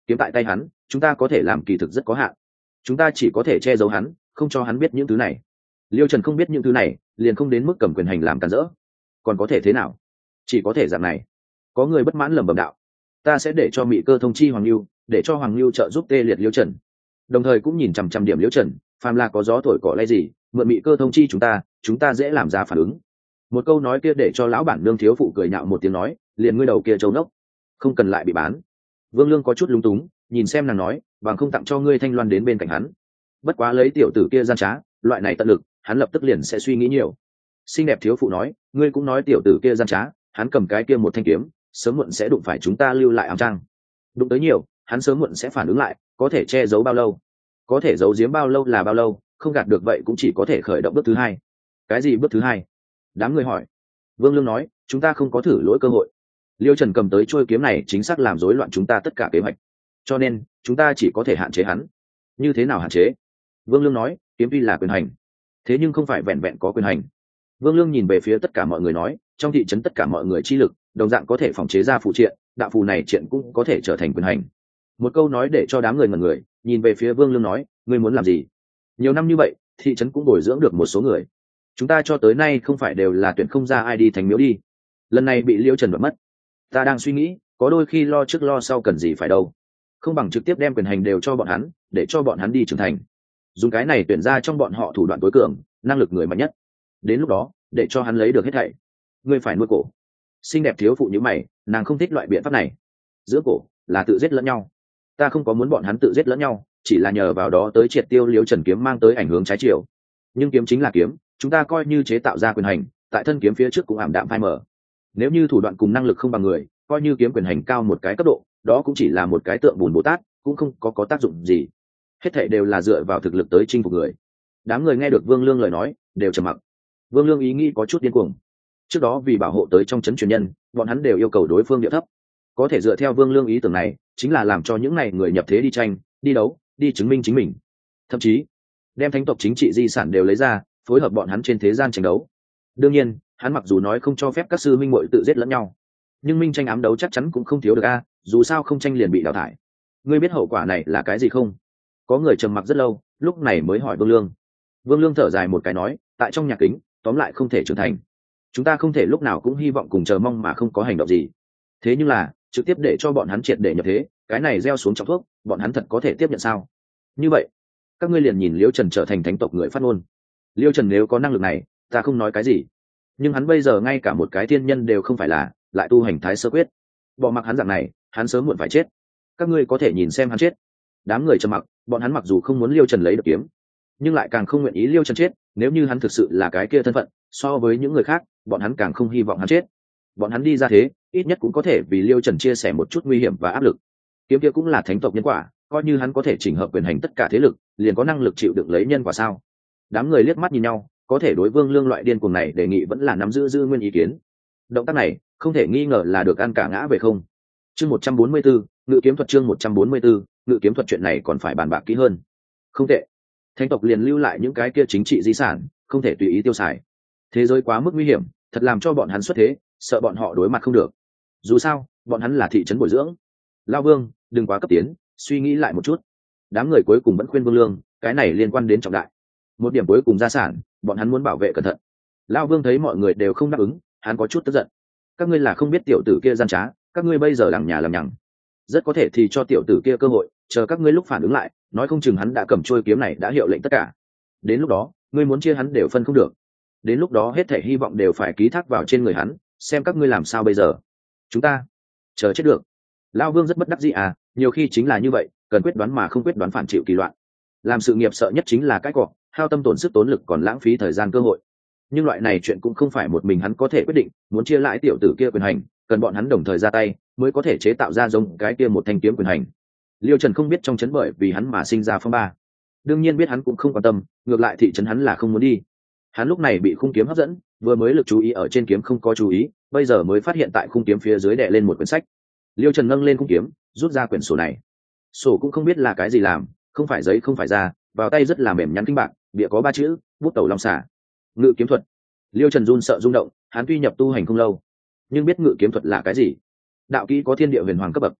kiếm tại tay hắn, chúng ta có thể làm kỳ thực rất có hạn, chúng ta chỉ có thể che giấu hắn, không cho hắn biết những thứ này. Liêu Trần không biết những thứ này, liền không đến mức cầm quyền hành làm cản rỡ. Còn có thể thế nào? Chỉ có thể dạng này. Có người bất mãn lẩm bẩm đạo, ta sẽ để cho Mị Cơ thông chi Hoàng Lưu, để cho Hoàng Lưu trợ giúp tê liệt Liêu Trần. Đồng thời cũng nhìn chằm chằm điểm Liêu Trần, phàm là có gió thổi cỏ lay gì, mượn Mị Cơ thông chi chúng ta, chúng ta dễ làm ra phản ứng. Một câu nói kia để cho lão bản nương thiếu phụ cười nhạo một tiếng nói, liền ngươi đầu kia trâu nốc, không cần lại bị bán. Vương Lương có chút lúng túng, nhìn xem nàng nói, bằng không tặng cho ngươi Thanh Loan đến bên cạnh hắn. Bất quá lấy tiểu tử kia gian trá, loại này tận lực, hắn lập tức liền sẽ suy nghĩ nhiều. Xinh đẹp thiếu phụ nói, ngươi cũng nói tiểu tử kia gian trá, hắn cầm cái kia một thanh kiếm, sớm muộn sẽ đụng phải chúng ta lưu lại ám trang. Đụng tới nhiều, hắn sớm muộn sẽ phản ứng lại, có thể che giấu bao lâu, có thể giấu giếm bao lâu là bao lâu, không gạt được vậy cũng chỉ có thể khởi động bước thứ hai. Cái gì bước thứ hai? Đám người hỏi. Vương Lương nói, chúng ta không có thử lỗi cơ hội. Liêu Trần cầm tới trôi kiếm này chính xác làm rối loạn chúng ta tất cả kế hoạch, cho nên chúng ta chỉ có thể hạn chế hắn. Như thế nào hạn chế? Vương Lương nói, kiếm tuy là quyền hành, thế nhưng không phải vẹn vẹn có quyền hành. Vương Lương nhìn về phía tất cả mọi người nói, trong thị trấn tất cả mọi người chi lực đồng dạng có thể phòng chế ra phụ triện, đạo phù này triện cũng có thể trở thành quyền hành. Một câu nói để cho đám người ngẩn người, nhìn về phía Vương Lương nói, ngươi muốn làm gì? Nhiều năm như vậy, thị trấn cũng bồi dưỡng được một số người, chúng ta cho tới nay không phải đều là tuyển không ra ai đi thành miếu đi, lần này bị Liêu Trần đoạt mất, ta đang suy nghĩ, có đôi khi lo trước lo sau cần gì phải đâu, không bằng trực tiếp đem quyền hành đều cho bọn hắn, để cho bọn hắn đi trưởng thành, dùng cái này tuyển ra trong bọn họ thủ đoạn tối cường, năng lực người mạnh nhất, đến lúc đó để cho hắn lấy được hết thảy. Ngươi phải nuôi cổ. Xinh đẹp thiếu phụ như mày, nàng không thích loại biện pháp này. Giữa cổ là tự giết lẫn nhau, ta không có muốn bọn hắn tự giết lẫn nhau, chỉ là nhờ vào đó tới triệt tiêu Liêu Trần kiếm mang tới ảnh hưởng trái chiều. Nhưng kiếm chính là kiếm, chúng ta coi như chế tạo ra quyền hành, tại thân kiếm phía trước cũng ảm đạm phai mờ. Nếu như thủ đoạn cùng năng lực không bằng người, coi như kiếm quyền hành cao một cái cấp độ, đó cũng chỉ là một cái tượng bùn Bồ Tát, cũng không có có tác dụng gì. Hết thảy đều là dựa vào thực lực tới chinh phục người. Đám người nghe được Vương Lương lời nói, đều trầm mặc. Vương Lương ý nghĩ có chút điên cuồng. Trước đó vì bảo hộ tới trong trấn truyền nhân, bọn hắn đều yêu cầu đối phương địa thấp. Có thể dựa theo Vương Lương ý tưởng này, chính là làm cho những này người nhập thế đi tranh, đi đấu, đi chứng minh chính mình. Thậm chí, đem thánh tộc chính trị di sản đều lấy ra, phối hợp bọn hắn trên thế gian tranh đấu. Đương nhiên, hắn mặc dù nói không cho phép các sư minh muội tự giết lẫn nhau, nhưng minh tranh ám đấu chắc chắn cũng không thiếu được a, dù sao không tranh liền bị đào thải. Ngươi biết hậu quả này là cái gì không? Có người trầm mặc rất lâu, lúc này mới hỏi Vương Lương. Vương Lương thở dài một cái nói, tại trong nhà kính, tóm lại không thể trưởng thành. Chúng ta không thể lúc nào cũng hy vọng cùng chờ mong mà không có hành động gì. Thế nhưng là, trực tiếp để cho bọn hắn triệt để nhập thế, cái này gieo xuống trong thuốc, bọn hắn thật có thể tiếp nhận sao? Như vậy, các ngươi liền nhìn Liêu Trần trở thành thánh tộc người phát ngôn. Liêu Trần nếu có năng lực này, ta không nói cái gì. Nhưng hắn bây giờ ngay cả một cái thiên nhân đều không phải là, lại tu hành thái sơ quyết. Bỏ mặc hắn dạng này, hắn sớm muộn phải chết. Các ngươi có thể nhìn xem hắn chết. Đám người trầm mặc, bọn hắn mặc dù không muốn Liêu Trần lấy được kiếm, nhưng lại càng không nguyện ý Liêu Trần chết. Nếu như hắn thực sự là cái kia thân phận, so với những người khác, bọn hắn càng không hy vọng hắn chết. Bọn hắn đi ra thế, ít nhất cũng có thể vì Liêu Trần chia sẻ một chút nguy hiểm và áp lực. Kiếm kia cũng là thánh tộc nhân quả, coi như hắn có thể chỉnh hợp quyền hành tất cả thế lực, liền có năng lực chịu đựng lấy nhân quả sao? Đám người liếc mắt nhìn nhau, có thể đối Vương Lương loại điên cuồng này đề nghị vẫn là nắm giữ dư nguyên ý kiến. Động tác này không thể nghi ngờ là được ăn cả ngã về không. Chương một trăm bốn mươi bốn, ngự kiếm thuật. Chương một trăm bốn mươi bốn, ngự kiếm thuật. Chuyện này còn phải bàn bạc kỹ hơn. Không tệ. Thánh tộc liền lưu lại những cái kia chính trị di sản, không thể tùy ý tiêu xài. Thế giới quá mức nguy hiểm, thật làm cho bọn hắn xuất thế, sợ bọn họ đối mặt không được. Dù sao, bọn hắn là thị trấn bồi dưỡng. Lao Vương, đừng quá cấp tiến, suy nghĩ lại một chút. Đám người cuối cùng vẫn khuyên Vương Lương, cái này liên quan đến trọng đại. Một điểm cuối cùng gia sản, bọn hắn muốn bảo vệ cẩn thận. Lao Vương thấy mọi người đều không đáp ứng, hắn có chút tức giận. Các ngươi là không biết tiểu tử kia gian trá, các ngươi bây giờ lằng nhà làm nhằng, rất có thể thì cho tiểu tử kia cơ hội, chờ các ngươi lúc phản ứng lại, nói không chừng hắn đã cầm trôi kiếm này đã hiệu lệnh tất cả. Đến lúc đó, ngươi muốn chia hắn đều phân không được. Đến lúc đó hết thảy hy vọng đều phải ký thác vào trên người hắn, xem các ngươi làm sao bây giờ. Chúng ta chờ chết được. Lao Vương rất bất đắc dĩ à, nhiều khi chính là như vậy, cần quyết đoán mà không quyết đoán phản chịu kỳ loạn. Làm sự nghiệp sợ nhất chính là cái cọ, hao tâm tổn sức tốn lực còn lãng phí thời gian cơ hội. Nhưng loại này chuyện cũng không phải một mình hắn có thể quyết định, muốn chia lãi tiểu tử kia quyền hành, cần bọn hắn đồng thời ra tay mới có thể chế tạo ra giống cái kia một thanh kiếm quyền hành. Liêu Trần không biết trong trấn bởi vì hắn mà sinh ra phong ba, đương nhiên biết hắn cũng không quan tâm, ngược lại thị trấn hắn là không muốn đi. Hắn lúc này bị khung kiếm hấp dẫn, vừa mới lực chú ý ở trên kiếm không có chú ý, bây giờ mới phát hiện tại khung kiếm phía dưới đè lên một quyển sách. Liêu Trần nâng lên khung kiếm, rút ra quyển sổ này. Sổ cũng không biết là cái gì làm, không phải giấy không phải da, vào tay rất là mềm nhắn kinh bạc, bìa có ba chữ, bút tẩu long xả. Ngự kiếm thuật. Liêu Trần run sợ rung động, hắn tuy nhập tu hành không lâu, nhưng biết ngự kiếm thuật là cái gì. Đạo kỹ có thiên địa huyền hoàng cấp bậc,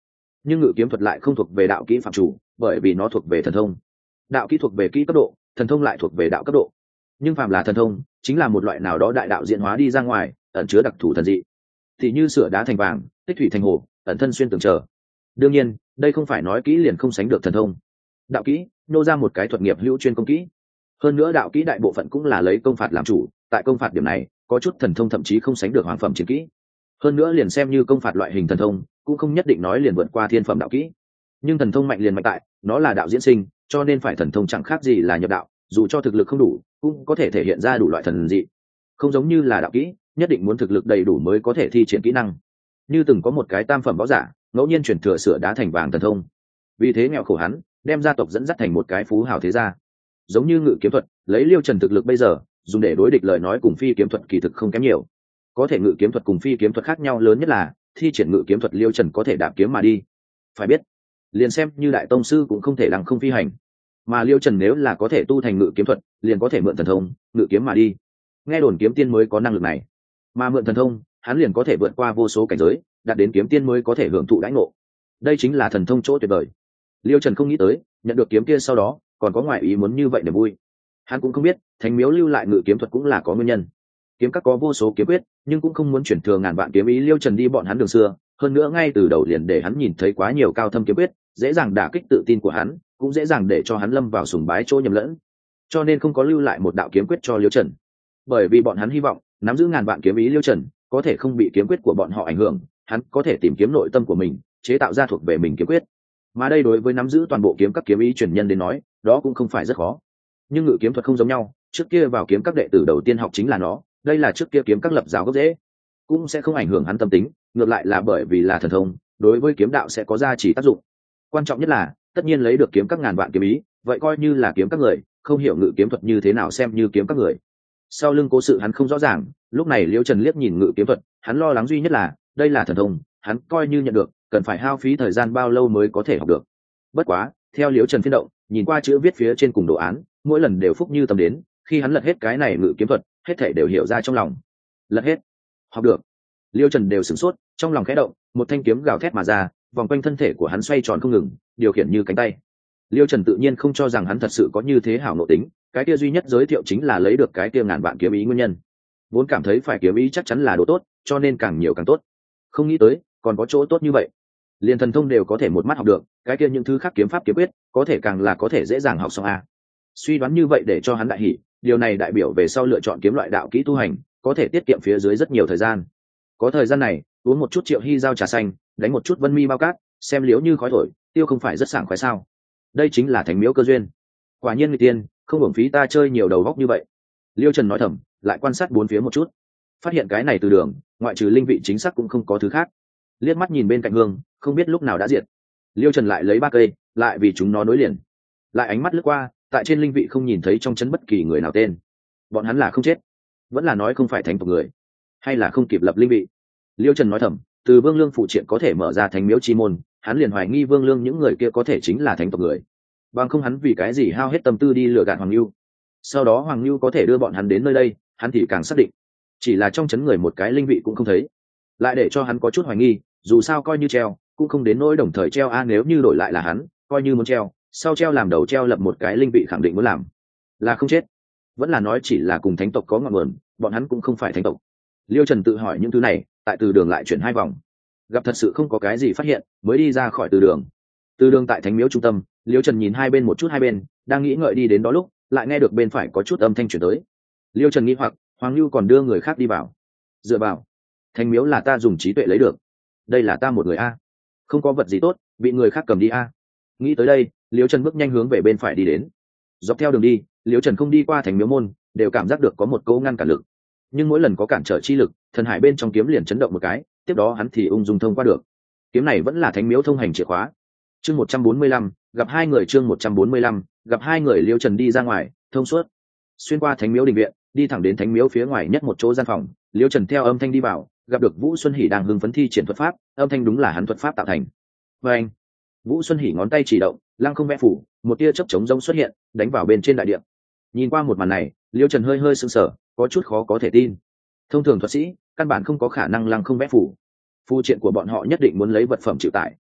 nhưng ngự kiếm thuật lại không thuộc về đạo kỹ phạm chủ, bởi vì nó thuộc về thần thông. Đạo kỹ thuộc về kỹ cấp độ, thần thông lại thuộc về đạo cấp độ. Nhưng phàm là thần thông chính là một loại nào đó đại đạo diễn hóa đi ra ngoài, ẩn chứa đặc thù thần dị, thì như sửa đá thành vàng, tích thủy thành hồ, ẩn thân xuyên tường trở. Đương nhiên đây không phải nói kỹ liền không sánh được thần thông. Đạo kỹ nô ra một cái thuật nghiệp hữu chuyên công kỹ, hơn nữa đạo kỹ đại bộ phận cũng là lấy công phạt làm chủ. Tại công phạt điểm này có chút thần thông thậm chí không sánh được hoàng phẩm chiến kỹ. Hơn nữa liền xem như công phạt loại hình thần thông cũng không nhất định nói liền vượt qua thiên phẩm đạo kỹ. Nhưng thần thông mạnh liền mạnh tại nó là đạo diễn sinh, cho nên phải thần thông chẳng khác gì là nhập đạo, dù cho thực lực không đủ cũng có thể thể hiện ra đủ loại thần dị. Không giống như là đạo kỹ nhất định muốn thực lực đầy đủ mới có thể thi triển kỹ năng. Như từng có một cái tam phẩm võ giả ngẫu nhiên chuyển thừa sửa đá thành vàng thần thông, vì thế nghèo khổ hắn đem gia tộc dẫn dắt thành một cái phú hào thế gia. Giống như ngự kiếm thuật, lấy Liêu Trần thực lực bây giờ dùng để đối địch lời nói cùng phi kiếm thuật kỳ thực không kém nhiều. Có thể ngự kiếm thuật cùng phi kiếm thuật khác nhau lớn nhất là thi triển ngự kiếm thuật Liêu Trần có thể đạp kiếm mà đi. Phải biết liền xem như đại tông sư cũng không thể lăng không phi hành, mà Liêu Trần nếu là có thể tu thành ngự kiếm thuật liền có thể mượn thần thông ngự kiếm mà đi. Nghe đồn kiếm tiên mới có năng lực này, mà mượn thần thông hắn liền có thể vượt qua vô số cảnh giới, đạt đến kiếm tiên mới có thể hưởng thụ đãi ngộ. Đây chính là thần thông chỗ tuyệt vời. Liêu Trần không nghĩ tới nhận được kiếm kia sau đó còn có ngoại ý muốn như vậy để vui. Hắn cũng không biết Thánh Miếu lưu lại ngự kiếm thuật cũng là có nguyên nhân. Kiếm các có vô số kiếm quyết nhưng cũng không muốn chuyển thừa ngàn vạn kiếm ý Liêu Trần đi bọn hắn đường xưa, hơn nữa ngay từ đầu liền để hắn nhìn thấy quá nhiều cao thâm kiếm quyết, dễ dàng đả kích tự tin của hắn, cũng dễ dàng để cho hắn lâm vào sùng bái chỗ nhầm lẫn, cho nên không có lưu lại một đạo kiếm quyết cho Liêu Trần. Bởi vì bọn hắn hy vọng nắm giữ ngàn vạn kiếm ý Liêu Trần có thể không bị kiếm quyết của bọn họ ảnh hưởng, hắn có thể tìm kiếm nội tâm của mình, chế tạo ra thuộc về mình kiếm quyết. Mà đây đối với nắm giữ toàn bộ kiếm các kiếm ý truyền nhân đến nói, đó cũng không phải rất khó. Nhưng ngự kiếm thuật không giống nhau, trước kia vào kiếm các đệ tử đầu tiên học chính là nó, đây là trước kia kiếm các lập giáo gốc rễ, cũng sẽ không ảnh hưởng hắn tâm tính, ngược lại là bởi vì là thần thông, đối với kiếm đạo sẽ có gia trì tác dụng. Quan trọng nhất là tất nhiên lấy được kiếm các ngàn vạn kiếm ý, vậy coi như là kiếm các người, không hiểu ngự kiếm thuật như thế nào xem như kiếm các người. Sau lưng cố sự hắn không rõ ràng, lúc này Liễu Trần liếc nhìn ngự kiếm thuật, hắn lo lắng duy nhất là đây là thần thông, hắn coi như nhận được cần phải hao phí thời gian bao lâu mới có thể học được. Bất quá theo Liễu Trần phiên động, nhìn qua chữ viết phía trên cùng đồ án, mỗi lần đều phúc như tâm đến, khi hắn lật hết cái này ngự kiếm thuật, hết thảy đều hiểu ra trong lòng. Lật hết, học được. Liễu Trần đều sửng sốt, trong lòng khẽ động, một thanh kiếm gào thét mà ra, vòng quanh thân thể của hắn xoay tròn không ngừng, điều khiển như cánh tay. Liễu Trần tự nhiên không cho rằng hắn thật sự có như thế hảo ngộ tính, cái kia duy nhất giới thiệu chính là lấy được cái kia ngàn vạn kiếm ý nguyên nhân. Vốn cảm thấy phải kiếm ý chắc chắn là đồ tốt, cho nên càng nhiều càng tốt. Không nghĩ tới còn có chỗ tốt như vậy. Liên thần thông đều có thể một mắt học được, cái kia những thứ khác kiếm pháp kiếm quyết, có thể càng là có thể dễ dàng học xong a. Suy đoán như vậy để cho hắn đại hỉ, điều này đại biểu về sau lựa chọn kiếm loại đạo kỹ tu hành, có thể tiết kiệm phía dưới rất nhiều thời gian. Có thời gian này, uống một chút Triệu Hy giao trà xanh, đánh một chút Vân Mi bao cát, xem liếu như khói thổi, tiêu không phải rất sảng khoái sao? Đây chính là Thánh Miếu cơ duyên. Quả nhiên người tiên, không hưởng phí ta chơi nhiều đầu góc như vậy. Liêu Trần nói thầm, lại quan sát bốn phía một chút, phát hiện cái này từ đường, ngoại trừ linh vị chính xác cũng không có thứ khác. Liếc mắt nhìn bên cạnh hương, không biết lúc nào đã diệt. Liêu Trần lại lấy ba cây, lại vì chúng nó nối liền. Lại ánh mắt lướt qua, tại trên linh vị không nhìn thấy trong chấn bất kỳ người nào tên. Bọn hắn là không chết, vẫn là nói không phải thánh tộc người, hay là không kịp lập linh vị. Liêu Trần nói thầm, từ Vương Lương phụ triện có thể mở ra Thánh Miếu chi môn, hắn liền hoài nghi Vương Lương những người kia có thể chính là thánh tộc người. Bằng không hắn vì cái gì hao hết tâm tư đi lừa gạt Hoàng Nưu. Sau đó Hoàng Nưu có thể đưa bọn hắn đến nơi đây, hắn thì càng xác định, chỉ là trong chấn người một cái linh vị cũng không thấy, lại để cho hắn có chút hoài nghi. Dù sao coi như treo, cũng không đến nỗi đồng thời treo a, nếu như đổi lại là hắn, coi như muốn treo, sau treo làm đầu treo lập một cái linh vị khẳng định muốn làm, là không chết, vẫn là nói chỉ là cùng thánh tộc có ngọn nguồn, bọn hắn cũng không phải thánh tộc. Liêu Trần tự hỏi những thứ này, tại từ đường lại chuyển hai vòng, gặp thật sự không có cái gì phát hiện, mới đi ra khỏi từ đường. Từ đường tại Thánh Miếu trung tâm, Liêu Trần nhìn hai bên một chút hai bên, đang nghĩ ngợi đi đến đó lúc, lại nghe được bên phải có chút âm thanh chuyển tới. Liêu Trần nghĩ hoặc, Hoàng Nưu còn đưa người khác đi vào. Dựa vào, Thánh Miếu là ta dùng trí tuệ lấy được, đây là ta một người a, không có vật gì tốt bị người khác cầm đi a. Nghĩ tới đây, Liêu Trần bước nhanh hướng về bên phải đi đến. Dọc theo đường đi, Liêu Trần không đi qua Thánh Miếu môn, đều cảm giác được có một câu ngăn cản lực, nhưng mỗi lần có cản trở chi lực, thần hải bên trong kiếm liền chấn động một cái, tiếp đó hắn thì ung dung thông qua được. Kiếm này vẫn là Thánh Miếu thông hành chìa khóa. Chương một trăm bốn mươi lăm, gặp hai người. Chương một trăm bốn mươi lăm, gặp hai người. Liêu Trần đi ra ngoài, thông suốt, xuyên qua Thánh Miếu đình viện, đi thẳng đến Thánh Miếu phía ngoài nhất một chỗ gian phòng. Liêu Trần theo âm thanh đi vào, gặp được Vũ Xuân Hỉ đang hưng phấn thi triển thuật pháp, âm thanh đúng là hắn thuật pháp tạo thành. Và anh, Vũ Xuân Hỉ ngón tay chỉ động, lăng không vẽ phủ, một tia chớp chống rông xuất hiện, đánh vào bên trên đại địa. Nhìn qua một màn này, Liêu Trần hơi hơi sững sờ, có chút khó có thể tin. Thông thường thuật sĩ căn bản không có khả năng lăng không vẽ phủ, phù triện của bọn họ nhất định muốn lấy vật phẩm chịu tải.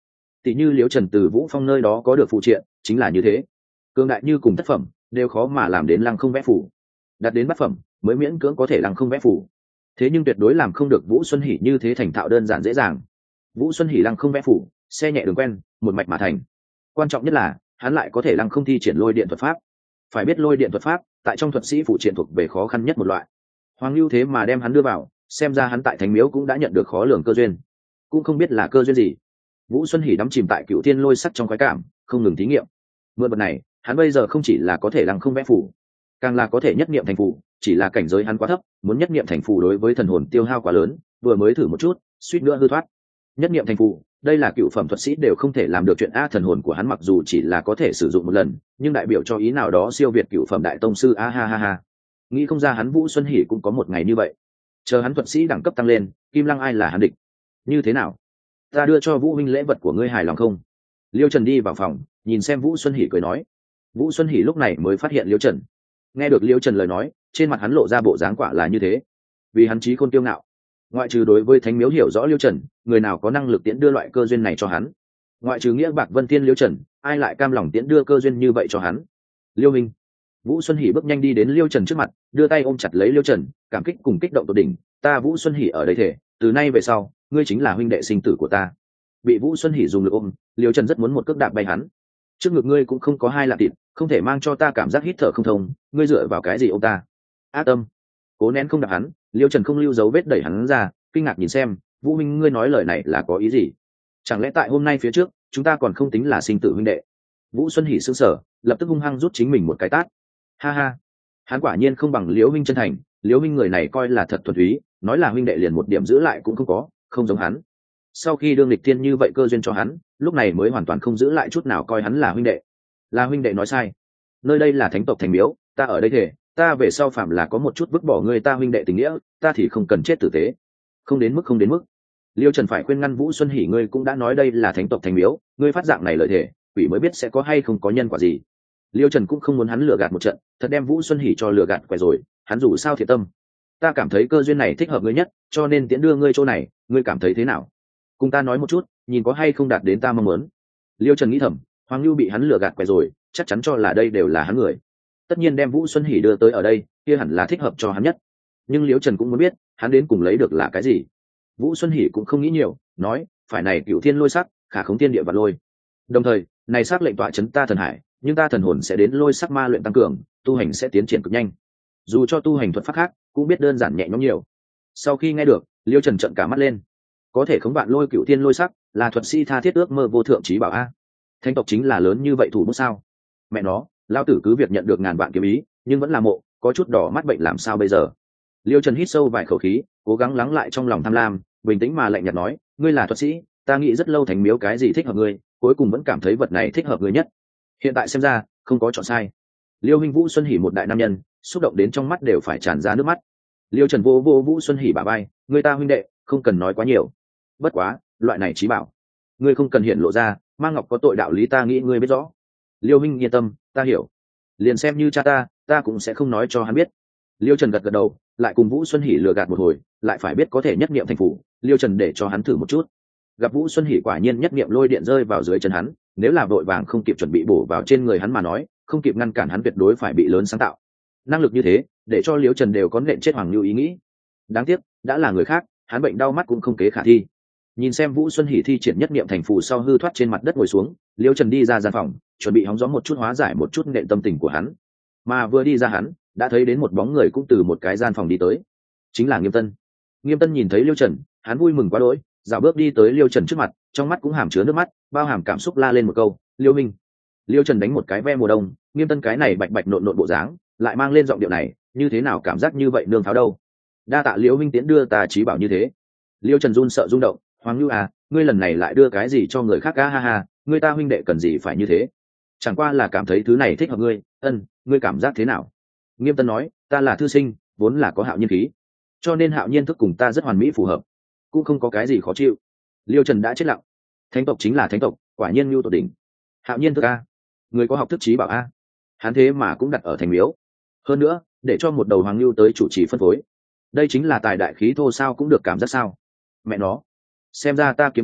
tỷ như liễu trần từ Vũ Phong nơi đó có được phụ triện chính là như thế, cường đại như cùng tác phẩm đều khó mà làm đến lăng không vẽ phủ, đạt đến bát phẩm mới miễn cưỡng có thể lăng không vẽ phủ, thế nhưng tuyệt đối làm không được Vũ Xuân Hỉ như thế thành thạo đơn giản dễ dàng. Vũ Xuân Hỉ lăng không vẽ phủ, xe nhẹ đường quen, một mạch mà thành. Quan trọng nhất là hắn lại có thể lăng không thi triển lôi điện thuật pháp. Phải biết lôi điện thuật pháp tại trong thuật sĩ phụ triện thuộc về khó khăn nhất một loại. Hoàng Lưu thế mà đem hắn đưa vào, xem ra hắn tại Thánh Miếu cũng đã nhận được khó lường cơ duyên, cũng không biết là cơ duyên gì. Vũ Xuân Hỉ đắm chìm tại Cựu Thiên Lôi Sắc trong khoái cảm, không ngừng thí nghiệm. Mượn vật này, hắn bây giờ không chỉ là có thể lăng không vẽ phủ, càng là có thể nhất niệm thành phủ, chỉ là cảnh giới hắn quá thấp, muốn nhất niệm thành phủ đối với thần hồn tiêu hao quá lớn, vừa mới thử một chút, suýt nữa hư thoát. Nhất niệm thành phủ, đây là cựu phẩm thuật sĩ đều không thể làm được chuyện a. Thần hồn của hắn mặc dù chỉ là có thể sử dụng một lần, nhưng đại biểu cho ý nào đó siêu việt cựu phẩm đại tông sư a ha ha ha. Nghĩ không ra hắn Vũ Xuân Hỉ cũng có một ngày như vậy. Chờ hắn thuật sĩ đẳng cấp tăng lên, Kim Lăng ai là hắn địch? Như thế nào? Ta đưa cho Vũ huynh lễ vật của ngươi hài lòng không? Liêu Trần đi vào phòng, nhìn xem Vũ Xuân Hỉ cười nói. Vũ Xuân Hỉ lúc này mới phát hiện Liêu Trần. Nghe được Liêu Trần lời nói, trên mặt hắn lộ ra bộ dáng quả là như thế. Vì hắn trí khôn kiêu ngạo, ngoại trừ đối với Thánh Miếu hiểu rõ Liêu Trần, người nào có năng lực tiễn đưa loại cơ duyên này cho hắn? Ngoại trừ Nghĩa Bạc Vân Thiên Liêu Trần, ai lại cam lòng tiễn đưa cơ duyên như vậy cho hắn? Liêu Minh. Vũ Xuân Hỉ bước nhanh đi đến Liêu Trần trước mặt, đưa tay ôm chặt lấy Liêu Trần, cảm kích cùng kích động tột đỉnh. Ta Vũ Xuân Hỉ ở đây thể, từ nay về sau, ngươi chính là huynh đệ sinh tử của ta. Bị Vũ Xuân Hỉ dùng lực ôm, Liêu Trần rất muốn một cước đạp bay hắn. Trước ngực ngươi cũng không có hai lạng thịt, không thể mang cho ta cảm giác hít thở không thông, ngươi dựa vào cái gì ôm ta? Ác tâm. Cố nén không đạp hắn, Liêu Trần không lưu dấu vết đẩy hắn ra, kinh ngạc nhìn xem, Vũ huynh ngươi nói lời này là có ý gì? Chẳng lẽ tại hôm nay phía trước, chúng ta còn không tính là sinh tử huynh đệ? Vũ Xuân Hỉ sững sờ, lập tức hung hăng rút chính mình một cái tát. Ha ha, hắn quả nhiên không bằng Liễu huynh chân thành, Liễu huynh người này coi là thật thuần túy, nói là huynh đệ liền một điểm giữ lại cũng không có, không giống hắn. Sau khi đương lịch thiên như vậy cơ duyên cho hắn, lúc này mới hoàn toàn không giữ lại chút nào coi hắn là huynh đệ. Là huynh đệ nói sai. Nơi đây là thánh tộc Thành Miếu, ta ở đây thể, ta về sau phạm là có một chút vứt bỏ người ta huynh đệ tình nghĩa, ta thì không cần chết tử tế. Không đến mức không đến mức. Liêu Trần phải khuyên ngăn Vũ Xuân Hỉ, ngươi cũng đã nói đây là thánh tộc Thành Miếu, ngươi phát dạng này lời thể, quỷ mới biết sẽ có hay không có nhân quả gì. Liêu Trần cũng không muốn hắn lừa gạt một trận, thật đem Vũ Xuân Hỉ cho lừa gạt quẻ rồi, hắn dù sao thiệt tâm. Ta cảm thấy cơ duyên này thích hợp ngươi nhất, cho nên tiễn đưa ngươi chỗ này, ngươi cảm thấy thế nào? Cùng ta nói một chút, nhìn có hay không đạt đến ta mong muốn. Liêu Trần nghĩ thầm, Hoàng Lưu bị hắn lừa gạt quẻ rồi, chắc chắn cho là đây đều là hắn người. Tất nhiên đem Vũ Xuân Hỉ đưa tới ở đây, kia hẳn là thích hợp cho hắn nhất. Nhưng Liêu Trần cũng muốn biết, hắn đến cùng lấy được là cái gì. Vũ Xuân Hỉ cũng không nghĩ nhiều, nói, phải này Cửu Thiên Lôi Sắc, khả khống thiên địa và lôi. Đồng thời, này sắc lệnh tọa chấn ta thần hải, nhưng ta thần hồn sẽ đến lôi sắc ma luyện tăng cường, tu hành sẽ tiến triển cực nhanh. Dù cho tu hành thuật pháp khác, cũng biết đơn giản nhẹ nhõm nhiều. Sau khi nghe được, Liêu Trần trợn cả mắt lên. Có thể khống vạn lôi Cửu Thiên Lôi Sắc, là thuật sĩ tha thiết ước mơ vô thượng trí bảo a. Thánh tộc chính là lớn như vậy thủ bút sao? Mẹ nó, lao tử cứ việc nhận được ngàn vạn kiếm ý, nhưng vẫn là mộ, có chút đỏ mắt bệnh làm sao bây giờ? Liêu Trần hít sâu vài khẩu khí, cố gắng lắng lại trong lòng tham lam, bình tĩnh mà lạnh nhạt nói, ngươi là thuật sĩ, ta nghĩ rất lâu Thành Miếu cái gì thích hợp ngươi, cuối cùng vẫn cảm thấy vật này thích hợp ngươi nhất. Hiện tại xem ra, không có chọn sai. Liêu huynh Vũ Xuân Hỉ một đại nam nhân, xúc động đến trong mắt đều phải tràn ra nước mắt. Liêu Trần vô vô Vũ Xuân Hỉ bả vai, người ta huynh đệ, không cần nói quá nhiều. Bất quá, loại này trí bảo, ngươi không cần hiện lộ ra, Mang Ngọc có tội đạo lý ta nghĩ ngươi biết rõ. Liêu huynh yên tâm, ta hiểu. Liền xem như cha ta, ta cũng sẽ không nói cho hắn biết. Liêu Trần gật gật đầu, lại cùng Vũ Xuân Hỉ lừa gạt một hồi, lại phải biết có thể nhất niệm thành phủ. Liêu Trần để cho hắn thử một chút. Gặp Vũ Xuân Hỉ quả nhiên nhất niệm lôi điện rơi vào dưới chân hắn, nếu là vội vàng không kịp chuẩn bị bổ vào trên người hắn mà nói, không kịp ngăn cản hắn tuyệt đối phải bị lớn sáng tạo. Năng lực như thế, để cho Liêu Trần đều có nện chết Hoàng Lưu ý nghĩ. Đáng tiếc, đã là người khác, hắn bệnh đau mắt cũng không kế khả thi. Nhìn xem Vũ Xuân Hỉ thi triển nhất niệm thành phù sau hư thoát trên mặt đất ngồi xuống, Liêu Trần đi ra gian phòng, chuẩn bị hóng gió một chút hóa giải một chút nện tâm tình của hắn. Mà vừa đi ra hắn, đã thấy đến một bóng người cũng từ một cái gian phòng đi tới, chính là Nghiêm Tân. Nghiêm Tân nhìn thấy Liêu Trần, hắn vui mừng quá đỗi, dạo bước đi tới Liêu Trần trước mặt, trong mắt cũng hàm chứa nước mắt, bao hàm cảm xúc la lên một câu, Liêu Minh. Liêu Trần đánh một cái ve mùa đông, Nghiêm Tân cái này bạch bạch nộn nộn bộ dáng, lại mang lên giọng điệu này, như thế nào cảm giác như vậy nương pháo đâu? Đa tạ Liêu Minh tiến đưa ta trí bảo như thế. Liêu Trần run sợ rung động, Hoàng Lưu à, ngươi lần này lại đưa cái gì cho người khác? Ha ha ha, ngươi ta huynh đệ cần gì phải như thế? Chẳng qua là cảm thấy thứ này thích hợp ngươi. Ân, ngươi cảm giác thế nào? Nghiêm Tân nói, ta là thư sinh, vốn là có hạo nhiên khí, cho nên hạo nhiên thức cùng ta rất hoàn mỹ phù hợp, cũng không có cái gì khó chịu. Liêu Trần đã chết lặng. Thánh tộc chính là thánh tộc, quả nhiên Lưu tột đỉnh. Hạo nhiên thức a, người có học thức trí bảo a, hắn thế mà cũng đặt ở Thành Miếu, hơn nữa để cho một đầu Hoàng Lưu tới chủ trì phân phối, đây chính là tài đại khí thô sao cũng được cảm giác sao? Mẹ nó, xem ra ta kiếm kia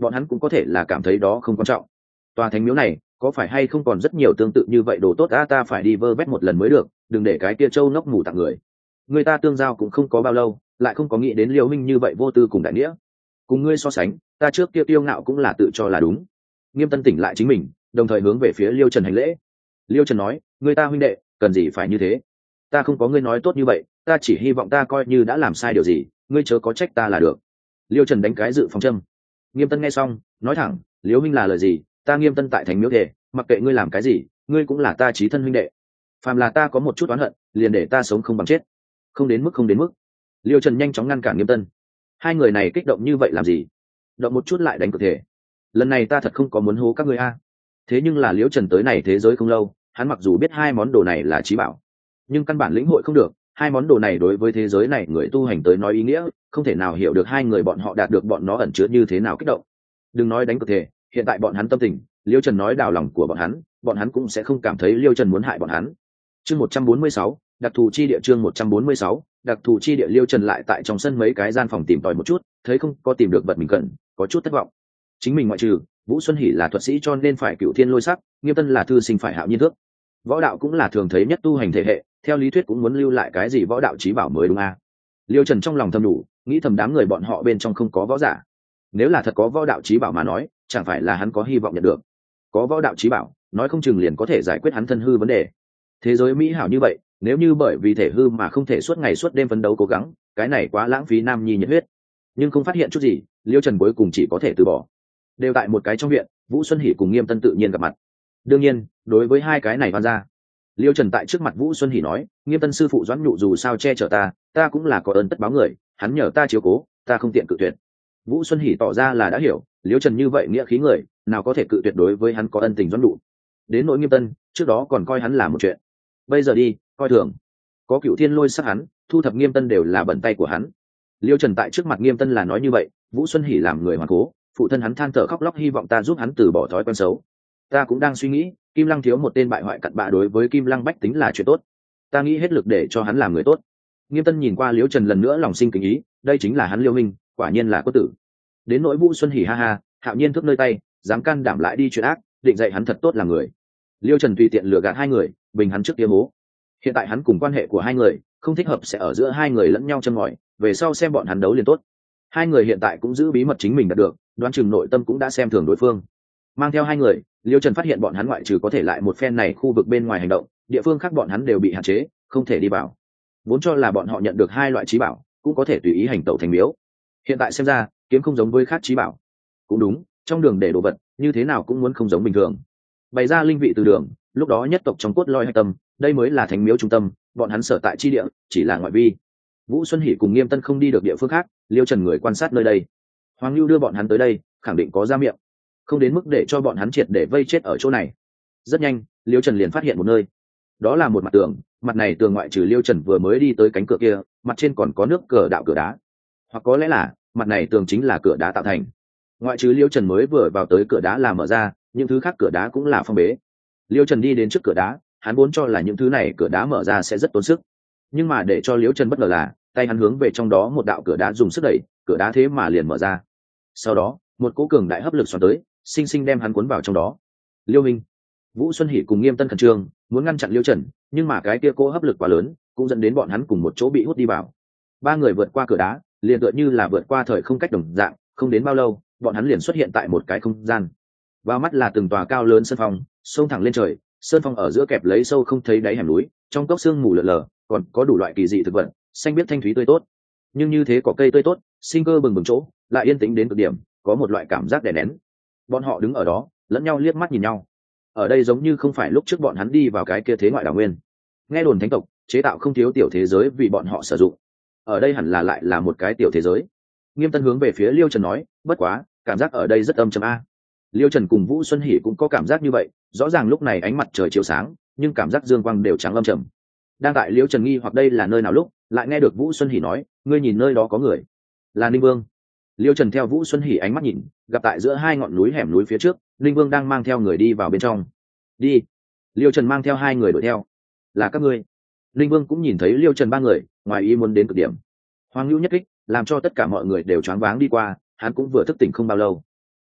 bọn hắn cũng có thể là cảm thấy đó không quan trọng. Tòa thánh miếu này có phải hay không còn rất nhiều tương tự như vậy đồ tốt a, ta phải đi vơ vét một lần mới được, đừng để cái kia châu ngốc ngủ tặng người. Người ta tương giao cũng không có bao lâu, lại không có nghĩ đến Liêu Minh như vậy vô tư cùng đại nghĩa. Cùng ngươi so sánh, ta trước kia tiêu ngạo cũng là tự cho là đúng. Nghiêm Tân tỉnh lại chính mình, đồng thời hướng về phía Liêu Trần hành lễ. Liêu Trần nói, người ta huynh đệ, cần gì phải như thế? Ta không có ngươi nói tốt như vậy, ta chỉ hy vọng ta coi như đã làm sai điều gì, ngươi chớ có trách ta là được. Liêu Trần đánh cái dự phòng châm. Nghiêm Tân nghe xong, nói thẳng, Liêu huynh là lời gì, ta Nghiêm Tân tại thành miếu thể, mặc kệ ngươi làm cái gì, ngươi cũng là ta chí thân huynh đệ. Phàm là ta có một chút oán hận, liền để ta sống không bằng chết. Không đến mức không đến mức. Liêu Trần nhanh chóng ngăn cản Nghiêm Tân. Hai người này kích động như vậy làm gì? Động một chút lại đánh cược thể. Lần này ta thật không có muốn hố các ngươi a. Thế nhưng là Liêu Trần tới này thế giới không lâu, hắn mặc dù biết hai món đồ này là chí bảo, nhưng căn bản lĩnh hội không được hai món đồ này đối với thế giới này người tu hành tới nói ý nghĩa, không thể nào hiểu được hai người bọn họ đạt được bọn nó ẩn chứa như thế nào kích động. Đừng nói đánh cược thể, hiện tại bọn hắn tâm tình, Liêu Trần nói đào lòng của bọn hắn, bọn hắn cũng sẽ không cảm thấy Liêu Trần muốn hại bọn hắn. Chương một trăm bốn mươi sáu, đặc thù chi địa. Chương một trăm bốn mươi sáu, đặc thù chi địa. Liêu Trần lại tại trong sân mấy cái gian phòng tìm tòi một chút, thấy không có tìm được vật mình cần, có chút thất vọng. Chính mình ngoại trừ Vũ Xuân Hỉ là thuật sĩ cho nên phải cửu thiên lôi sắc, Nghiêm Tân là thư sinh phải hạo nhiên thước. Võ đạo cũng là thường thấy nhất tu hành thể hệ, theo lý thuyết cũng muốn lưu lại cái gì võ đạo chí bảo mới đúng a. Liêu Trần trong lòng thầm đủ, nghĩ thầm đám người bọn họ bên trong không có võ giả. Nếu là thật có võ đạo chí bảo mà nói, chẳng phải là hắn có hy vọng nhận được. Có võ đạo chí bảo, nói không chừng liền có thể giải quyết hắn thân hư vấn đề. Thế giới mỹ hảo như vậy, nếu như bởi vì thể hư mà không thể suốt ngày suốt đêm phấn đấu cố gắng, cái này quá lãng phí nam nhi nhiệt huyết. Nhưng không phát hiện chút gì, Liêu Trần cuối cùng chỉ có thể từ bỏ. Đều tại một cái trong viện, Vũ Xuân Hỉ cùng Nghiêm Tân tự nhiên gặp mặt. Đương nhiên, đối với hai cái này van ra, Liêu Trần tại trước mặt Vũ Xuân Hỉ nói, Nghiêm Tân sư phụ Doãn Nhụ dù sao che chở ta, ta cũng là có ơn tất báo người, hắn nhờ ta chiếu cố, ta không tiện cự tuyệt. Vũ Xuân Hỉ tỏ ra là đã hiểu, Liêu Trần như vậy nghĩa khí người, nào có thể cự tuyệt đối với hắn có ân tình Doãn Nhụ. Đến nỗi Nghiêm Tân, trước đó còn coi hắn là một chuyện, bây giờ đi, coi thường. Có cựu thiên lôi sắc hắn, thu thập Nghiêm Tân đều là bẩn tay của hắn. Liêu Trần tại trước mặt Nghiêm Tân là nói như vậy, Vũ Xuân Hỉ làm người hoàn cố, phụ thân hắn than thở khóc lóc hy vọng ta giúp hắn từ bỏ thói quen xấu. Ta cũng đang suy nghĩ, Kim Lăng thiếu một tên bại hoại cặn bạ đối với Kim Lăng bách tính là chuyện tốt, ta nghĩ hết lực để cho hắn làm người tốt. Nghiêm Tân nhìn qua Liêu Trần lần nữa lòng sinh kính ý, đây chính là hắn Liêu Minh, quả nhiên là có tử. Đến nỗi Vũ Xuân Hỉ ha ha, hạo nhiên thức nơi tay, dám can đảm lại đi chuyện ác, định dạy hắn thật tốt làm người. Liêu Trần tùy tiện lừa gạt hai người, bình hắn trước kia bố. Hiện tại hắn cùng quan hệ của hai người không thích hợp, sẽ ở giữa hai người lẫn nhau châm ngòi, về sau xem bọn hắn đấu liền tốt. Hai người hiện tại cũng giữ bí mật chính mình đạt được, đoán chừng nội tâm cũng đã xem thường đối phương. Mang theo hai người, Liêu Trần phát hiện bọn hắn ngoại trừ có thể lại một phen này khu vực bên ngoài hành động, địa phương khác bọn hắn đều bị hạn chế, không thể đi vào. Vốn cho là bọn họ nhận được hai loại trí bảo, cũng có thể tùy ý hành tẩu thành miếu. Hiện tại xem ra, kiếm không giống với khác trí bảo. Cũng đúng, trong đường để đồ vật, như thế nào cũng muốn không giống bình thường. Bày ra linh vị từ đường, lúc đó nhất tộc trong cốt lõi hạch tâm, đây mới là thánh miếu trung tâm, bọn hắn sở tại chi địa chỉ là ngoại vi. Vũ Xuân Hỉ cùng Nghiêm Tân không đi được địa phương khác, Liêu Trần người quan sát nơi đây. Hoàng Lưu đưa bọn hắn tới đây, khẳng định có ra miệng, không đến mức để cho bọn hắn triệt để vây chết ở chỗ này. Rất nhanh, Liêu Trần liền phát hiện một nơi, đó là một mặt tường, mặt này tường ngoại trừ Liêu Trần vừa mới đi tới cánh cửa kia, mặt trên còn có nước cờ đạo cửa đá, hoặc có lẽ là mặt này tường chính là cửa đá tạo thành. Ngoại trừ Liêu Trần mới vừa vào tới cửa đá là mở ra, những thứ khác cửa đá cũng là phong bế. Liêu Trần đi đến trước cửa đá, hắn vốn cho là những thứ này cửa đá mở ra sẽ rất tốn sức, nhưng mà để cho Liêu Trần bất ngờ là tay hắn hướng về trong đó một đạo cửa đá dùng sức đẩy, cửa đá thế mà liền mở ra. Sau đó một cỗ cường đại hấp lực xoắn tới, sinh sinh đem hắn cuốn vào trong đó. Liêu Minh, Vũ Xuân Hỉ cùng Nghiêm Tân khẩn trương muốn ngăn chặn Liêu Trần, nhưng mà cái kia cỗ hấp lực quá lớn, cũng dẫn đến bọn hắn cùng một chỗ bị hút đi vào. Ba người vượt qua cửa đá, liền tựa như là vượt qua thời không cách đồng dạng, không đến bao lâu, bọn hắn liền xuất hiện tại một cái không gian. Vào mắt là từng tòa cao lớn sơn phong, xông thẳng lên trời, sơn phong ở giữa kẹp lấy sâu không thấy đáy hẻm núi, trong cốc xương mù lờ lờ, còn có đủ loại kỳ dị thực vật, xanh biếc thanh thúy tươi tốt. Nhưng như thế có cây tươi tốt, sinh cơ bừng bừng chỗ, lại yên tĩnh đến cực điểm, có một loại cảm giác đè nén. Bọn họ đứng ở đó, lẫn nhau liếc mắt nhìn nhau. Ở đây giống như không phải lúc trước bọn hắn đi vào cái kia thế ngoại đảo nguyên. Nghe đồn thánh tộc chế tạo không thiếu tiểu thế giới vì bọn họ sử dụng. Ở đây hẳn là lại là một cái tiểu thế giới. Nghiêm Tân hướng về phía Liêu Trần nói, bất quá, cảm giác ở đây rất âm trầm a. Liêu Trần cùng Vũ Xuân Hỉ cũng có cảm giác như vậy, rõ ràng lúc này ánh mặt trời chiếu sáng, nhưng cảm giác dương quang đều trắng âm trầm. Đang tại Liêu Trần nghi hoặc đây là nơi nào lúc, lại nghe được Vũ Xuân Hỉ nói, ngươi nhìn nơi đó có người, là Ninh Vương. Liêu Trần theo Vũ Xuân Hỉ ánh mắt nhìn, gặp tại giữa hai ngọn núi hẻm núi phía trước, Ninh Vương đang mang theo người đi vào bên trong. Đi. Liêu Trần mang theo hai người đuổi theo. Là các ngươi. Ninh Vương cũng nhìn thấy Liêu Trần ba người, ngoài ý muốn đến cực điểm. Hoàng Lưu nhất kích, làm cho tất cả mọi người đều choáng váng đi qua, hắn cũng vừa thức tỉnh không bao lâu.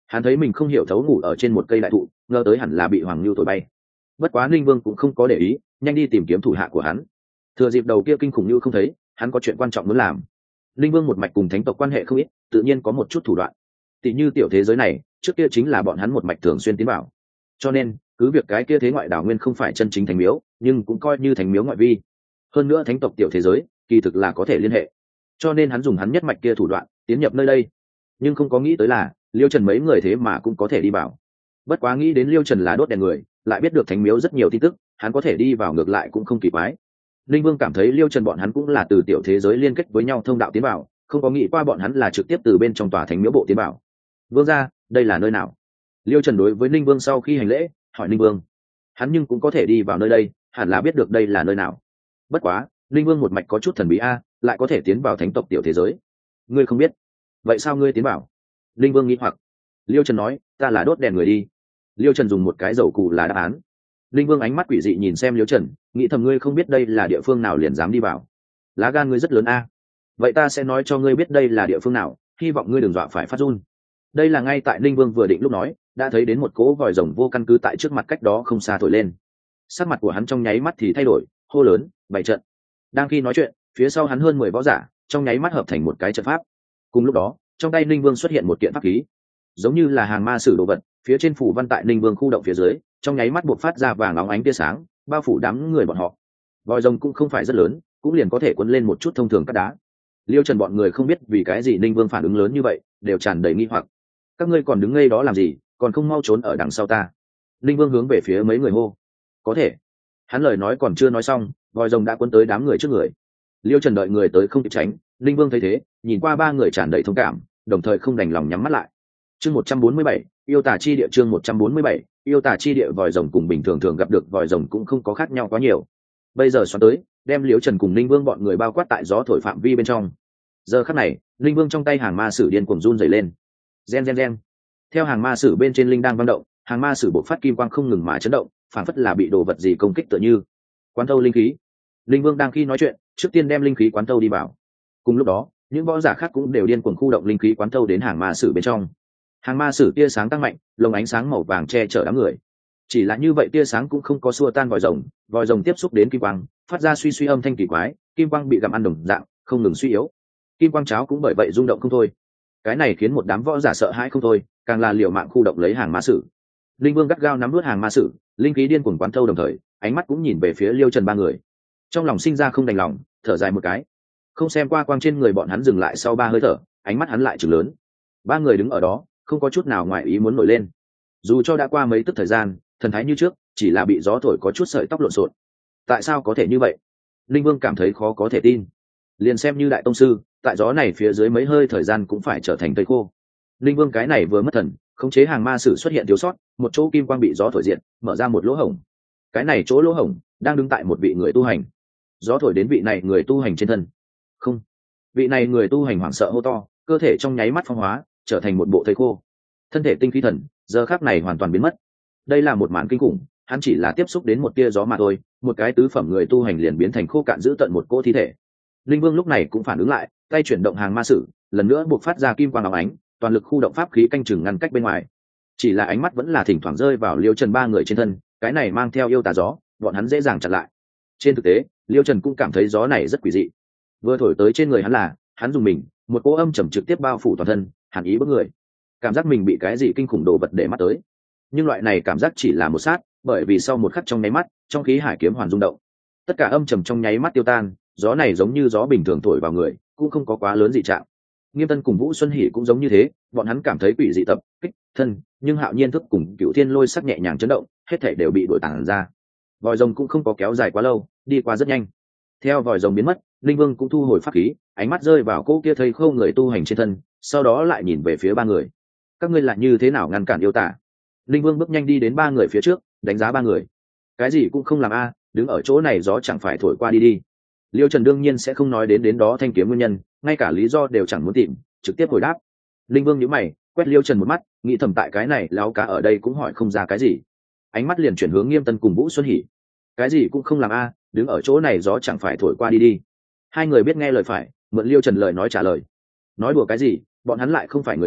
Hắn thấy mình không hiểu thấu ngủ ở trên một cây đại thụ, ngờ tới hẳn là bị Hoàng Nưu thổi bay. Bất quá Ninh Vương cũng không có để ý, nhanh đi tìm kiếm thủ hạ của hắn. Thừa dịp đầu kia kinh khủng như không thấy, hắn có chuyện quan trọng muốn làm. Ninh Vương một mạch cùng thánh tộc quan hệ không ít, tự nhiên có một chút thủ đoạn. Tỷ như tiểu thế giới này, trước kia chính là bọn hắn một mạch thường xuyên tiến vào. Cho nên, cứ việc cái kia thế ngoại đảo nguyên không phải chân chính thánh miếu, nhưng cũng coi như thánh miếu ngoại vi. Hơn nữa thánh tộc tiểu thế giới, kỳ thực là có thể liên hệ. Cho nên hắn dùng hắn nhất mạch kia thủ đoạn, tiến nhập nơi đây. Nhưng không có nghĩ tới là, Liêu Trần mấy người thế mà cũng có thể đi vào. Bất quá nghĩ đến Liêu Trần là đốt đèn người, lại biết được thánh miếu rất nhiều tin tức, hắn có thể đi vào ngược lại cũng không kỳ quái. Linh Vương cảm thấy Liêu Trần bọn hắn cũng là từ tiểu thế giới liên kết với nhau thông đạo tiến vào, không có nghĩ qua bọn hắn là trực tiếp từ bên trong tòa thánh miếu bộ tiến vào. Vương gia, đây là nơi nào? Liêu Trần đối với Linh Vương sau khi hành lễ, hỏi Linh Vương. Hắn nhưng cũng có thể đi vào nơi đây, hẳn là biết được đây là nơi nào. Bất quá, Linh Vương một mạch có chút thần bí a, lại có thể tiến vào thánh tộc tiểu thế giới. Ngươi không biết, vậy sao ngươi tiến vào? Linh Vương nghĩ hoặc. Liêu Trần nói, ta là đốt đèn người đi. Liêu Trần dùng một cái dầu cụ là đáp án. Linh Vương ánh mắt quỷ dị nhìn xem Liêu Trần, nghĩ thầm ngươi không biết đây là địa phương nào liền dám đi vào. Lá gan ngươi rất lớn a. Vậy ta sẽ nói cho ngươi biết đây là địa phương nào, hy vọng ngươi đừng dọa phải phát run. Đây là ngay tại Linh Vương vừa định lúc nói, đã thấy đến một cỗ vòi rồng vô căn cứ tại trước mặt cách đó không xa thổi lên. Sắc mặt của hắn trong nháy mắt thì thay đổi, hô lớn, bảy trận. Đang khi nói chuyện, phía sau hắn hơn mười võ giả, trong nháy mắt hợp thành một cái trận pháp. Cùng lúc đó, trong tay Linh Vương xuất hiện một kiện pháp khí, giống như là hàng ma sử đồ vật, phía trên phủ văn tại Linh Vương khu động phía dưới, trong nháy mắt buộc phát ra vàng óng ánh tia sáng, bao phủ đám người bọn họ. Vòi rồng cũng không phải rất lớn, cũng liền có thể cuốn lên một chút thông thường cát đá. Liêu Trần bọn người không biết vì cái gì Linh Vương phản ứng lớn như vậy, đều tràn đầy nghi hoặc. Các ngươi còn đứng ngây đó làm gì, còn không mau trốn ở đằng sau ta? Linh Vương hướng về phía mấy người hô. Có thể. Hắn lời nói còn chưa nói xong, vòi rồng đã cuốn tới đám người trước người. Liêu Trần đợi người tới không kịp tránh, Linh Vương thấy thế, nhìn qua ba người tràn đầy thông cảm, đồng thời không đành lòng nhắm mắt lại. Chương một trăm bốn mươi bảy, yêu tà chi địa chương một trăm bốn mươi bảy, yêu tà chi địa vòi rồng cùng bình thường thường gặp được vòi rồng cũng không có khác nhau quá nhiều. Bây giờ xoắn tới, đem Liêu Trần cùng Linh Vương bọn người bao quát tại gió thổi phạm vi bên trong. Giờ khắc này, Linh Vương trong tay hàng ma sử điên cuồng run rẩy lên. Gen gen gen. Theo hàng ma sử bên trên linh đang vang động, hàng ma sử bộc phát kim quang không ngừng mà chấn động, phản phất là bị đồ vật gì công kích tựa như. Quán thâu linh khí. Linh Vương đang khi nói chuyện, trước tiên đem linh khí quán thâu đi vào. Cùng lúc đó, những võ giả khác cũng đều điên cuồng khu động linh khí quán thâu đến hàng ma sử bên trong. Hàng ma sử tia sáng tăng mạnh, lồng ánh sáng màu vàng che chở đám người. Chỉ là như vậy tia sáng cũng không có xua tan vòi rồng, vòi rồng tiếp xúc đến kim quang, phát ra suy suy âm thanh kỳ quái, kim quang bị gặm ăn đồng dạng, không ngừng suy yếu. Kim quang cháo cũng bởi vậy rung động không thôi. Cái này khiến một đám võ giả sợ hãi không thôi, càng là liều mạng khu động lấy hàng ma sử. Linh Vương gắt gao nắm nuốt hàng ma sử, linh khí điên cuồng quán thâu đồng thời, ánh mắt cũng nhìn về phía Liêu Trần ba người. Trong lòng sinh ra không đành lòng, thở dài một cái. Không xem qua quang trên người bọn hắn dừng lại sau ba hơi thở, ánh mắt hắn lại trừng lớn. Ba người đứng ở đó, không có chút nào ngoài ý muốn nổi lên. Dù cho đã qua mấy tức thời gian, thần thái như trước, chỉ là bị gió thổi có chút sợi tóc lộn xộn. Tại sao có thể như vậy? Linh Vương cảm thấy khó có thể tin. Liền xem như đại tông sư, tại gió này phía dưới mấy hơi thời gian cũng phải trở thành cây khô. Linh Vương cái này vừa mất thần, khống chế hàng ma sử xuất hiện thiếu sót, một chỗ kim quang bị gió thổi diện, mở ra một lỗ hổng. Cái này chỗ lỗ hổng đang đứng tại một vị người tu hành. Gió thổi đến vị này người tu hành trên thân. Không, vị này người tu hành hoảng sợ hô to, cơ thể trong nháy mắt phong hóa, trở thành một bộ thây khô. Thân thể tinh khí thần giờ khắc này hoàn toàn biến mất. Đây là một màn kinh khủng, hắn chỉ là tiếp xúc đến một tia gió mà thôi, một cái tứ phẩm người tu hành liền biến thành khô cạn giữ tận một cỗ thi thể. Linh Vương lúc này cũng phản ứng lại, tay chuyển động hàng ma sử, lần nữa buộc phát ra kim quang óng ánh, toàn lực khu động pháp khí canh chừng ngăn cách bên ngoài. Chỉ là ánh mắt vẫn là thỉnh thoảng rơi vào Liêu Trần ba người trên thân, cái này mang theo yêu tà gió, bọn hắn dễ dàng chặn lại. Trên thực tế, Liêu Trần cũng cảm thấy gió này rất quỷ dị. Vừa thổi tới trên người hắn là, hắn dùng mình, một cỗ âm trầm trực tiếp bao phủ toàn thân, hàn ý bức người. Cảm giác mình bị cái gì kinh khủng đồ vật để mắt tới. Nhưng loại này cảm giác chỉ là một sát, bởi vì sau một khắc trong nháy mắt, trong khí hải kiếm hoàn rung động. Tất cả âm trầm trong nháy mắt tiêu tan, gió này giống như gió bình thường thổi vào người, cũng không có quá lớn dị trạng. Nghiêm Tân cùng Vũ Xuân Hỉ cũng giống như thế, bọn hắn cảm thấy quỷ dị tập kích thân, nhưng Hạo Nhiên thức cùng Cựu Thiên Lôi sắc nhẹ nhàng chấn động, hết thảy đều bị đuổi tản ra. Vòi rồng cũng không có kéo dài quá lâu, đi qua rất nhanh. Theo vòi rồng biến mất, Linh Vương cũng thu hồi pháp khí, ánh mắt rơi vào cô kia thấy khâu người tu hành trên thân, sau đó lại nhìn về phía ba người. Các ngươi là như thế nào ngăn cản yêu tả? Linh Vương bước nhanh đi đến ba người phía trước, đánh giá ba người. Cái gì cũng không làm a, đứng ở chỗ này gió chẳng phải thổi qua đi đi. Liêu Trần đương nhiên sẽ không nói đến đến đó thanh kiếm nguyên nhân, ngay cả lý do đều chẳng muốn tìm, trực tiếp hồi đáp. Linh Vương nhíu mày, quét Liêu Trần một mắt, nghĩ thầm tại cái này láo cá ở đây cũng hỏi không ra cái gì. Ánh mắt liền chuyển hướng Nghiêm Tân cùng Vũ Xuân Hỉ. Cái gì cũng không làm a, đứng ở chỗ này gió chẳng phải thổi qua đi đi. Hai người biết nghe lời phải, mượn Liêu Trần lời nói trả lời. Nói đùa cái gì, bọn hắn lại không phải người ngu,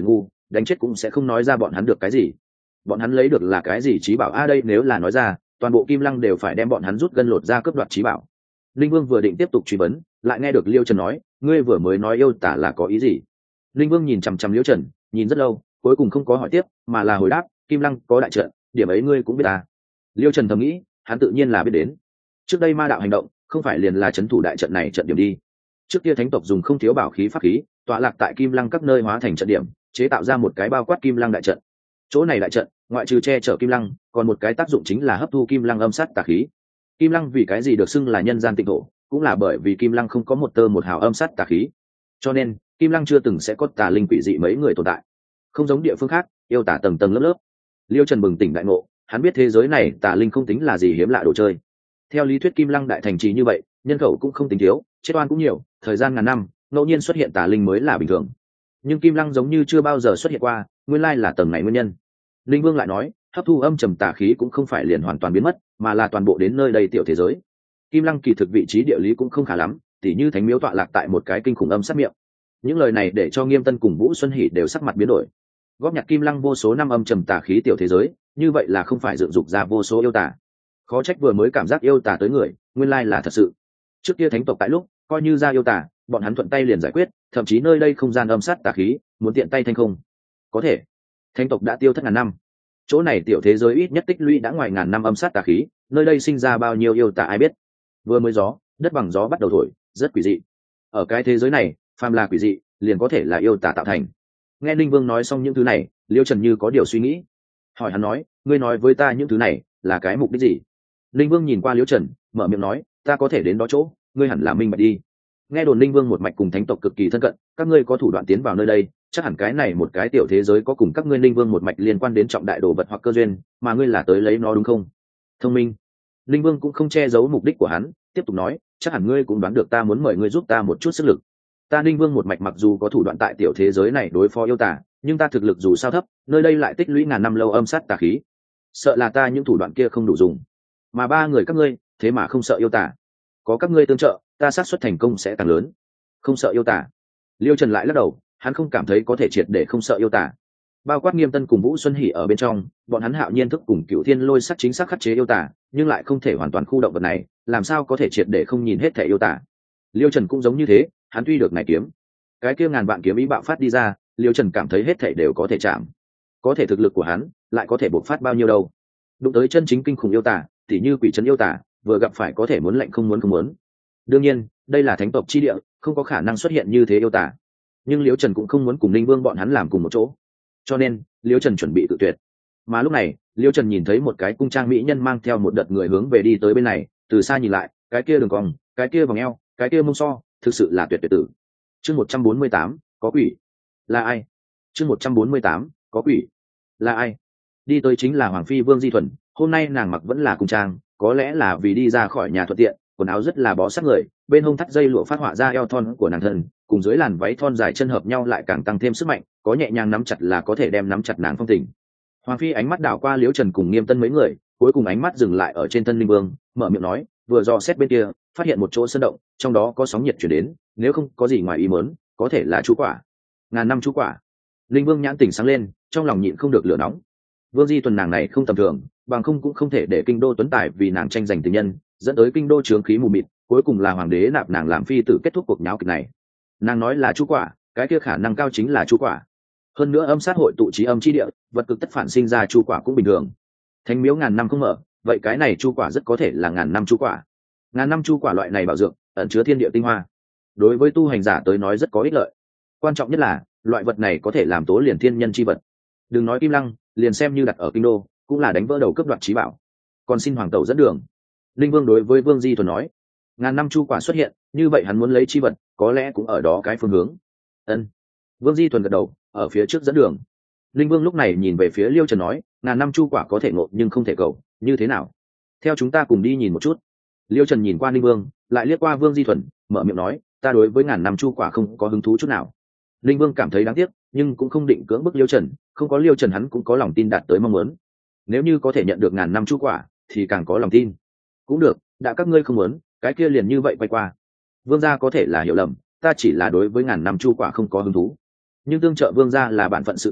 đánh chết cũng sẽ không nói ra bọn hắn được cái gì. Bọn hắn lấy được là cái gì trí bảo a? Đây nếu là nói ra, toàn bộ Kim Lăng đều phải đem bọn hắn rút gân lột ra cướp đoạt trí bảo. Linh Vương vừa định tiếp tục truy vấn, lại nghe được Liêu Trần nói, ngươi vừa mới nói yêu tả là có ý gì? Linh Vương nhìn chằm chằm Liêu Trần, nhìn rất lâu, cuối cùng không có hỏi tiếp, mà là hồi đáp, Kim Lăng có đại trận, điểm ấy ngươi cũng biết à? Liêu Trần thầm nghĩ, hắn tự nhiên là biết đến. Trước đây ma đạo hành động, không phải liền là trấn thủ đại trận này trận điểm đi. Trước kia thánh tộc dùng không thiếu bảo khí pháp khí, tọa lạc tại Kim Lăng các nơi hóa thành trận điểm, chế tạo ra một cái bao quát Kim Lăng đại trận. Chỗ này đại trận, ngoại trừ che chở Kim Lăng, còn một cái tác dụng chính là hấp thu Kim Lăng âm sát tà khí. Kim Lăng vì cái gì được xưng là nhân gian tịnh thổ, cũng là bởi vì Kim Lăng không có một tơ một hào âm sát tà khí. Cho nên, Kim Lăng chưa từng sẽ có tà linh quỷ dị mấy người tồn tại. Không giống địa phương khác, yêu tà tầng tầng lớp lớp. Liêu Trần bừng tỉnh đại ngộ, hắn biết thế giới này tà linh không tính là gì hiếm lạ đồ chơi. Theo lý thuyết Kim Lăng đại thành trì như vậy, nhân khẩu cũng không tính thiếu, chết oan cũng nhiều, thời gian ngàn năm, ngẫu nhiên xuất hiện tà linh mới là bình thường. Nhưng Kim Lăng giống như chưa bao giờ xuất hiện qua, nguyên lai là tầng này nguyên nhân. Linh Vương lại nói, hấp thu âm trầm tà khí cũng không phải liền hoàn toàn biến mất, mà là toàn bộ đến nơi đây tiểu thế giới. Kim Lăng kỳ thực vị trí địa lý cũng không khá lắm, tỉ như thánh miếu tọa lạc tại một cái kinh khủng âm sát miệng. Những lời này để cho Nghiêm Tân cùng Vũ Xuân Hỷ đều sắc mặt biến đổi. Góp nhặt Kim Lăng vô số năm âm trầm tà khí tiểu thế giới, như vậy là không phải dựng dục ra vô số yêu tà. Khó trách vừa mới cảm giác yêu tà tới người, nguyên lai là thật sự. Trước kia thánh tộc tại lúc, coi như ra yêu tà, bọn hắn thuận tay liền giải quyết, thậm chí nơi đây không gian âm sát tà khí, muốn tiện tay thanh không. Có thể, thánh tộc đã tiêu thất ngàn năm. Chỗ này tiểu thế giới ít nhất tích lũy đã ngoài ngàn năm âm sát tà khí, nơi đây sinh ra bao nhiêu yêu tà ai biết. Vừa mới gió, đất bằng gió bắt đầu thổi, rất quỷ dị. Ở cái thế giới này, phàm là quỷ dị, liền có thể là yêu tà tạo thành. Nghe Ninh Vương nói xong những thứ này, Liêu Trần như có điều suy nghĩ. Hỏi hắn nói, ngươi nói với ta những thứ này, là cái mục đích gì? Ninh Vương nhìn qua Liêu Trần, mở miệng nói, ta có thể đến đó chỗ, ngươi hẳn là minh bạch đi. Nghe đồn Ninh Vương một mạch cùng thánh tộc cực kỳ thân cận, các ngươi có thủ đoạn tiến vào nơi đây, chắc hẳn cái này một cái tiểu thế giới có cùng các ngươi Ninh Vương một mạch liên quan đến trọng đại đồ vật hoặc cơ duyên, mà ngươi là tới lấy nó đúng không? Thông minh. Ninh Vương cũng không che giấu mục đích của hắn, tiếp tục nói, chắc hẳn ngươi cũng đoán được ta muốn mời ngươi giúp ta một chút sức lực. Ta Ninh Vương một mạch mặc dù có thủ đoạn tại tiểu thế giới này đối phó yêu tà, nhưng ta thực lực dù sao thấp, nơi đây lại tích lũy ngàn năm lâu âm sát tà khí, sợ là ta những thủ đoạn kia không đủ dùng. Mà ba người các ngươi, thế mà không sợ yêu tà, có các ngươi tương trợ, ta xác suất thành công sẽ càng lớn. Không sợ yêu tà? Liêu Trần lại lắc đầu, hắn không cảm thấy có thể triệt để không sợ yêu tà. Bao quát Nghiêm Tân cùng Vũ Xuân Hỷ ở bên trong, bọn hắn hạo nhiên thức cùng Cửu Thiên Lôi sắc chính xác khắc chế yêu tà, nhưng lại không thể hoàn toàn khu động vật này, làm sao có thể triệt để không nhìn hết thể yêu tà. Liêu Trần cũng giống như thế, hắn tuy được này kiếm, cái kia ngàn vạn kiếm ý bạo phát đi ra, Liêu Trần cảm thấy hết thể đều có thể chạm. Có thể thực lực của hắn lại có thể bộc phát bao nhiêu đâu? Đụng tới chân chính kinh khủng yêu tà, tỉ như quỷ trấn yêu tà, vừa gặp phải có thể muốn lạnh không muốn không muốn. Đương nhiên, đây là thánh tộc chi địa, không có khả năng xuất hiện như thế yêu tà. Nhưng Liêu Trần cũng không muốn cùng Linh Vương bọn hắn làm cùng một chỗ, cho nên Liêu Trần chuẩn bị tự tuyệt. Mà lúc này, Liêu Trần nhìn thấy một cái cung trang mỹ nhân mang theo một đợt người hướng về đi tới bên này, từ xa nhìn lại, cái kia đường cong, cái kia vòng eo, cái kia mông so, thực sự là tuyệt tuyệt tử. Chương một trăm bốn mươi tám, có quỷ. Là ai? Chương một trăm bốn mươi tám, có quỷ. Là ai? Đi tới chính là Hoàng phi Vương Di Thuần, hôm nay nàng mặc vẫn là cung trang, có lẽ là vì đi ra khỏi nhà thuận tiện, quần áo rất là bó sát người, bên hông thắt dây lụa phát họa ra eo thon của nàng thân, cùng dưới làn váy thon dài chân hợp nhau lại càng tăng thêm sức mạnh, có nhẹ nhàng nắm chặt là có thể đem nắm chặt nàng phong tình. Hoàng phi ánh mắt đảo qua Liễu Trần cùng Nghiêm Tân mấy người, cuối cùng ánh mắt dừng lại ở trên thân Linh Vương, mở miệng nói, vừa dò xét bên kia, phát hiện một chỗ sơn động, trong đó có sóng nhiệt chuyển đến, nếu không có gì ngoài ý muốn, có thể là chú quả. Ngàn năm chú quả. Linh Vương nhãn tỉnh sáng lên, trong lòng nhịn không được lửa nóng. Vương Di Tuần nàng này không tầm thường, bằng không cũng không thể để kinh đô tuấn tài vì nàng tranh giành tình nhân, dẫn tới kinh đô chướng khí mù mịt, cuối cùng là hoàng đế nạp nàng làm phi tử kết thúc cuộc nháo kịch này. Nàng nói là chú quả, cái kia khả năng cao chính là chú quả. Hơn nữa âm sát hội tụ trí âm chi địa, vật cực tất phản sinh ra chú quả cũng bình thường. Thánh miếu ngàn năm không mở, vậy cái này chú quả rất có thể là ngàn năm chú quả. Ngàn năm chú quả loại này bảo dưỡng, ẩn chứa thiên địa tinh hoa, đối với tu hành giả tới nói rất có ích lợi. Quan trọng nhất là loại vật này có thể làm tố liền thiên nhân chi vật. Đừng nói Kim Lăng, liền xem như đặt ở kinh đô, cũng là đánh vỡ đầu cướp đoạt trí bảo. Còn xin hoàng tẩu dẫn đường. Linh Vương đối với Vương Di Thuần nói, ngàn năm chu quả xuất hiện, như vậy hắn muốn lấy chi vật, có lẽ cũng ở đó cái phương hướng. Ân. Vương Di Thuần gật đầu, ở phía trước dẫn đường. Linh Vương lúc này nhìn về phía Liêu Trần nói, ngàn năm chu quả có thể ngộ nhưng không thể cầu, như thế nào? Theo chúng ta cùng đi nhìn một chút. Liêu Trần nhìn qua Linh Vương, lại liếc qua Vương Di Thuần, mở miệng nói, ta đối với ngàn năm chu quả không có hứng thú chút nào. Linh Vương cảm thấy đáng tiếc, nhưng cũng không định cưỡng bức Liêu Trần, không có Liêu Trần hắn cũng có lòng tin đạt tới mong muốn. Nếu như có thể nhận được ngàn năm chu quả, thì càng có lòng tin. Cũng được, đã các ngươi không muốn, cái kia liền như vậy quay qua. Vương gia có thể là hiểu lầm, ta chỉ là đối với ngàn năm chu quả không có hứng thú. Nhưng tương trợ Vương gia là bản phận sự tình,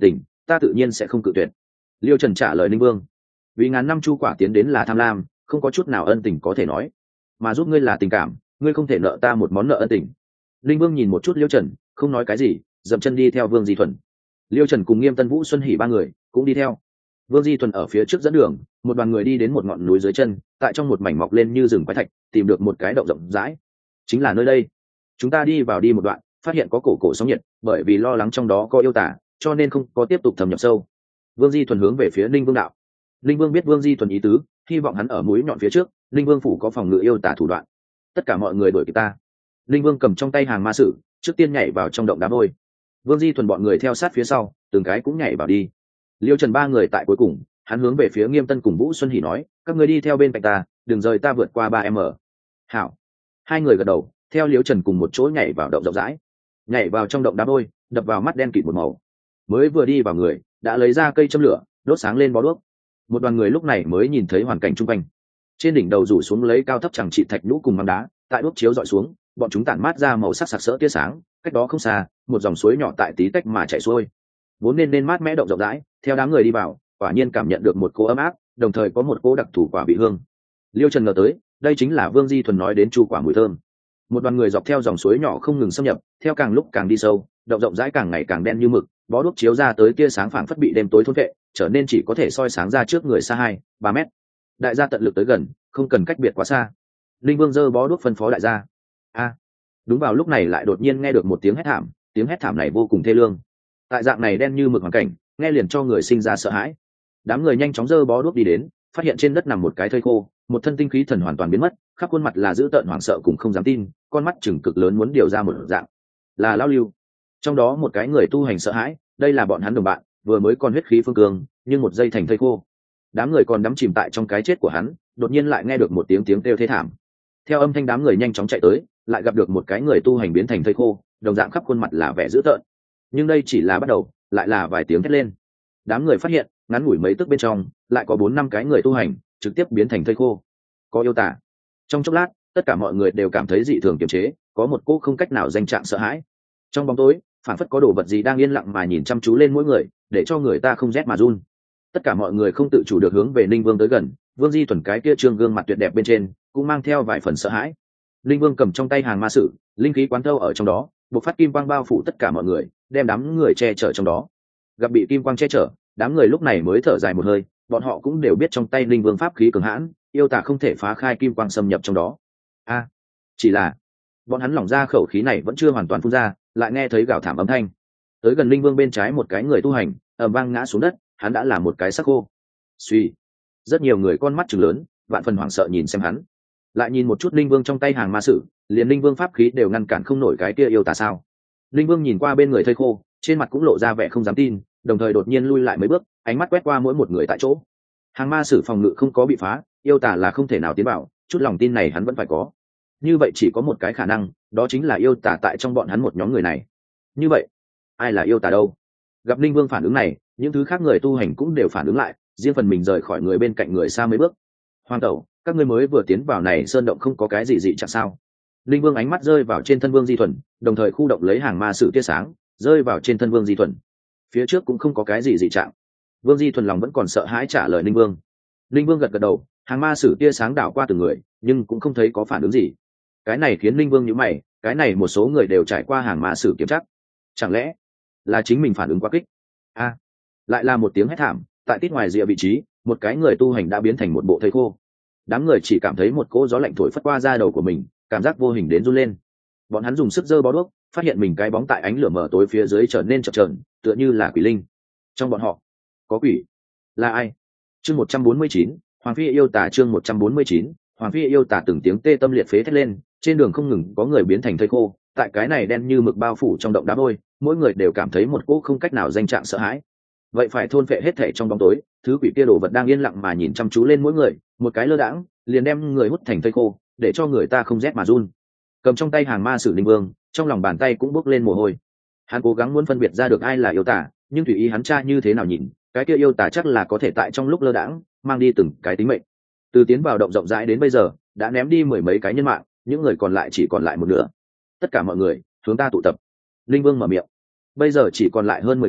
ta tự nhiên sẽ không cự tuyệt. Liêu Trần trả lời Linh Vương. Vì ngàn năm chu quả tiến đến là tham lam, không có chút nào ân tình có thể nói, mà giúp ngươi là tình cảm, ngươi không thể nợ ta một món nợ ân tình. Linh Vương nhìn một chút Liêu Trần, không nói cái gì, dậm chân đi theo Vương Di Thuần. Liêu Trần cùng Nghiêm Tân Vũ, Xuân Hỉ ba người cũng đi theo. Vương Di Thuần ở phía trước dẫn đường, một đoàn người đi đến một ngọn núi dưới chân, tại trong một mảnh mọc lên như rừng quái thạch, tìm được một cái động rộng rãi. Chính là nơi đây. Chúng ta đi vào đi một đoạn, phát hiện có cổ cổ sóng nhiệt, bởi vì lo lắng trong đó có yêu tả, cho nên không có tiếp tục thâm nhập sâu. Vương Di Thuần hướng về phía Ninh Vương đạo. Ninh Vương biết Vương Di Thuần ý tứ, hy vọng hắn ở mũi nhọn phía trước, Ninh Vương phủ có phòng ngự yêu tả thủ đoạn. Tất cả mọi người đuổi kịp ta. Ninh Vương cầm trong tay hàng ma sử, trước tiên nhảy vào trong động đá vôi. Vương Di Thuần bọn người theo sát phía sau, từng cái cũng nhảy vào đi. Liêu Trần ba người tại cuối cùng, hắn hướng về phía Nghiêm Tân cùng Vũ Xuân Hỉ nói, các người đi theo bên cạnh ta, đừng rời ta vượt qua ba m. Hảo. Hai người gật đầu, theo Liêu Trần cùng một chỗ nhảy vào động rộng rãi. Nhảy vào trong động đá vôi, đập vào mắt đen kịt một màu. Mới vừa đi vào người, đã lấy ra cây châm lửa, đốt sáng lên bó đuốc. Một đoàn người lúc này mới nhìn thấy hoàn cảnh chung quanh. Trên đỉnh đầu rủ xuống lấy cao thấp chẳng trị thạch nhũ cùng mắm đá, tại đuốc chiếu dọi xuống, bọn chúng tản mát ra màu sắc sặc sỡ tia sáng. Cách đó không xa, một dòng suối nhỏ tại tí tách mà chảy xuôi. Vốn nên nên mát mẽ động rộng rãi, theo đám người đi vào, quả nhiên cảm nhận được một cỗ ấm áp, đồng thời có một cỗ đặc thù quả vị hương. Liêu Trần ngờ tới, đây chính là Vương Di Thuần nói đến chu quả mùi thơm. Một đoàn người dọc theo dòng suối nhỏ không ngừng xâm nhập, theo càng lúc càng đi sâu, động rộng rãi càng ngày càng đen như mực, bó đuốc chiếu ra tới tia sáng phảng phất bị đêm tối thôn vệ, trở nên chỉ có thể soi sáng ra trước người xa hai ba mét. Đại gia tận lực tới gần, không cần cách biệt quá xa. Linh Vương giơ bó đuốc phân phó đại gia. A! Đúng vào lúc này lại đột nhiên nghe được một tiếng hét thảm, tiếng hét thảm này vô cùng thê lương. Tại dạng này đen như mực hoàn cảnh, nghe liền cho người sinh ra sợ hãi. Đám người nhanh chóng giơ bó đuốc đi đến, phát hiện trên đất nằm một cái thây khô, một thân tinh khí thần hoàn toàn biến mất, khắp khuôn mặt là dữ tợn hoảng sợ cùng không dám tin, con mắt chừng cực lớn muốn điều ra một dạng. Là lão Lưu. Trong đó một cái người tu hành sợ hãi, đây là bọn hắn đồng bạn, vừa mới còn huyết khí phương cường, nhưng một giây thành thây khô. Đám người còn đắm chìm tại trong cái chết của hắn, đột nhiên lại nghe được một tiếng tiếng kêu thê thảm. Theo âm thanh đám người nhanh chóng chạy tới, lại gặp được một cái người tu hành biến thành thây khô, đồng dạng khắp khuôn mặt là vẻ dữ tợn. Nhưng đây chỉ là bắt đầu, lại là vài tiếng thét lên. Đám người phát hiện, ngắn ngủi mấy tức bên trong, lại có bốn năm cái người tu hành trực tiếp biến thành thây khô. Có yêu tả. Trong chốc lát, tất cả mọi người đều cảm thấy dị thường kiềm chế, có một cô không cách nào danh trạng sợ hãi. Trong bóng tối, phản phất có đồ vật gì đang yên lặng mà nhìn chăm chú lên mỗi người, để cho người ta không rét mà run. Tất cả mọi người không tự chủ được hướng về Ninh Vương tới gần, Vương Di Thuần cái kia trương gương mặt tuyệt đẹp bên trên cũng mang theo vài phần sợ hãi. Ninh Vương cầm trong tay hàng ma sử, linh khí quán thâu ở trong đó, bộc phát kim quang bao phủ tất cả mọi người, đem đám người che chở trong đó. Gặp bị kim quang che chở, đám người lúc này mới thở dài một hơi, bọn họ cũng đều biết trong tay Ninh Vương pháp khí cường hãn, yêu tả không thể phá khai kim quang xâm nhập trong đó. A, à, chỉ là bọn hắn lỏng ra khẩu khí này vẫn chưa hoàn toàn phun ra, lại nghe thấy gào thảm âm thanh. Tới gần Ninh Vương bên trái một cái người tu hành, ầm vang ngã xuống đất, hắn đã là một cái xác khô. Suy, rất nhiều người con mắt trừng lớn, vạn phần hoảng sợ nhìn xem hắn. Lại nhìn một chút Ninh Vương trong tay hàng ma sử, liền Ninh Vương pháp khí đều ngăn cản không nổi cái kia yêu tả sao? Ninh Vương nhìn qua bên người thây khô, trên mặt cũng lộ ra vẻ không dám tin, đồng thời đột nhiên lui lại mấy bước, ánh mắt quét qua mỗi một người tại chỗ. Hàng ma sử phòng ngự không có bị phá, yêu tả là không thể nào tiến vào, chút lòng tin này hắn vẫn phải có. Như vậy chỉ có một cái khả năng, đó chính là yêu tả tại trong bọn hắn một nhóm người này. Như vậy, ai là yêu tả đâu? Gặp Ninh Vương phản ứng này, những thứ khác người tu hành cũng đều phản ứng lại, riêng phần mình rời khỏi người bên cạnh người xa mấy bước. Hoàng tẩu, các ngươi mới vừa tiến vào này sơn động không có cái gì dị chẳng sao? Ninh Vương ánh mắt rơi vào trên thân Vương Di Thuần, đồng thời khu động lấy hàng ma sử tia sáng, rơi vào trên thân Vương Di Thuần. Phía trước cũng không có cái gì dị trạng. Vương Di Thuần lòng vẫn còn sợ hãi trả lời Ninh Vương. Ninh Vương gật gật đầu, hàng ma sử tia sáng đảo qua từng người, nhưng cũng không thấy có phản ứng gì. Cái này khiến Ninh Vương nhíu mày, cái này một số người đều trải qua hàng ma sử kiểm tra, chẳng lẽ là chính mình phản ứng quá kích? A, à, lại là một tiếng hét thảm, tại tít ngoài rìa vị trí, một cái người tu hành đã biến thành một bộ thây khô. Đám người chỉ cảm thấy một cỗ gió lạnh thổi phất qua da đầu của mình, cảm giác vô hình đến run lên. Bọn hắn dùng sức giơ bó đuốc, phát hiện mình cái bóng tại ánh lửa mờ tối phía dưới trở nên chập chờn, tựa như là quỷ linh. Trong bọn họ có quỷ. Là ai? Chương một trăm bốn mươi chín, Hoàng phi yêu tả. Chương một trăm bốn mươi chín, Hoàng phi yêu tả. Từng tiếng tê tâm liệt phế thét lên, trên đường không ngừng có người biến thành thây khô, tại cái này đen như mực bao phủ trong động đá vôi, mỗi người đều cảm thấy một cỗ không cách nào danh trạng sợ hãi. Vậy phải thôn phệ hết thể trong bóng tối, thứ quỷ kia đồ vật đang yên lặng mà nhìn chăm chú lên mỗi người, một cái lơ đãng liền đem người hút thành thây khô, để cho người ta không rét mà run. Cầm trong tay hàng ma sử Ninh Vương, trong lòng bàn tay cũng bốc lên mồ hôi. Hắn cố gắng muốn phân biệt ra được ai là yêu tả, nhưng tùy ý hắn tra như thế nào nhìn, cái kia yêu tả chắc là có thể tại trong lúc lơ đãng mang đi từng cái tính mệnh. Từ tiến vào động rộng rãi đến bây giờ, đã ném đi mười mấy cái nhân mạng, những người còn lại chỉ còn lại một nửa. Tất cả mọi người hướng ta tụ tập. Ninh Vương mở miệng. Bây giờ chỉ còn lại hơn mười người,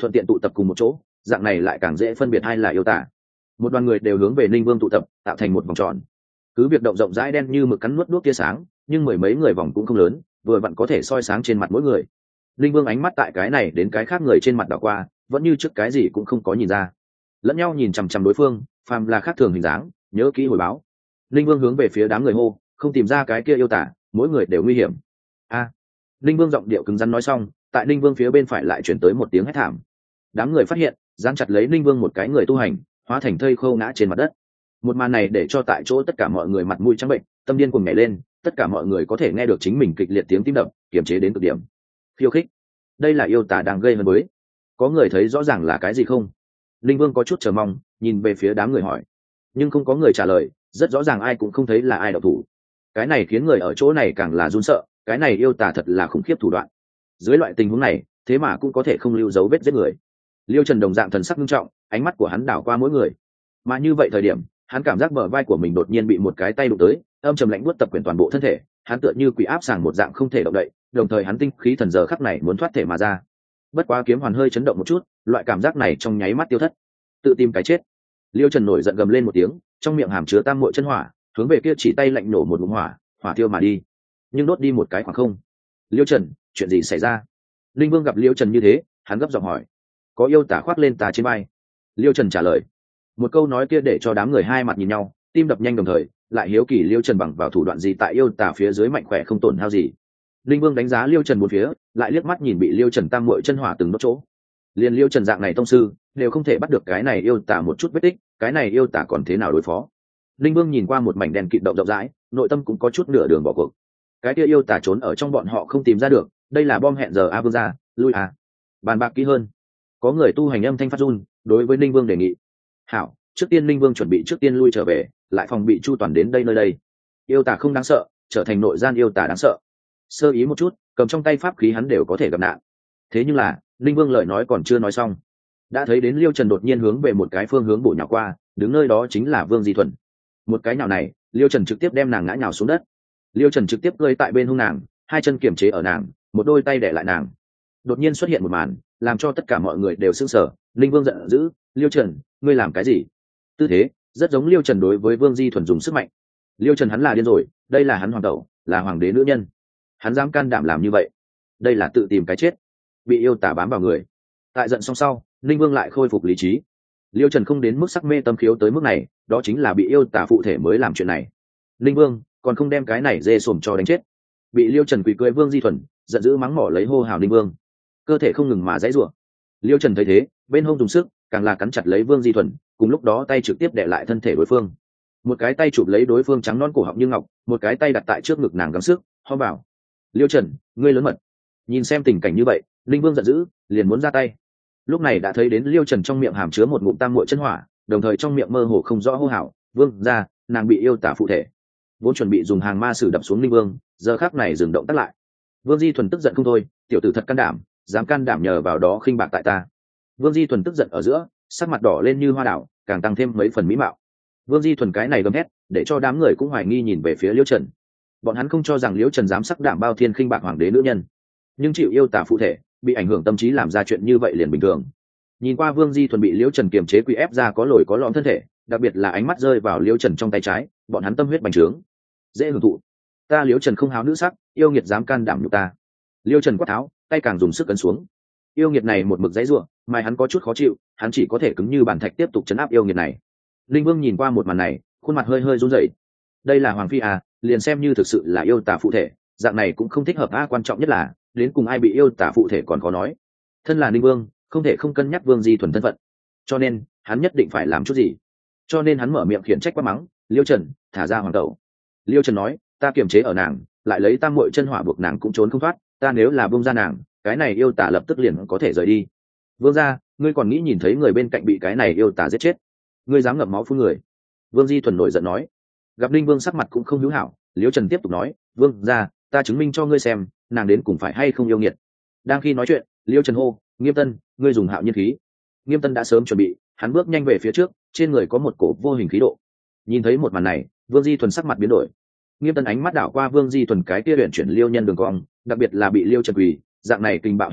thuận tiện tụ tập cùng một chỗ, dạng này lại càng dễ phân biệt ai là yêu tả. Một đoàn người đều hướng về Ninh Vương tụ tập, tạo thành một vòng tròn. Cứ việc động rộng rãi đen như mực cắn nuốt đuốc tia sáng, nhưng mười mấy người vòng cũng không lớn, vừa vặn có thể soi sáng trên mặt mỗi người. Ninh Vương ánh mắt tại cái này đến cái khác người trên mặt đảo qua, vẫn như trước cái gì cũng không có nhìn ra. Lẫn nhau nhìn chằm chằm đối phương, phàm là khác thường hình dáng, nhớ kỹ hồi báo. Ninh Vương hướng về phía đám người hô, không tìm ra cái kia yêu tả, mỗi người đều nguy hiểm. A. À. Ninh Vương giọng điệu cứng rắn nói xong, tại Ninh Vương phía bên phải lại chuyển tới một tiếng hét thảm. Đám người phát hiện, giáng chặt lấy Ninh Vương một cái người tu hành, hóa thành thây khô ngã trên mặt đất. Một màn này để cho tại chỗ tất cả mọi người mặt mũi trắng bệnh, tâm điên cuồng nhảy lên, tất cả mọi người có thể nghe được chính mình kịch liệt tiếng tim đập, kiềm chế đến cực điểm. Khiêu khích, đây là yêu tả đang gây hấn với. Có người thấy rõ ràng là cái gì không? Linh Vương có chút chờ mong, nhìn về phía đám người hỏi, nhưng không có người trả lời, rất rõ ràng ai cũng không thấy là ai độc thủ. Cái này khiến người ở chỗ này càng là run sợ, cái này yêu tả thật là khủng khiếp thủ đoạn. Dưới loại tình huống này, thế mà cũng có thể không lưu dấu vết giết người. Liêu Trần đồng dạng thần sắc nghiêm trọng, ánh mắt của hắn đảo qua mỗi người. Mà như vậy thời điểm, hắn cảm giác bờ vai của mình đột nhiên bị một cái tay đụng tới, âm trầm lạnh buốt tập quyền toàn bộ thân thể, hắn tựa như quỷ áp sàng một dạng không thể động đậy, đồng thời hắn tinh khí thần giờ khắc này muốn thoát thể mà ra. Bất quá kiếm hoàn hơi chấn động một chút, loại cảm giác này trong nháy mắt tiêu thất. Tự tìm cái chết. Liêu Trần nổi giận gầm lên một tiếng, trong miệng hàm chứa tam muội chân hỏa, hướng về kia chỉ tay lạnh nổ một ngụm hỏa, hỏa tiêu mà đi, nhưng đốt đi một cái khoảng không. Liêu Trần, chuyện gì xảy ra? Linh Vương gặp Liêu Trần như thế, hắn gấp giọng hỏi. Có yêu tả khoác lên tà trên vai. Liêu Trần trả lời. Một câu nói kia để cho đám người hai mặt nhìn nhau, tim đập nhanh đồng thời, lại hiếu kỳ Liêu Trần bằng vào thủ đoạn gì tại yêu tả phía dưới mạnh khỏe không tổn hao gì. Linh Vương đánh giá Liêu Trần một phía, lại liếc mắt nhìn bị Liêu Trần tam muội chân hỏa từng đốt chỗ. Liên Liêu Trần dạng này tông sư, đều không thể bắt được cái này yêu tả một chút vết tích, cái này yêu tả còn thế nào đối phó? Linh Vương nhìn qua một mảnh đèn kịt động rộng rãi, nội tâm cũng có chút nửa đường bỏ cuộc. Cái kia yêu tả trốn ở trong bọn họ không tìm ra được, đây là bom hẹn giờ a Vương gia, lui à? Bàn bạc kỹ hơn. Có người tu hành âm thanh phát run, đối với Linh Vương đề nghị. Hảo, trước tiên Linh Vương chuẩn bị trước tiên lui trở về, lại phòng bị chu toàn đến đây nơi đây. Yêu tả không đáng sợ, trở thành nội gian yêu tả đáng sợ. Sơ ý một chút, cầm trong tay pháp khí hắn đều có thể gặp nạn. Thế nhưng là, Linh Vương lời nói còn chưa nói xong, đã thấy đến Liêu Trần đột nhiên hướng về một cái phương hướng bổ nhào qua, đứng nơi đó chính là Vương Di Thuần. Một cái nhào này, Liêu Trần trực tiếp đem nàng ngã nhào xuống đất. Liêu Trần trực tiếp cơi tại bên hông nàng, hai chân kiềm chế ở nàng, một đôi tay đè lại nàng. Đột nhiên xuất hiện một màn, làm cho tất cả mọi người đều sững sờ. Linh Vương giận dữ, Liêu Trần, ngươi làm cái gì? Tư thế rất giống Liêu Trần đối với Vương Di Thuần dùng sức mạnh. Liêu Trần hắn là điên rồi, đây là hắn hoàng tẩu, là hoàng đế nữ nhân, hắn dám can đảm làm như vậy, đây là tự tìm cái chết. Bị yêu tả bám vào người. Tại giận xong sau, Linh Vương lại khôi phục lý trí. Liêu Trần không đến mức sắc mê tâm khiếu tới mức này, đó chính là bị yêu tả phụ thể mới làm chuyện này. Linh Vương còn không đem cái này dê sồm cho đánh chết. Bị Liêu Trần quỳ cưỡi Vương Di Thuần, giận dữ mắng mỏ lấy hô hào Linh Vương, cơ thể không ngừng mà dãy rủa. Liêu Trần thấy thế, bên hông dùng sức, càng là cắn chặt lấy Vương Di Thuần, cùng lúc đó tay trực tiếp đè lại thân thể đối phương. Một cái tay chụp lấy đối phương trắng non cổ họng như ngọc, một cái tay đặt tại trước ngực nàng gắng sức, ho bảo: Liêu Trần, ngươi lớn mật. Nhìn xem tình cảnh như vậy, Linh Vương giận dữ, liền muốn ra tay. Lúc này đã thấy đến Liêu Trần trong miệng hàm chứa một ngụm tam muội chân hỏa, đồng thời trong miệng mơ hồ không rõ hô hào: Vương gia, nàng bị yêu tả phụ thể. Vốn chuẩn bị dùng hàng ma sử đập xuống Linh Vương, giờ khắc này dừng động tác lại. Vương Di Thuần tức giận không thôi, tiểu tử thật can đảm, dám can đảm nhờ vào đó khinh bạc tại ta. Vương Di Thuần tức giận ở giữa, sắc mặt đỏ lên như hoa đảo, càng tăng thêm mấy phần mỹ mạo. Vương Di Thuần cái này gầm hét, để cho đám người cũng hoài nghi nhìn về phía Liêu Trần. Bọn hắn không cho rằng Liêu Trần dám sắc đảm bao thiên khinh bạc hoàng đế nữ nhân, nhưng chịu yêu tả phụ thể, bị ảnh hưởng tâm trí làm ra chuyện như vậy liền bình thường. Nhìn qua Vương Di Thuần bị Liêu Trần kiềm chế quy ép ra có lồi có lõm thân thể, đặc biệt là ánh mắt rơi vào Liêu Trần trong tay trái, bọn hắn tâm huyết bành trướng. Dễ hưởng thụ. Ta Liêu Trần không háo nữ sắc, yêu nghiệt dám can đảm nhục ta. Liêu Trần quát tháo, tay càng dùng sức cấn xuống. Yêu nghiệt này một mực dãy rủa, mà hắn có chút khó chịu, hắn chỉ có thể cứng như bàn thạch tiếp tục chấn áp yêu nghiệt này. Linh Vương nhìn qua một màn này, khuôn mặt hơi hơi run rẩy. Đây là hoàng phi à, liền xem như thực sự là yêu tả phụ thể, dạng này cũng không thích hợp a, quan trọng nhất là đến cùng ai bị yêu tả phụ thể còn khó nói. Thân là Linh Vương, không thể không cân nhắc Vương Di Thuần thân phận, cho nên hắn nhất định phải làm chút gì. Cho nên hắn mở miệng khiển trách quát mắng: Liêu Trần, thả ra hoàng tẩu. Liêu Trần nói: ta kiềm chế ở nàng, lại lấy tam muội chân hỏa buộc nàng cũng trốn không thoát, ta nếu là buông ra nàng, cái này yêu tả lập tức liền có thể rời đi. Vương gia, ngươi còn nghĩ nhìn thấy người bên cạnh bị cái này yêu tả giết chết? Ngươi dám ngậm máu phun người? Vương Di Thuần nổi giận nói. Gặp Linh Vương sắc mặt cũng không hữu hảo, Liêu Trần tiếp tục nói: Vương gia, ta chứng minh cho ngươi xem, nàng đến cùng phải hay không yêu nghiệt. Đang khi nói chuyện, Liêu Trần hô: Nghiêm Tân, ngươi dùng hạo nhiên khí. Nghiêm Tân đã sớm chuẩn bị, hắn bước nhanh về phía trước, trên người có một cổ vô hình khí độ. Nhìn thấy một màn này, Vương Di Thuần sắc mặt biến đổi. Nghiêm Tân ánh mắt đảo qua Vương Di Thuần cái kia luyện chuyển liêu nhân đường cong, đặc biệt là bị Liêu Trần quỳ, dạng này kinh bạo hình ảnh,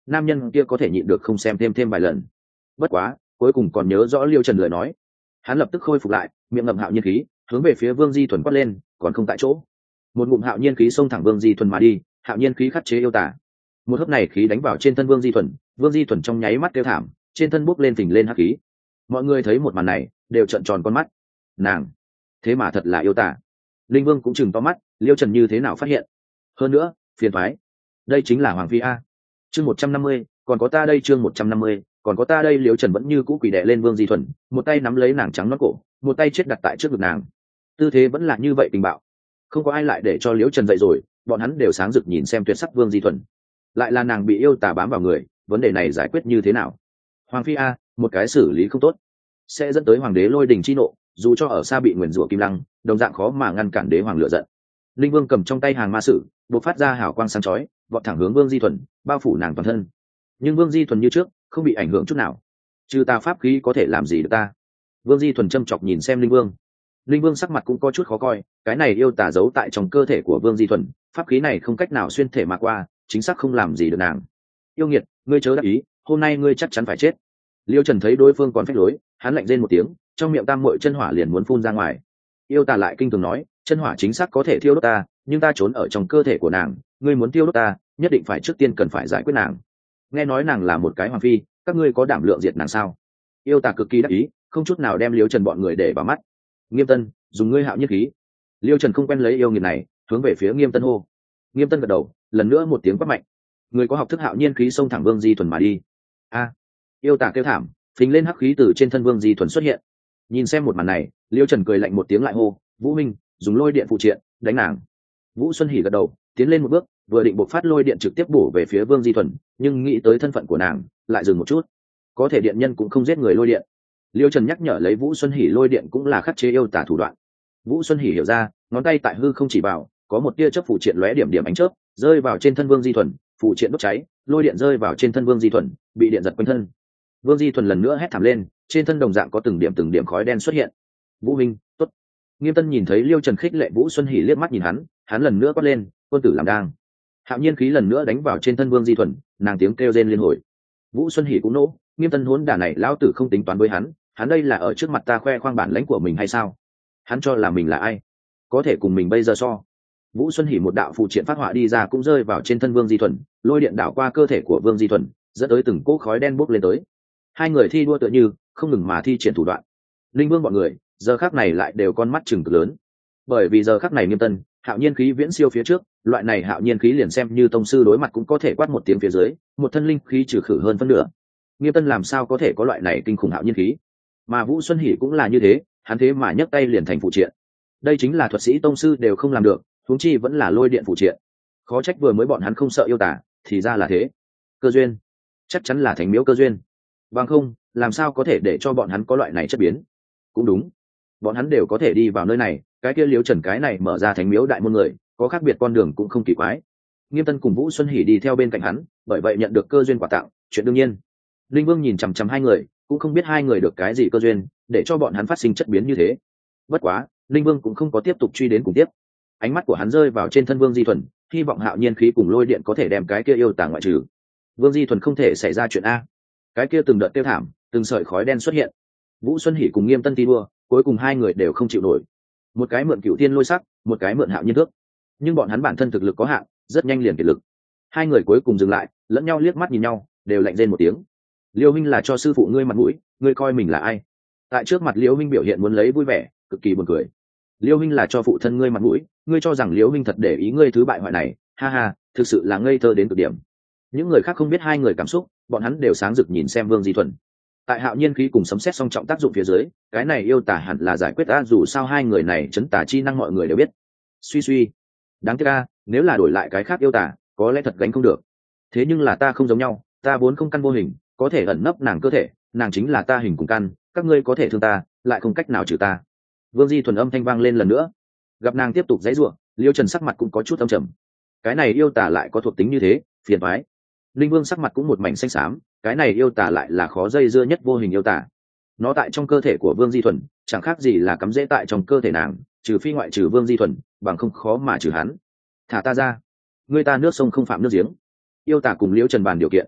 nam nhân kia có thể nhịn được không xem thêm thêm vài lần. Bất quá cuối cùng còn nhớ rõ Liêu Trần lời nói, hắn lập tức khôi phục lại, miệng ngậm hạo nhiên khí, hướng về phía Vương Di Thuần quát lên, còn không tại chỗ. Một ngụm hạo nhiên khí xông thẳng Vương Di Thuần mà đi, hạo nhiên khí khắc chế yêu tả. Một hớp này khí đánh vào trên thân Vương Di Thuần, Vương Di Thuần trong nháy mắt kêu thảm, trên thân bốc lên phình lên hắc khí. Mọi người thấy một màn này đều trợn tròn con mắt. Nàng thế mà thật là yêu tả. Linh Vương cũng chừng to mắt, Liêu Trần như thế nào phát hiện? Hơn nữa phiền thoái, đây chính là Hoàng Phi a. Chương một trăm năm mươi, còn có ta đây. Chương một trăm năm mươi, còn có ta đây. Liêu Trần vẫn như cũ quỳ đè lên Vương Di Thuần, một tay nắm lấy nàng trắng nõn cổ, một tay chết đặt tại trước ngực nàng. Tư thế vẫn là như vậy tình bạo, không có ai lại để cho Liêu Trần dậy rồi, bọn hắn đều sáng rực nhìn xem tuyệt sắc Vương Di Thuần. Lại là nàng bị yêu tà bám vào người, vấn đề này giải quyết như thế nào? Hoàng Phi a, một cái xử lý không tốt sẽ dẫn tới hoàng đế lôi đình chi nộ, dù cho ở xa bị nguyền rủa kim lăng, đồng dạng khó mà ngăn cản đế hoàng lựa giận. Linh Vương cầm trong tay hàng ma sử, bộc phát ra hào quang sáng chói, vọt thẳng hướng Vương Di Thuần, bao phủ nàng toàn thân. Nhưng Vương Di Thuần như trước không bị ảnh hưởng chút nào. Trừ ta pháp khí có thể làm gì được ta? Vương Di Thuần châm chọc nhìn xem Linh Vương. Linh Vương sắc mặt cũng có chút khó coi, cái này yêu tà giấu tại trong cơ thể của Vương Di Thuần, pháp khí này không cách nào xuyên thể mà qua, chính xác không làm gì được nàng. Yêu nghiệt, ngươi chớ đắc ý, hôm nay ngươi chắc chắn phải chết. Liêu Trần thấy đối phương còn phách lối, hắn lạnh rên một tiếng, trong miệng tam muội chân hỏa liền muốn phun ra ngoài. Yêu tà lại kinh thường nói, chân hỏa chính xác có thể thiêu đốt ta, nhưng ta trốn ở trong cơ thể của nàng, ngươi muốn tiêu đốt ta, nhất định phải trước tiên cần phải giải quyết nàng. Nghe nói nàng là một cái hoàng phi, các ngươi có đảm lượng diệt nàng sao? Yêu tà cực kỳ đắc ý, không chút nào đem Liêu Trần bọn người để vào mắt. Nghiêm Tân, dùng ngươi hạo nhất khí. Liêu Trần không quen lấy yêu nghiệt này, hướng về phía Nghiêm Tân hô. Nghiêm Tân gật đầu, lần nữa một tiếng quát mạnh. Người có học thức hạo nhiên khí xông thẳng Vương Di Thuần mà đi. A! Yêu tà kêu thảm, phình lên hắc khí từ trên thân Vương Di Thuần xuất hiện. Nhìn xem một màn này, Liêu Trần cười lạnh một tiếng lại hô, Vũ Minh, dùng lôi điện phụ triện đánh nàng. Vũ Xuân Hỉ gật đầu, tiến lên một bước, vừa định bộc phát lôi điện trực tiếp bổ về phía Vương Di Thuần, nhưng nghĩ tới thân phận của nàng, lại dừng một chút. Có thể điện nhân cũng không giết người lôi điện. Liêu Trần nhắc nhở lấy Vũ Xuân Hỉ lôi điện cũng là khắc chế yêu tả thủ đoạn. Vũ Xuân Hỉ hiểu ra, ngón tay tại hư không chỉ vào, có một tia chớp phụ triện lóe điểm điểm ánh chớp, rơi vào trên thân Vương Di Thuần, phụ triện đốt cháy, lôi điện rơi vào trên thân Vương Di Thuần, bị điện giật quanh thân. Vương Di Thuần lần nữa hét thảm lên, trên thân đồng dạng có từng điểm từng điểm khói đen xuất hiện. Vũ Minh, tốt. Nghiêm Tân nhìn thấy Liêu Trần khích lệ Vũ Xuân Hỉ liếc mắt nhìn hắn, hắn lần nữa quát lên, quân tử làm đang. Hạo nhiên khí lần nữa đánh vào trên thân Vương Di Thuần, nàng tiếng kêu rên liên hồi. Vũ Xuân Hỉ cũng nổ, Nghiêm Tân hỗn đả này lão tử không tính toán với hắn, hắn đây là ở trước mặt ta khoe khoang bản lãnh của mình hay sao? Hắn cho là mình là ai? Có thể cùng mình bây giờ so. Vũ Xuân Hỉ một đạo phụ triện phát họa đi ra cũng rơi vào trên thân Vương Di Thuần, lôi điện đảo qua cơ thể của Vương Di Thuần, dẫn tới từng cỗ khói đen bốc lên tới. Hai người thi đua tựa như không ngừng mà thi triển thủ đoạn. Linh Vương bọn người giờ khắc này lại đều con mắt chừng cực lớn, bởi vì giờ khắc này Nghiêm Tân hạo nhiên khí viễn siêu phía trước, loại này hạo nhiên khí liền xem như tông sư đối mặt cũng có thể quát một tiếng phía dưới, một thân linh khí trừ khử hơn phân nửa. Nghiêm Tân làm sao có thể có loại này kinh khủng hạo nhiên khí? Mà Vũ Xuân Hỉ cũng là như thế, hắn thế mà nhấc tay liền thành phụ triện. Đây chính là thuật sĩ tông sư đều không làm được, huống chi vẫn là lôi điện phụ triện. Khó trách vừa mới bọn hắn không sợ yêu tả, thì ra là thế. Cơ duyên, chắc chắn là thánh miếu cơ duyên. Bằng không, làm sao có thể để cho bọn hắn có loại này chất biến? Cũng đúng, bọn hắn đều có thể đi vào nơi này, cái kia Liêu Trần cái này mở ra thánh miếu đại môn người, có khác biệt con đường cũng không kỳ quái. Nghiêm Tân cùng Vũ Xuân Hỉ đi theo bên cạnh hắn, bởi vậy nhận được cơ duyên quà tặng, chuyện đương nhiên. Linh Vương nhìn chằm chằm hai người, cũng không biết hai người được cái gì cơ duyên, để cho bọn hắn phát sinh chất biến như thế. Bất quá, Linh Vương cũng không có tiếp tục truy đến cùng tiếp. Ánh mắt của hắn rơi vào trên thân Vương Di Thuần, hy vọng hạo nhiên khí cùng lôi điện có thể đem cái kia yêu tà ngoại trừ. Vương Di Thuần không thể xảy ra chuyện a. Cái kia từng đợt tiêu thảm, từng sợi khói đen xuất hiện. Vũ Xuân Hỉ cùng Nghiêm Tân thi đua, cuối cùng hai người đều không chịu nổi. Một cái mượn cửu thiên lôi sắc, một cái mượn hạo nhiên thước. Nhưng bọn hắn bản thân thực lực có hạn, rất nhanh liền kiệt lực. Hai người cuối cùng dừng lại, lẫn nhau liếc mắt nhìn nhau, đều lạnh rên một tiếng. Liêu Minh là cho sư phụ ngươi mặt mũi, ngươi coi mình là ai? Tại trước mặt Liêu Minh biểu hiện muốn lấy vui vẻ, cực kỳ buồn cười. Liêu Minh là cho phụ thân ngươi mặt mũi, ngươi cho rằng Liêu Minh thật để ý ngươi thứ bại hoại này, ha ha, thực sự là ngây thơ đến cực điểm. Những người khác không biết hai người cảm xúc, bọn hắn đều sáng rực nhìn xem Vương Di Thuần. Tại hạo nhiên khí cùng sấm sét song trọng tác dụng phía dưới, cái này yêu tả hẳn là giải quyết a, dù sao hai người này chấn tà chi năng mọi người đều biết. Suy suy, đáng tiếc a, nếu là đổi lại cái khác yêu tả, có lẽ thật gánh không được. Thế nhưng là ta không giống nhau, ta vốn không căn vô hình, có thể ẩn nấp nàng cơ thể, nàng chính là ta hình cùng căn, các ngươi có thể thương ta, lại không cách nào trừ ta. Vương Di Thuần âm thanh vang lên lần nữa. Gặp nàng tiếp tục giãy giụa, Liêu Trần sắc mặt cũng có chút âm trầm. Cái này yêu tả lại có thuộc tính như thế, phiền toái. Linh Vương sắc mặt cũng một mảnh xanh xám, cái này yêu tả lại là khó dây dưa nhất vô hình yêu tả. Nó tại trong cơ thể của Vương Di Thuần, chẳng khác gì là cắm rễ tại trong cơ thể nàng, trừ phi ngoại trừ Vương Di Thuần, bằng không khó mà trừ hắn. Thả ta ra, người ta nước sông không phạm nước giếng. Yêu tả cùng Liêu Trần bàn điều kiện.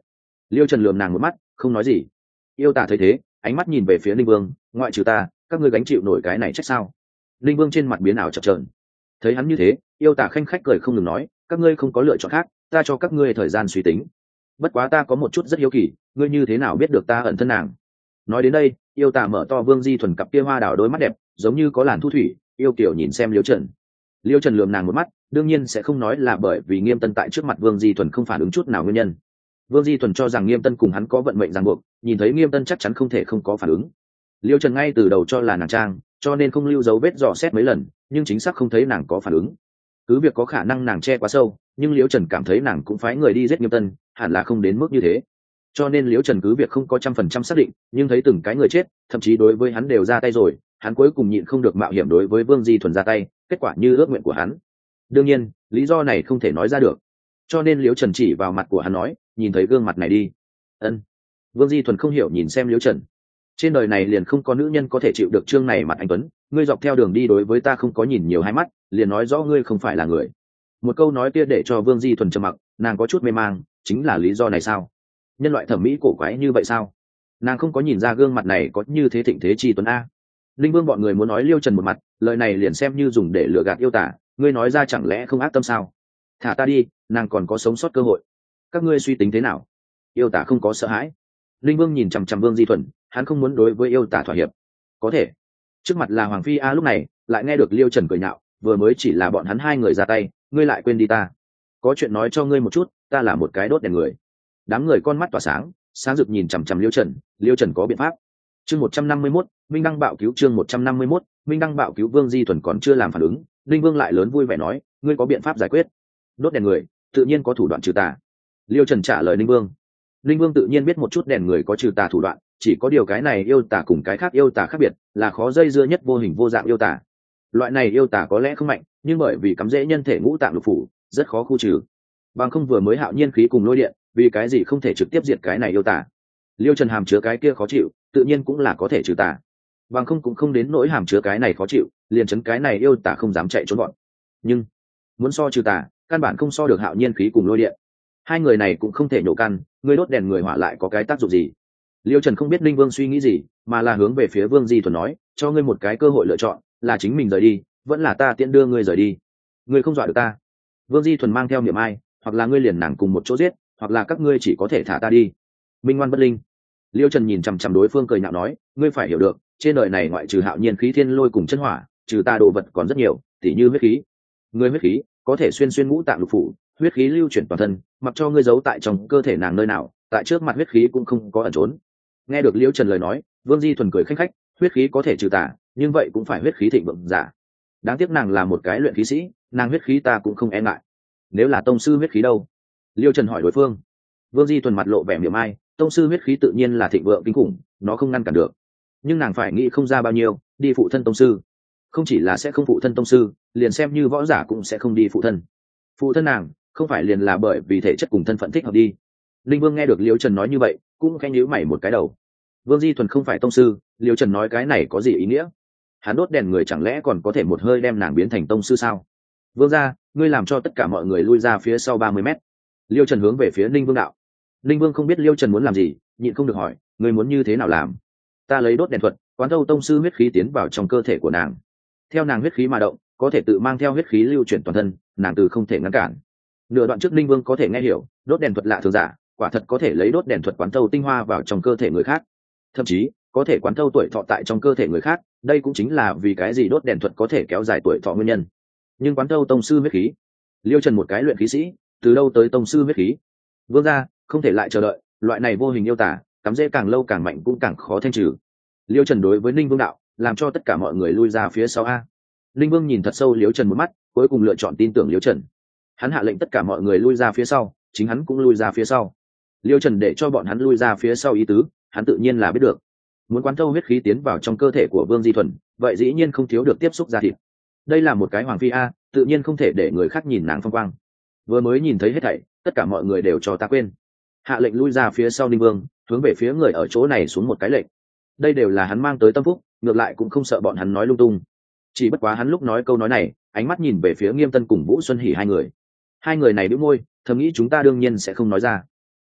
Liêu Trần lườm nàng một mắt không nói gì. Yêu tả thấy thế ánh mắt nhìn về phía Linh Vương, ngoại trừ ta các ngươi gánh chịu nổi cái này trách sao? Linh Vương trên mặt biến ảo chập chờn. Thấy hắn như thế, yêu tả khanh khách cười không ngừng nói, các ngươi không có lựa chọn khác, ta cho các ngươi thời gian suy tính. Bất quá ta có một chút rất hiếu kỳ, ngươi như thế nào biết được ta ẩn thân nàng? Nói đến đây, yêu tả mở to Vương Di Thuần cặp kia hoa đảo đôi mắt đẹp, giống như có làn thu thủy, yêu kiểu nhìn xem Liêu Trần. Liêu Trần lườm nàng một mắt, đương nhiên sẽ không nói là bởi vì Nghiêm Tân tại trước mặt Vương Di Thuần không phản ứng chút nào nguyên nhân. Vương Di Thuần cho rằng Nghiêm Tân cùng hắn có vận mệnh ràng buộc, nhìn thấy Nghiêm Tân chắc chắn không thể không có phản ứng. Liêu Trần ngay từ đầu cho là nàng trang, cho nên không lưu dấu vết dò xét mấy lần, nhưng chính xác không thấy nàng có phản ứng. Cứ việc có khả năng nàng che quá sâu, nhưng Liêu Trần cảm thấy nàng cũng phái người đi giết Nghiêm Tân, hẳn là không đến mức như thế. Cho nên Liêu Trần cứ việc không có trăm phần trăm xác định, nhưng thấy từng cái người chết, thậm chí đối với hắn đều ra tay rồi, hắn cuối cùng nhịn không được mạo hiểm đối với Vương Di Thuần ra tay, kết quả như ước nguyện của hắn. Đương nhiên, lý do này không thể nói ra được. Cho nên Liêu Trần chỉ vào mặt của hắn nói, nhìn thấy gương mặt này đi. Ân. Vương Di Thuần không hiểu nhìn xem Liêu Trần. Trên đời này liền không có nữ nhân có thể chịu được trương này mặt anh tuấn, ngươi dọc theo đường đi đối với ta không có nhìn nhiều hai mắt, liền nói rõ ngươi không phải là người. Một câu nói kia để cho Vương Di Thuần trầm mặc, nàng có chút mê mang, chính là lý do này sao? Nhân loại thẩm mỹ cổ quái như vậy sao? Nàng không có nhìn ra gương mặt này có như thế thịnh thế chi tuấn a. Linh Vương bọn người muốn nói Liêu Trần một mặt, lời này liền xem như dùng để lừa gạt yêu tả, ngươi nói ra chẳng lẽ không ác tâm sao? Thả ta đi, nàng còn có sống sót cơ hội. Các ngươi suy tính thế nào? Yêu tả không có sợ hãi. Linh Vương nhìn chằm chằm Vương Di Thuần, hắn không muốn đối với yêu tả thỏa hiệp. Có thể. Trước mặt là Hoàng Phi A lúc này, lại nghe được Liêu Trần cười nhạo, vừa mới chỉ là bọn hắn hai người ra tay, ngươi lại quên đi ta. Có chuyện nói cho ngươi một chút, ta là một cái đốt đèn người. Đám người con mắt tỏa sáng, sáng rực nhìn chằm chằm Liêu Trần, Liêu Trần có biện pháp. Chương một trăm năm mươi mốt, Minh Đăng bạo cứu chương một trăm năm mươi mốt, Minh Đăng bạo cứu. Vương Di Thuần còn chưa làm phản ứng, Linh Vương lại lớn vui vẻ nói, ngươi có biện pháp giải quyết. Đốt đèn người, tự nhiên có thủ đoạn trừ tà. Liêu Trần trả lời Linh Vương. Linh Vương tự nhiên biết một chút đèn người có trừ tà thủ đoạn, chỉ có điều cái này yêu tà cùng cái khác yêu tà khác biệt, là khó dây dưa nhất vô hình vô dạng yêu tà. Loại này yêu tà có lẽ không mạnh, nhưng bởi vì cắm rễ nhân thể ngũ tạng lục phủ, rất khó khu trừ. Bằng không vừa mới hạo nhiên khí cùng lôi điện, vì cái gì không thể trực tiếp diệt cái này yêu tà? Liêu Trần hàm chứa cái kia khó chịu, tự nhiên cũng là có thể trừ tà. Bằng không cũng không đến nỗi hàm chứa cái này khó chịu, liền chấn cái này yêu tà không dám chạy trốn bọn. Nhưng muốn so trừ tà, căn bản không so được hạo nhiên khí cùng lôi điện. Hai người này cũng không thể nhổ căn, ngươi đốt đèn người hỏa lại có cái tác dụng gì? Liêu Trần không biết Linh Vương suy nghĩ gì, mà là hướng về phía Vương Di Thuần nói, cho ngươi một cái cơ hội lựa chọn, là chính mình rời đi, vẫn là ta tiễn đưa ngươi rời đi. Ngươi không dọa được ta. Vương Di Thuần mang theo niệm ai, hoặc là ngươi liền nàng cùng một chỗ giết, hoặc là các ngươi chỉ có thể thả ta đi. Minh ngoan bất linh. Liêu Trần nhìn chằm chằm đối phương cười nhạo nói, ngươi phải hiểu được, trên đời này ngoại trừ hạo nhiên khí thiên lôi cùng chân hỏa, trừ ta đồ vật còn rất nhiều, tỉ như huyết khí. Ngươi huyết khí có thể xuyên xuyên ngũ tạng lục phủ, huyết khí lưu chuyển toàn thân, mặc cho ngươi giấu tại trong cơ thể nàng nơi nào, tại trước mặt huyết khí cũng không có ẩn trốn. Nghe được Liêu Trần lời nói, Vương Di Thuần cười khanh khách, huyết khí có thể trừ tà, nhưng vậy cũng phải huyết khí thịnh vượng giả. Đáng tiếc nàng là một cái luyện khí sĩ, nàng huyết khí ta cũng không e ngại. Nếu là tông sư huyết khí đâu? Liêu Trần hỏi đối phương. Vương Di Thuần mặt lộ vẻ miệng ai, tông sư huyết khí tự nhiên là thịnh vượng kinh khủng, nó không ngăn cản được. Nhưng nàng phải nghĩ không ra bao nhiêu, đi phụ thân tông sư. Không chỉ là sẽ không phụ thân tông sư, liền xem như võ giả cũng sẽ không đi phụ thân. Phụ thân nàng, không phải liền là bởi vì thể chất cùng thân phận thích hợp đi. Linh Vương nghe được Liêu Trần nói như vậy, cũng khẽ nhíu mày một cái đầu. Vương Di Thuần không phải tông sư, Liêu Trần nói cái này có gì ý nghĩa? Hắn đốt đèn người chẳng lẽ còn có thể một hơi đem nàng biến thành tông sư sao? Vương gia, ngươi làm cho tất cả mọi người lui ra phía sau ba mươi mét. Liêu Trần hướng về phía Ninh Vương đạo. Ninh Vương không biết Liêu Trần muốn làm gì, nhịn không được hỏi, ngươi muốn như thế nào làm? Ta lấy đốt đèn thuật, quán thâu tông sư huyết khí tiến vào trong cơ thể của nàng. Theo nàng huyết khí mà động, có thể tự mang theo huyết khí lưu chuyển toàn thân, nàng từ không thể ngăn cản. Nửa đoạn trước Ninh Vương có thể nghe hiểu, đốt đèn thuật lạ thường giả, quả thật có thể lấy đốt đèn thuật quán thâu tinh hoa vào trong cơ thể người khác, thậm chí có thể quán thâu tuổi thọ tại trong cơ thể người khác, đây cũng chính là vì cái gì đốt đèn thuật có thể kéo dài tuổi thọ nguyên nhân. Nhưng quán thâu tông sư huyết khí, Liêu Trần một cái luyện khí sĩ, từ đâu tới tông sư huyết khí? Vương gia, không thể lại chờ đợi, loại này vô hình yêu tả, cắm rễ càng lâu càng mạnh cũng càng khó thanh trừ. Liêu Trần đối với Ninh Vương đạo, làm cho tất cả mọi người lui ra phía sau a. Ninh Vương nhìn thật sâu Liêu Trần một mắt, cuối cùng lựa chọn tin tưởng Liêu Trần. Hắn hạ lệnh tất cả mọi người lui ra phía sau, chính hắn cũng lui ra phía sau. Liêu Trần để cho bọn hắn lui ra phía sau ý tứ, hắn tự nhiên là biết được. Muốn quán thâu huyết khí tiến vào trong cơ thể của Vương Di Thuần, vậy dĩ nhiên không thiếu được tiếp xúc da thịt. Đây là một cái hoàng phi a, tự nhiên không thể để người khác nhìn nàng phong quang. Vừa mới nhìn thấy hết thảy, tất cả mọi người đều cho ta quên. Hạ lệnh lui ra phía sau Ninh Vương, hướng về phía người ở chỗ này xuống một cái lệnh. Đây đều là hắn mang tới tâm phúc, ngược lại cũng không sợ bọn hắn nói lung tung. Chỉ bất quá hắn lúc nói câu nói này, ánh mắt nhìn về phía Nghiêm Tân cùng Vũ Xuân Hỉ hai người. Hai người này bĩu môi, thầm nghĩ chúng ta đương nhiên sẽ không nói ra.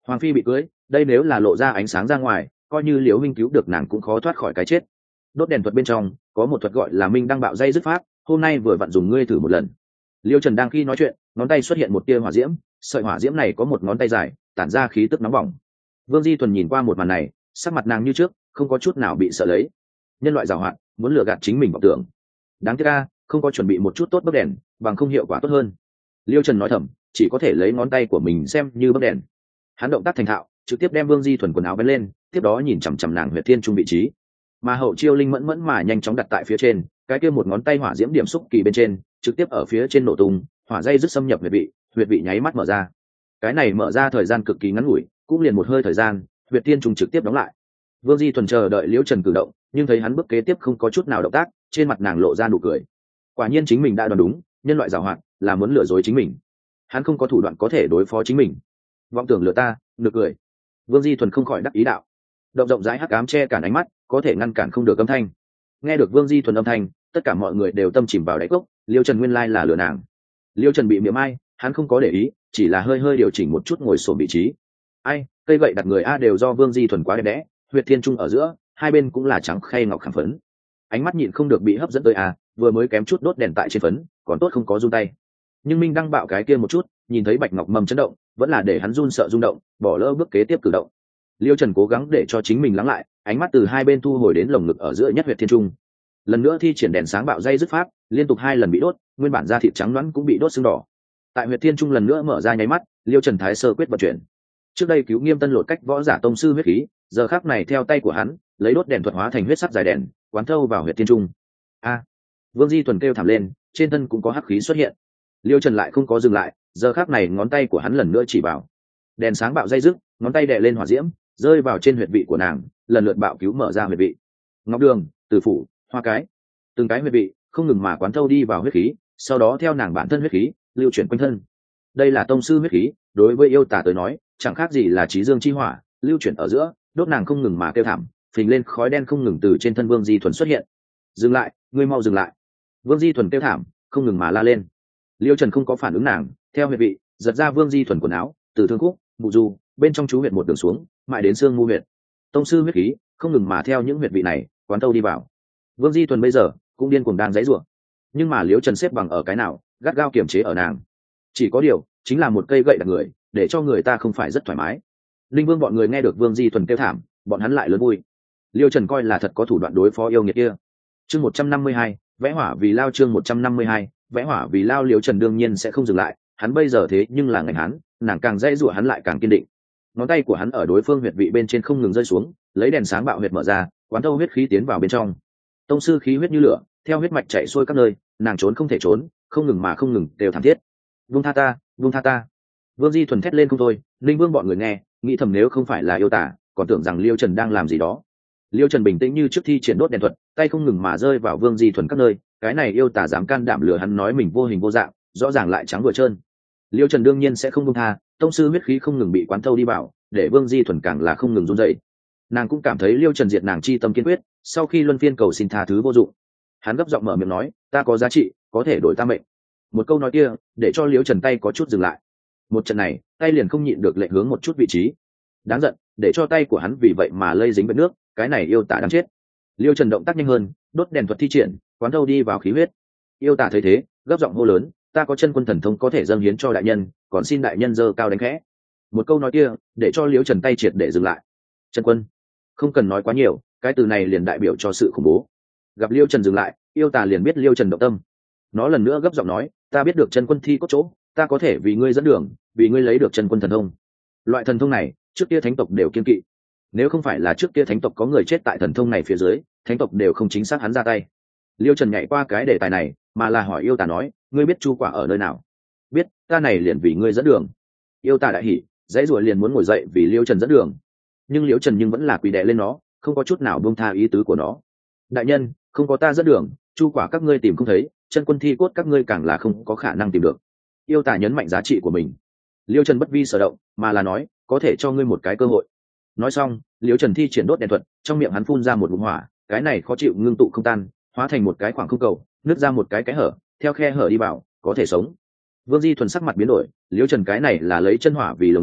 Hoàng phi bị cưới, đây nếu là lộ ra ánh sáng ra ngoài, coi như liễu minh cứu được nàng cũng khó thoát khỏi cái chết. Đốt đèn thuật bên trong có một thuật gọi là minh đăng bạo dây dứt pháp, hôm nay vừa vặn dùng ngươi thử một lần. Liêu Trần đang khi nói chuyện, ngón tay xuất hiện một tia hỏa diễm, sợi hỏa diễm này có một ngón tay dài, tản ra khí tức nóng bỏng. Vương Di Thuần nhìn qua một màn này, sắc mặt nàng như trước, không có chút nào bị sợ lấy. Nhân loại giàu hoạt, muốn lừa gạt chính mình vọng tưởng. Đáng tiếc a, không có chuẩn bị một chút tốt bấc đèn, bằng không hiệu quả tốt hơn. Liêu Trần nói thầm, chỉ có thể lấy ngón tay của mình xem như bấc đèn. Hắn động tác thành thạo, trực tiếp đem Vương Di Thuần quần áo vén lên, tiếp đó nhìn chằm chằm nàng huyệt thiên trung vị trí. Mà hậu chiêu linh mẫn mẫn mà nhanh chóng đặt tại phía trên, cái kia một ngón tay hỏa diễm điểm xúc kỳ bên trên, trực tiếp ở phía trên nổ tung, hỏa dây dứt xâm nhập huyệt vị, huyệt vị nháy mắt mở ra. Cái này mở ra thời gian cực kỳ ngắn ngủi, cũng liền một hơi thời gian, huyệt thiên trung trực tiếp đóng lại. Vương Di Thuần chờ đợi Liễu Trần cử động, nhưng thấy hắn bước kế tiếp không có chút nào động tác, trên mặt nàng lộ ra nụ cười. Quả nhiên chính mình đã đoán đúng, nhân loại giàu hoạt là muốn lừa dối chính mình. Hắn không có thủ đoạn có thể đối phó chính mình. Vọng tưởng lừa ta, nực cười. Vương Di Thuần không khỏi đắc ý đạo. Động rộng rãi hắc ám che cản ánh mắt, có thể ngăn cản không được âm thanh. Nghe được Vương Di Thuần âm thanh, tất cả mọi người đều tâm chìm vào đáy cốc, Liêu Trần nguyên lai là lừa nàng. Liêu Trần bị miệng ai, hắn không có để ý, chỉ là hơi hơi điều chỉnh một chút ngồi xổm vị trí. Ai, cây gậy đặt người a đều do Vương Di Thuần quá đẹp đẽ, huyệt thiên trung ở giữa, hai bên cũng là trắng khay ngọc khảm phấn. Ánh mắt nhịn không được bị hấp dẫn tới a, vừa mới kém chút đốt đèn tại trên phấn, còn tốt không có run tay. Nhưng Minh Đăng bạo cái kia một chút, nhìn thấy bạch ngọc mầm chấn động, vẫn là để hắn run sợ rung động, bỏ lỡ bước kế tiếp cử động. Liêu Trần cố gắng để cho chính mình lắng lại, ánh mắt từ hai bên thu hồi đến lồng ngực ở giữa nhất huyệt thiên trung. Lần nữa thi triển đèn sáng bạo dây dứt pháp, liên tục hai lần bị đốt, nguyên bản da thịt trắng nõn cũng bị đốt sưng đỏ. Tại huyệt thiên trung lần nữa mở ra nháy mắt, Liêu Trần thái sơ quyết vận chuyển. Trước đây cứu Nghiêm Tân lột cách võ giả tông sư huyết khí, giờ khắc này theo tay của hắn, lấy đốt đèn thuật hóa thành huyết sắc dài đèn, quán thâu vào huyệt thiên trung. A! Vương Di Thuần kêu thảm lên, trên thân cũng có hắc khí xuất hiện. Liêu Trần lại không có dừng lại, giờ khắc này ngón tay của hắn lần nữa chỉ vào. Đèn sáng bạo dây dứt, ngón tay đè lên hỏa diễm, rơi vào trên huyệt vị của nàng, lần lượt bạo cứu mở ra huyệt vị. Ngọc Đường, Từ Phủ, Hoa Cái, từng cái huyệt vị không ngừng mà quán thâu đi vào huyết khí, sau đó theo nàng bản thân huyết khí lưu chuyển quanh thân. Đây là tông sư huyết khí, đối với yêu tà tới nói, chẳng khác gì là trí dương chi hỏa, lưu chuyển ở giữa, đốt nàng không ngừng mà kêu thảm, phình lên khói đen không ngừng từ trên thân Vương Di Thuần xuất hiện. Dừng lại, ngươi mau dừng lại! Vương Di Thuần kêu thảm, không ngừng mà la lên. Liêu Trần không có phản ứng nàng, theo huyệt vị giật ra Vương Di Thuần quần áo, từ thương khúc, mụ du bên trong chú huyệt một đường xuống, mãi đến xương ngu huyệt. Tông sư huyết khí không ngừng mà theo những huyệt vị này quán thâu đi vào. Vương Di Thuần bây giờ cũng điên cuồng đang giãy giụa, nhưng mà Liễu Trần xếp bằng ở cái nào, gắt gao kiềm chế ở nàng. Chỉ có điều, chính là một cây gậy đặt người, để cho người ta không phải rất thoải mái. Linh Vương bọn người nghe được Vương Di Thuần kêu thảm, bọn hắn lại lớn vui. Liêu Trần coi là thật có thủ đoạn đối phó yêu nghiệt kia. Chương một trăm năm mươi hai, vẽ hỏa vì lao chương một trăm năm mươi hai, vẽ hỏa vì lao. Liêu Trần đương nhiên sẽ không dừng lại, hắn bây giờ thế nhưng là ngành hắn, nàng càng dãy giụa hắn lại càng kiên định. Ngón tay của hắn ở đối phương huyệt vị bên trên không ngừng rơi xuống, lấy đèn sáng bạo huyệt mở ra, quán thâu huyết khí tiến vào bên trong. Tông sư khí huyết như lửa, theo huyết mạch chạy xuôi các nơi, nàng trốn không thể trốn, không ngừng mà không ngừng đều thảm thiết. Vương tha ta, vương tha ta! Vương Di Thuần thét lên không thôi. Linh Vương bọn người nghe, nghĩ thầm nếu không phải là yêu tả, còn tưởng rằng Liêu Trần đang làm gì đó. Liêu Trần bình tĩnh như trước thi triển đốt đèn thuật, tay không ngừng mà rơi vào Vương Di Thuần các nơi. Cái này yêu tả dám can đảm lừa hắn nói mình vô hình vô dạng, rõ ràng lại trắng vừa trơn. Liêu Trần đương nhiên sẽ không buông tha, tông sư huyết khí không ngừng bị quán thâu đi vào, để Vương Di Thuần càng là không ngừng run dậy. Nàng cũng cảm thấy Liêu Trần diệt nàng chi tâm kiên quyết, sau khi luân phiên cầu xin tha thứ vô dụng. Hắn gấp giọng mở miệng nói, ta có giá trị, có thể đổi ta mệnh. Một câu nói kia để cho Liêu Trần tay có chút dừng lại. Một trận này, tay liền không nhịn được lệch hướng một chút vị trí. Đáng giận, để cho tay của hắn vì vậy mà lây dính vết nước, cái này yêu tả đáng chết. Liêu Trần động tác nhanh hơn, đốt đèn thuật thi triển, quán thâu đi vào khí huyết. Yêu tả thấy thế, gấp giọng hô lớn, ta có chân quân thần thông có thể dâng hiến cho đại nhân, còn xin đại nhân giơ cao đánh khẽ. Một câu nói kia để cho Liêu Trần tay triệt để dừng lại. Chân quân, không cần nói quá nhiều, cái từ này liền đại biểu cho sự khủng bố. Gặp Liêu Trần dừng lại, yêu tà liền biết Liêu Trần động tâm. Nó lần nữa gấp giọng nói, ta biết được chân quân thi có chỗ, ta có thể vì ngươi dẫn đường, vì ngươi lấy được chân quân thần thông. Loại thần thông này trước kia thánh tộc đều kiên kỵ, nếu không phải là trước kia thánh tộc có người chết tại thần thông này phía dưới, thánh tộc đều không chính xác hắn ra tay. Liêu Trần nhảy qua cái đề tài này, mà là hỏi yêu tà nói, ngươi biết chu quả ở nơi nào? Biết, ta này liền vì ngươi dẫn đường. Yêu tà đại hỉ, dãy ruồi liền muốn ngồi dậy vì Liêu Trần dẫn đường, nhưng Liêu Trần nhưng vẫn là quỳ đè lên nó, không có chút nào buông tha ý tứ của nó. Đại nhân, không có ta dẫn đường, chu quả các ngươi tìm không thấy, chân quân thi cốt các ngươi càng là không có khả năng tìm được. Yêu tà nhấn mạnh giá trị của mình. Liêu Trần bất vi sở động, mà là nói, có thể cho ngươi một cái cơ hội. Nói xong, Liêu Trần thi triển đốt đèn thuật, trong miệng hắn phun ra một ngụm hỏa, cái này khó chịu ngưng tụ không tan, hóa thành một cái khoảng không cầu, nứt ra một cái cái hở, theo khe hở đi vào, có thể sống. Vương Di Thuần sắc mặt biến đổi, Liêu Trần cái này là lấy chân hỏa vì lồng giam,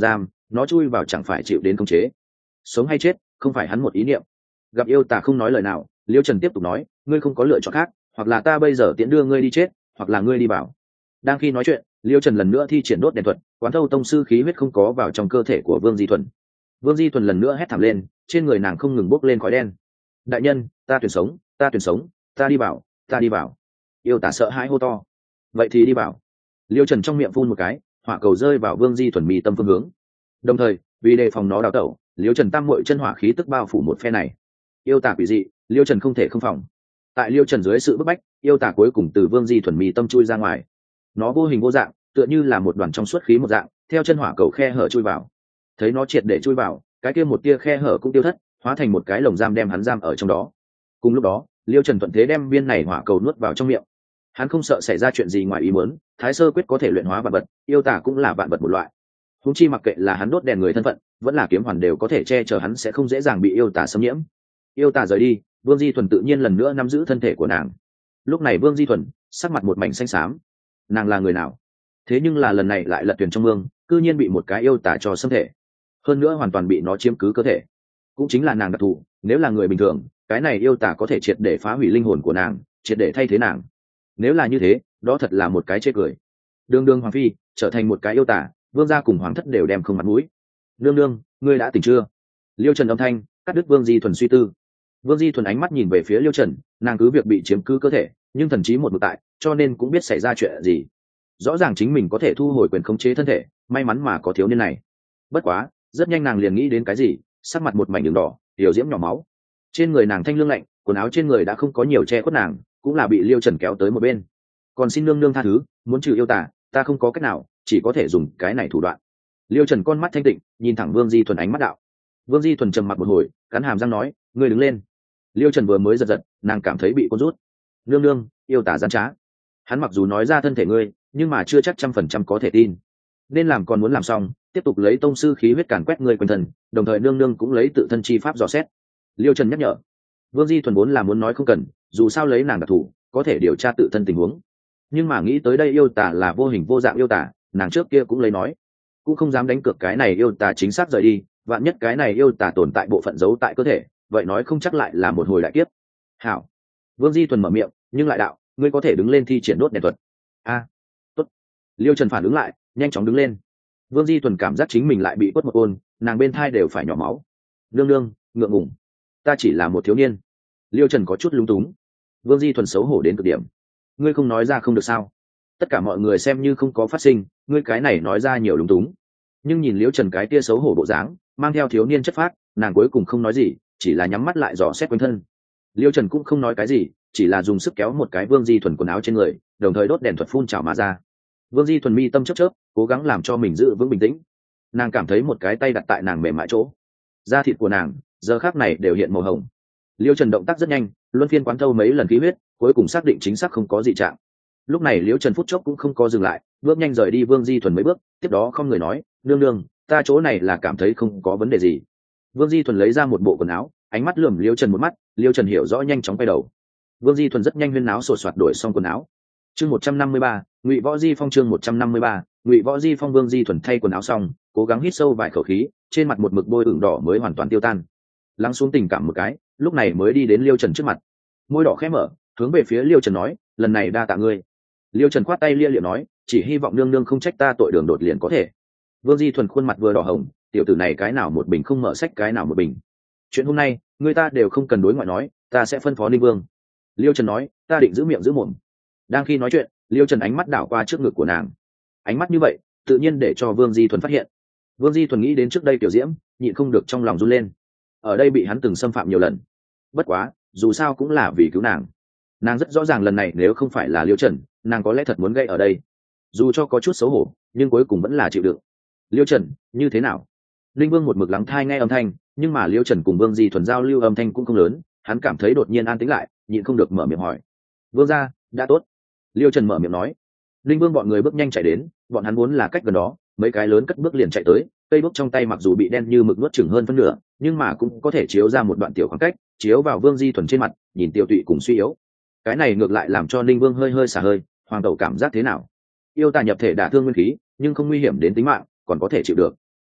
nó chui vào chẳng phải chịu đến khống chế. Sống hay chết không phải hắn một ý niệm. Gặp yêu tả không nói lời nào, Liêu Trần tiếp tục nói, ngươi không có lựa chọn khác, hoặc là ta bây giờ tiễn đưa ngươi đi chết, hoặc là ngươi đi bảo. Đang khi nói chuyện, Liêu Trần lần nữa thi triển đốt đèn thuật, quán thâu tông sư khí huyết không có vào trong cơ thể của Vương Di Thuần. Vương Di Thuần lần nữa hét thảm lên, trên người nàng không ngừng bốc lên khói đen. Đại nhân, ta tuyển sống, ta tuyển sống, ta đi bảo, ta đi bảo. Yêu tả sợ hãi hô to. Vậy thì đi bảo. Liêu Trần trong miệng phun một cái, hỏa cầu rơi vào Vương Di Thuần mi tâm phương hướng. Đồng thời, vì đề phòng nó đào tẩu, Liêu Trần tam muội chân hỏa khí tức bao phủ một phe này. Yêu tả quỷ dị, Liêu Trần không thể không phòng. Tại Liêu Trần dưới sự bức bách, yêu tả cuối cùng từ Vương Di Thuần mi tâm chui ra ngoài. Nó vô hình vô dạng, tựa như là một đoàn trong suốt khí một dạng, theo chân hỏa cầu khe hở chui vào. Thấy nó triệt để chui vào, cái kia một tia khe hở cũng tiêu thất, hóa thành một cái lồng giam đem hắn giam ở trong đó. Cùng lúc đó, Liêu Trần thuận thế đem viên này hỏa cầu nuốt vào trong miệng. Hắn không sợ xảy ra chuyện gì ngoài ý muốn, Thái Sơ quyết có thể luyện hóa vạn vật, yêu tả cũng là vạn vật một loại. Huống chi mặc kệ là hắn đốt đèn người thân phận, vẫn là kiếm hoàn đều có thể che chở hắn sẽ không dễ dàng bị yêu tả xâm nhiễm. Yêu tả rời đi, Vương Di Thuần tự nhiên lần nữa nắm giữ thân thể của nàng. Lúc này Vương Di Thuần sắc mặt một mảnh xanh xám. Nàng là người nào? Thế nhưng là lần này lại lật thuyền trong mương, cư nhiên bị một cái yêu tả cho xâm thể, hơn nữa hoàn toàn bị nó chiếm cứ cơ thể. Cũng chính là nàng đặc thù, nếu là người bình thường, cái này yêu tả có thể triệt để phá hủy linh hồn của nàng, triệt để thay thế nàng. Nếu là như thế, đó thật là một cái chê cười. Đương đương hoàng phi trở thành một cái yêu tả, vương gia cùng hoàng thất đều đem không mặt mũi. Nương nương, ngươi đã tỉnh chưa? Liêu Trần âm thanh cắt đứt Vương Di Thuần suy tư. Vương Di Thuần ánh mắt nhìn về phía Liêu Trần, nàng cứ việc bị chiếm cứ cơ thể, nhưng thần trí một mực tại, cho nên cũng biết xảy ra chuyện gì. Rõ ràng chính mình có thể thu hồi quyền khống chế thân thể, may mắn mà có thiếu niên này. Bất quá, rất nhanh nàng liền nghĩ đến cái gì, sắc mặt một mảnh đường đỏ, tiểu diễm nhỏ máu. Trên người nàng thanh lương lạnh, quần áo trên người đã không có nhiều che khuất nàng, cũng là bị Liêu Trần kéo tới một bên. Còn xin nương nương tha thứ, muốn trừ yêu tà, ta không có cách nào, chỉ có thể dùng cái này thủ đoạn. Liêu Trần con mắt thanh tịnh, nhìn thẳng Vương Di Thuần ánh mắt đạo. Vương Di Thuần trầm mặc một hồi, cắn hàm răng nói, ngươi đứng lên. Liêu Trần vừa mới giật giật, nàng cảm thấy bị cuốn rút. Nương nương, yêu tà gian trá. Hắn mặc dù nói ra thân thể ngươi, nhưng mà chưa chắc trăm phần trăm có thể tin. Nên làm còn muốn làm xong, tiếp tục lấy tông sư khí huyết càn quét ngươi quanh thân, đồng thời nương nương cũng lấy tự thân chi pháp dò xét. Liêu Trần nhắc nhở. Vương Di Thuần vốn là muốn nói không cần, dù sao lấy nàng đặc thủ, có thể điều tra tự thân tình huống. Nhưng mà nghĩ tới đây yêu tà là vô hình vô dạng yêu tà, nàng trước kia cũng lấy nói, cũng không dám đánh cược cái này yêu tà chính xác rời đi, vạn nhất cái này yêu tà tồn tại bộ phận giấu tại cơ thể, vậy nói không chắc lại là một hồi đại kiếp. Hảo. Vương Di Thuần mở miệng, nhưng lại đạo, ngươi có thể đứng lên thi triển đốt đèn thuật. A, tốt. Liêu Trần phản ứng lại, nhanh chóng đứng lên. Vương Di Thuần cảm giác chính mình lại bị quất một ôn, nàng bên thai đều phải nhỏ máu. Nương nương, ngượng ngùng, ta chỉ là một thiếu niên. Liêu Trần có chút lúng túng. Vương Di Thuần xấu hổ đến cực điểm. Ngươi không nói ra không được sao? Tất cả mọi người xem như không có phát sinh, ngươi cái này nói ra nhiều lúng túng. Nhưng nhìn Liêu Trần cái tia xấu hổ bộ dáng, mang theo thiếu niên chất phác, nàng cuối cùng không nói gì, chỉ là nhắm mắt lại dò xét quanh thân. Liêu Trần cũng không nói cái gì, chỉ là dùng sức kéo một cái Vương Di Thuần quần áo trên người, đồng thời đốt đèn thuật phun trào mà ra. Vương Di Thuần mi tâm chớp chớp, cố gắng làm cho mình giữ vững bình tĩnh. Nàng cảm thấy một cái tay đặt tại nàng mềm mại chỗ, da thịt của nàng giờ khắc này đều hiện màu hồng. Liêu Trần động tác rất nhanh, luân phiên quán thâu mấy lần khí huyết, cuối cùng xác định chính xác không có dị trạng. Lúc này Liêu Trần phút chốc cũng không có dừng lại, bước nhanh rời đi Vương Di Thuần mấy bước, tiếp đó không người nói, nương nương, ta chỗ này là cảm thấy không có vấn đề gì. Vương Di Thuần lấy ra một bộ quần áo, ánh mắt lườm Liêu Trần một mắt, Liêu Trần hiểu rõ nhanh chóng quay đầu. Vương Di Thuần rất nhanh huyên náo sột soạt đổi xong quần áo. Chương một trăm năm mươi ba, Ngụy Võ Di Phong chương một trăm năm mươi ba, Ngụy Võ Di Phong. Vương Di Thuần thay quần áo xong, cố gắng hít sâu vài khẩu khí, trên mặt một mực bôi ửng đỏ mới hoàn toàn tiêu tan. Lắng xuống tình cảm một cái, lúc này mới đi đến Liêu Trần trước mặt. Môi đỏ khẽ mở, hướng về phía Liêu Trần nói, lần này đa tạ ngươi. Liêu Trần khoát tay lia liệu nói, chỉ hy vọng nương nương không trách ta tội đường đột liền có thể. Vương Di Thuần khuôn mặt vừa đỏ hồng, tiểu tử này cái nào một bình không mở sách cái nào một bình. Chuyện hôm nay, người ta đều không cần đối ngoại nói, ta sẽ phân phó Linh Vương. Liêu Trần nói, ta định giữ miệng giữ mồm. Đang khi nói chuyện, Liêu Trần ánh mắt đảo qua trước ngực của nàng. Ánh mắt như vậy, tự nhiên để cho Vương Di Thuần phát hiện. Vương Di Thuần nghĩ đến trước đây tiểu diễm, nhịn không được trong lòng run lên. Ở đây bị hắn từng xâm phạm nhiều lần. Bất quá, dù sao cũng là vì cứu nàng. Nàng rất rõ ràng lần này nếu không phải là Liêu Trần, nàng có lẽ thật muốn gây ở đây. Dù cho có chút xấu hổ, nhưng cuối cùng vẫn là chịu đựng. Liêu Trần, như thế nào? Linh Vương một mực lắng thai nghe âm thanh, nhưng mà Liêu Trần cùng Vương Di Thuần giao lưu âm thanh cũng không lớn, hắn cảm thấy đột nhiên an tĩnh lại, nhịn không được mở miệng hỏi. Vương gia, đã tốt. Liêu Trần mở miệng nói. Linh Vương bọn người bước nhanh chạy đến, bọn hắn vốn là cách gần đó, mấy cái lớn cất bước liền chạy tới, cây bút trong tay mặc dù bị đen như mực nuốt chửng hơn phân nửa, nhưng mà cũng có thể chiếu ra một đoạn tiểu khoảng cách, chiếu vào Vương Di Thuần trên mặt, nhìn tiêu tụy cùng suy yếu. Cái này ngược lại làm cho Linh Vương hơi hơi xả hơi, hoàng tẩu cảm giác thế nào? Yêu tà nhập thể đả thương nguyên khí, nhưng không nguy hiểm đến tính mạng, còn có thể chịu được.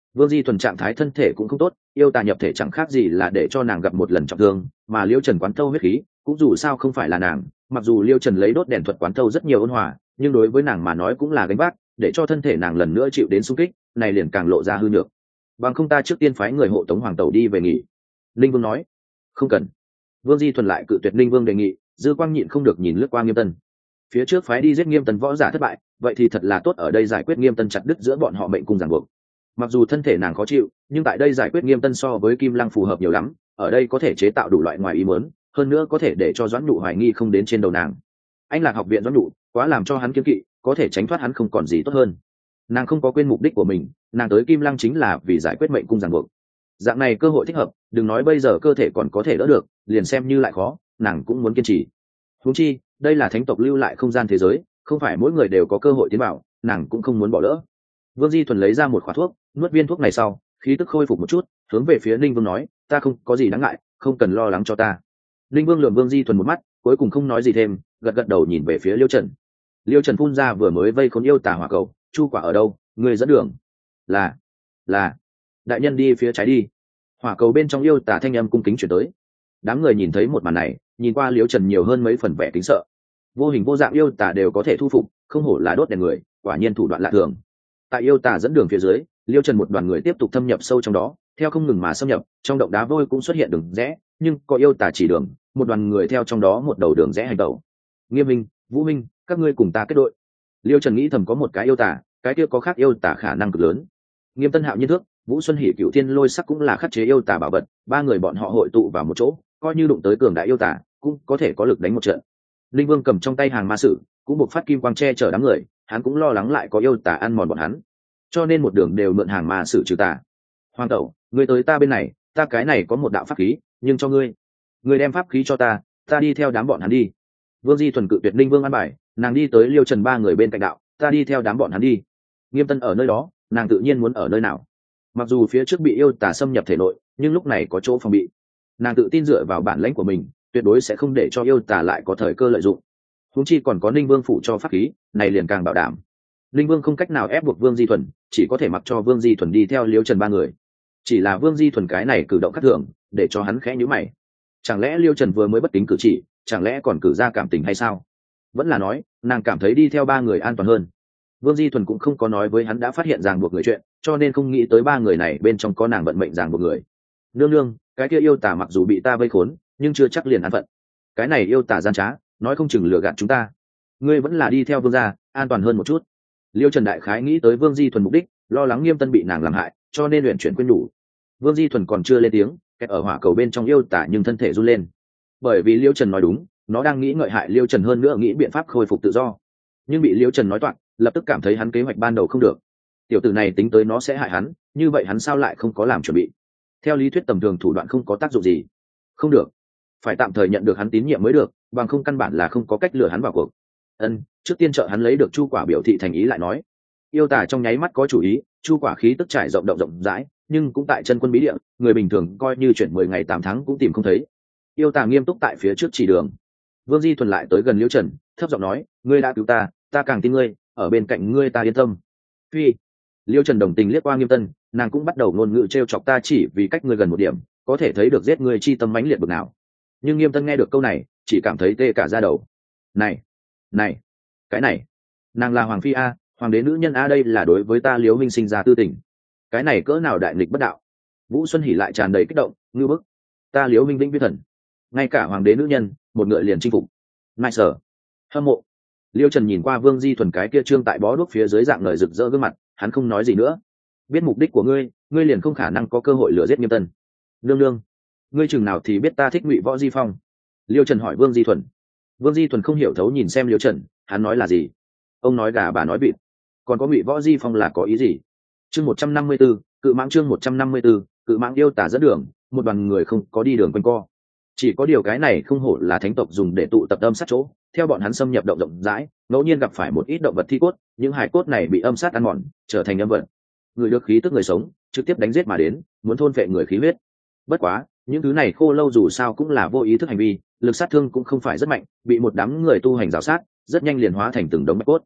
Vương Di Thuần trạng thái thân thể cũng không tốt, yêu tà nhập thể chẳng khác gì là để cho nàng gặp một lần trọng thương, mà Liêu Trần quán thâu huyết khí cũng dù sao không phải là nàng, mặc dù Liêu Trần lấy đốt đèn thuật quán thâu rất nhiều ôn hòa, nhưng đối với nàng mà nói cũng là gánh vác, để cho thân thể nàng lần nữa chịu đến xung kích, này liền càng lộ ra hư nhược. Bằng không ta trước tiên phái người hộ tống hoàng tẩu đi về nghỉ. Linh Vương nói. Không cần. Vương Di Thuần lại cự tuyệt Linh Vương đề nghị, dư quang nhịn không được nhìn lướt qua Nghiêm Tân. Phía trước phái đi giết Nghiêm Tân võ giả thất bại, vậy thì thật là tốt, ở đây giải quyết Nghiêm Tân chặt đứt giữa bọn họ mệnh cung ràng buộc. Mặc dù thân thể nàng khó chịu, nhưng tại đây giải quyết Nghiêm Tân so với Kim Lăng phù hợp nhiều lắm, ở đây có thể chế tạo đủ loại ngoài ý muốn, hơn nữa có thể để cho Doãn Nụ hoài nghi không đến trên đầu nàng. Anh Lạc học viện Doãn Nụ quá làm cho hắn kiêng kỵ, có thể tránh thoát hắn không còn gì tốt hơn. Nàng không có quên mục đích của mình, nàng tới Kim Lăng chính là vì giải quyết mệnh cung ràng buộc. Dạng này cơ hội thích hợp, đừng nói bây giờ cơ thể còn có thể đỡ được, liền xem như lại khó, nàng cũng muốn kiên trì. Huống chi, đây là thánh tộc lưu lại không gian thế giới, không phải mỗi người đều có cơ hội tiến vào, nàng cũng không muốn bỏ lỡ. Vương Di Thuần lấy ra một khóa thuốc, nuốt viên thuốc này sau, khí tức khôi phục một chút, hướng về phía Ninh Vương nói, ta không có gì đáng ngại, không cần lo lắng cho ta. Ninh Vương lườm Vương Di Thuần một mắt, cuối cùng không nói gì thêm, gật gật đầu nhìn về phía Liêu Trần. Liêu Trần phun ra vừa mới vây khốn yêu tà hỏa cầu, chu quả ở đâu, người dẫn đường. Là, là, đại nhân đi phía trái đi. Hỏa cầu bên trong yêu tà thanh âm cung kính chuyển tới. Đám người nhìn thấy một màn này, nhìn qua Liêu Trần nhiều hơn mấy phần vẻ kính sợ. Vô hình vô dạng yêu tà đều có thể thu phục, không hổ là đốt đèn người, quả nhiên thủ đoạn lạ thường. Tại yêu tà dẫn đường phía dưới, Liêu Trần một đoàn người tiếp tục thâm nhập sâu trong đó, theo không ngừng mà xâm nhập, trong động đá vôi cũng xuất hiện đường rẽ, nhưng có yêu tà chỉ đường, một đoàn người theo trong đó một đầu đường rẽ hành tẩu. Nghiêm Minh, Vũ Minh, các ngươi cùng ta kết đội. Liêu Trần nghĩ thầm có một cái yêu tà, cái kia có khác yêu tà khả năng cực lớn. Nghiêm Tân Hạo Nhiên Thước, Vũ Xuân Hỉ Cửu Thiên Lôi Sắc cũng là khắc chế yêu tà bảo vật, ba người bọn họ hội tụ vào một chỗ, coi như đụng tới cường đại yêu tà, cũng có thể có lực đánh một trận. Linh Vương cầm trong tay hàng ma sử, cũng buộc phát kim quang che chở đám người, hắn cũng lo lắng lại có yêu tà ăn mòn bọn hắn, cho nên một đường đều mượn hàng ma sử trừ tà. Hoàng tẩu, ngươi tới ta bên này, ta cái này có một đạo pháp khí, nhưng cho ngươi, ngươi đem pháp khí cho ta, ta đi theo đám bọn hắn đi. Vương Di Thuần cự tuyệt Linh Vương an bài, nàng đi tới Liêu Trần ba người bên cạnh đạo, ta đi theo đám bọn hắn đi. Nghiêm Tân ở nơi đó, nàng tự nhiên muốn ở nơi nào. Mặc dù phía trước bị yêu tà xâm nhập thể nội, nhưng lúc này có chỗ phòng bị, nàng tự tin dựa vào bản lãnh của mình, tuyệt đối sẽ không để cho yêu tà lại có thời cơ lợi dụng. Huống chi còn có Ninh Vương phụ cho pháp khí, này liền càng bảo đảm. Ninh Vương không cách nào ép buộc Vương Di Thuần, chỉ có thể mặc cho Vương Di Thuần đi theo Liêu Trần ba người. Chỉ là Vương Di Thuần cái này cử động khác thường, để cho hắn khẽ nhíu mày. Chẳng lẽ Liêu Trần vừa mới bất kính cử chỉ, chẳng lẽ còn cử ra cảm tình hay sao? Vẫn là nói, nàng cảm thấy đi theo ba người an toàn hơn. Vương Di Thuần cũng không có nói với hắn đã phát hiện ràng buộc người chuyện, cho nên không nghĩ tới ba người này bên trong có nàng vận mệnh ràng buộc người. Nương nương, cái kia yêu tà mặc dù bị ta vây khốn, nhưng chưa chắc liền an phận. Cái này yêu tà gian trá, nói không chừng lừa gạt chúng ta. Ngươi vẫn là đi theo Vương gia, an toàn hơn một chút. Liêu Trần đại khái nghĩ tới Vương Di Thuần mục đích, lo lắng Nghiêm Tân bị nàng làm hại, cho nên luyện chuyển quên nhủ. Vương Di Thuần còn chưa lên tiếng, kẹt ở hỏa cầu bên trong yêu tả nhưng thân thể run lên. Bởi vì Liêu Trần nói đúng, nó đang nghĩ ngợi hại Liêu Trần hơn nữa nghĩ biện pháp khôi phục tự do. Nhưng bị Liêu Trần nói toạc, lập tức cảm thấy hắn kế hoạch ban đầu không được. Tiểu tử này tính tới nó sẽ hại hắn, như vậy hắn sao lại không có làm chuẩn bị? Theo lý thuyết tầm thường thủ đoạn không có tác dụng gì. Không được, phải tạm thời nhận được hắn tín nhiệm mới được, bằng không căn bản là không có cách lừa hắn vào cuộc. Ân, trước tiên trợ hắn lấy được chu quả biểu thị thành ý lại nói. Yêu tả trong nháy mắt có chủ ý, chu quả khí tức trải rộng động rộng rãi, nhưng cũng tại chân quân bí địa, người bình thường coi như chuyển mười ngày tám tháng cũng tìm không thấy. Yêu tả nghiêm túc tại phía trước chỉ đường. Vương Di Thuần lại tới gần Liễu Trần, thấp giọng nói, ngươi đã cứu ta, ta càng tin ngươi, ở bên cạnh ngươi ta yên tâm. Phi. Liễu Trần đồng tình liếc qua Nghiêm Tân, nàng cũng bắt đầu ngôn ngữ trêu chọc ta chỉ vì cách ngươi gần một điểm, có thể thấy được giết ngươi chi tâm mãnh liệt bực nào. Nhưng Nghiêm Tân nghe được câu này, chỉ cảm thấy tê cả da đầu. Này, này, cái này, nàng là hoàng phi a, hoàng đế nữ nhân a, đây là đối với ta Liễu Minh sinh ra tư tình. Cái này cỡ nào đại nghịch bất đạo. Vũ Xuân Hỉ lại tràn đầy kích động, ngư bức. Ta Liễu Minh vĩnh viễn thần, ngay cả hoàng đế nữ nhân, một ngựa liền chinh phục. Nại sở, hâm mộ. Liêu Trần nhìn qua Vương Di Thuần cái kia trương tại bó đuốc phía dưới dạng lời rực rỡ gương mặt, hắn không nói gì nữa. Biết mục đích của ngươi, ngươi liền không khả năng có cơ hội lừa giết Nghiêm Tân. Nương nương, ngươi chừng nào thì biết ta thích Ngụy Võ Di Phong? Liêu Trần hỏi Vương Di Thuần. Vương Di Thuần không hiểu thấu nhìn xem Liêu Trần, hắn nói là gì? Ông nói gà bà nói vịt, còn có Ngụy Võ Di Phong là có ý gì? Chương một trăm năm mươi 154, cự mãng chương một trăm năm mươi 154, cự mãng yêu tả dẫn đường, một đoàn người không có đi đường quanh co. Chỉ có điều cái này không hổ là thánh tộc dùng để tụ tập âm sát chỗ, theo bọn hắn xâm nhập động rộng rãi, ngẫu nhiên gặp phải một ít động vật thi cốt, những hài cốt này bị âm sát ăn mòn, trở thành âm vật. Người được khí tức người sống, trực tiếp đánh giết mà đến, muốn thôn phệ người khí huyết. Bất quá, những thứ này khô lâu dù sao cũng là vô ý thức hành vi, lực sát thương cũng không phải rất mạnh, bị một đám người tu hành rào sát, rất nhanh liền hóa thành từng đống bạch cốt.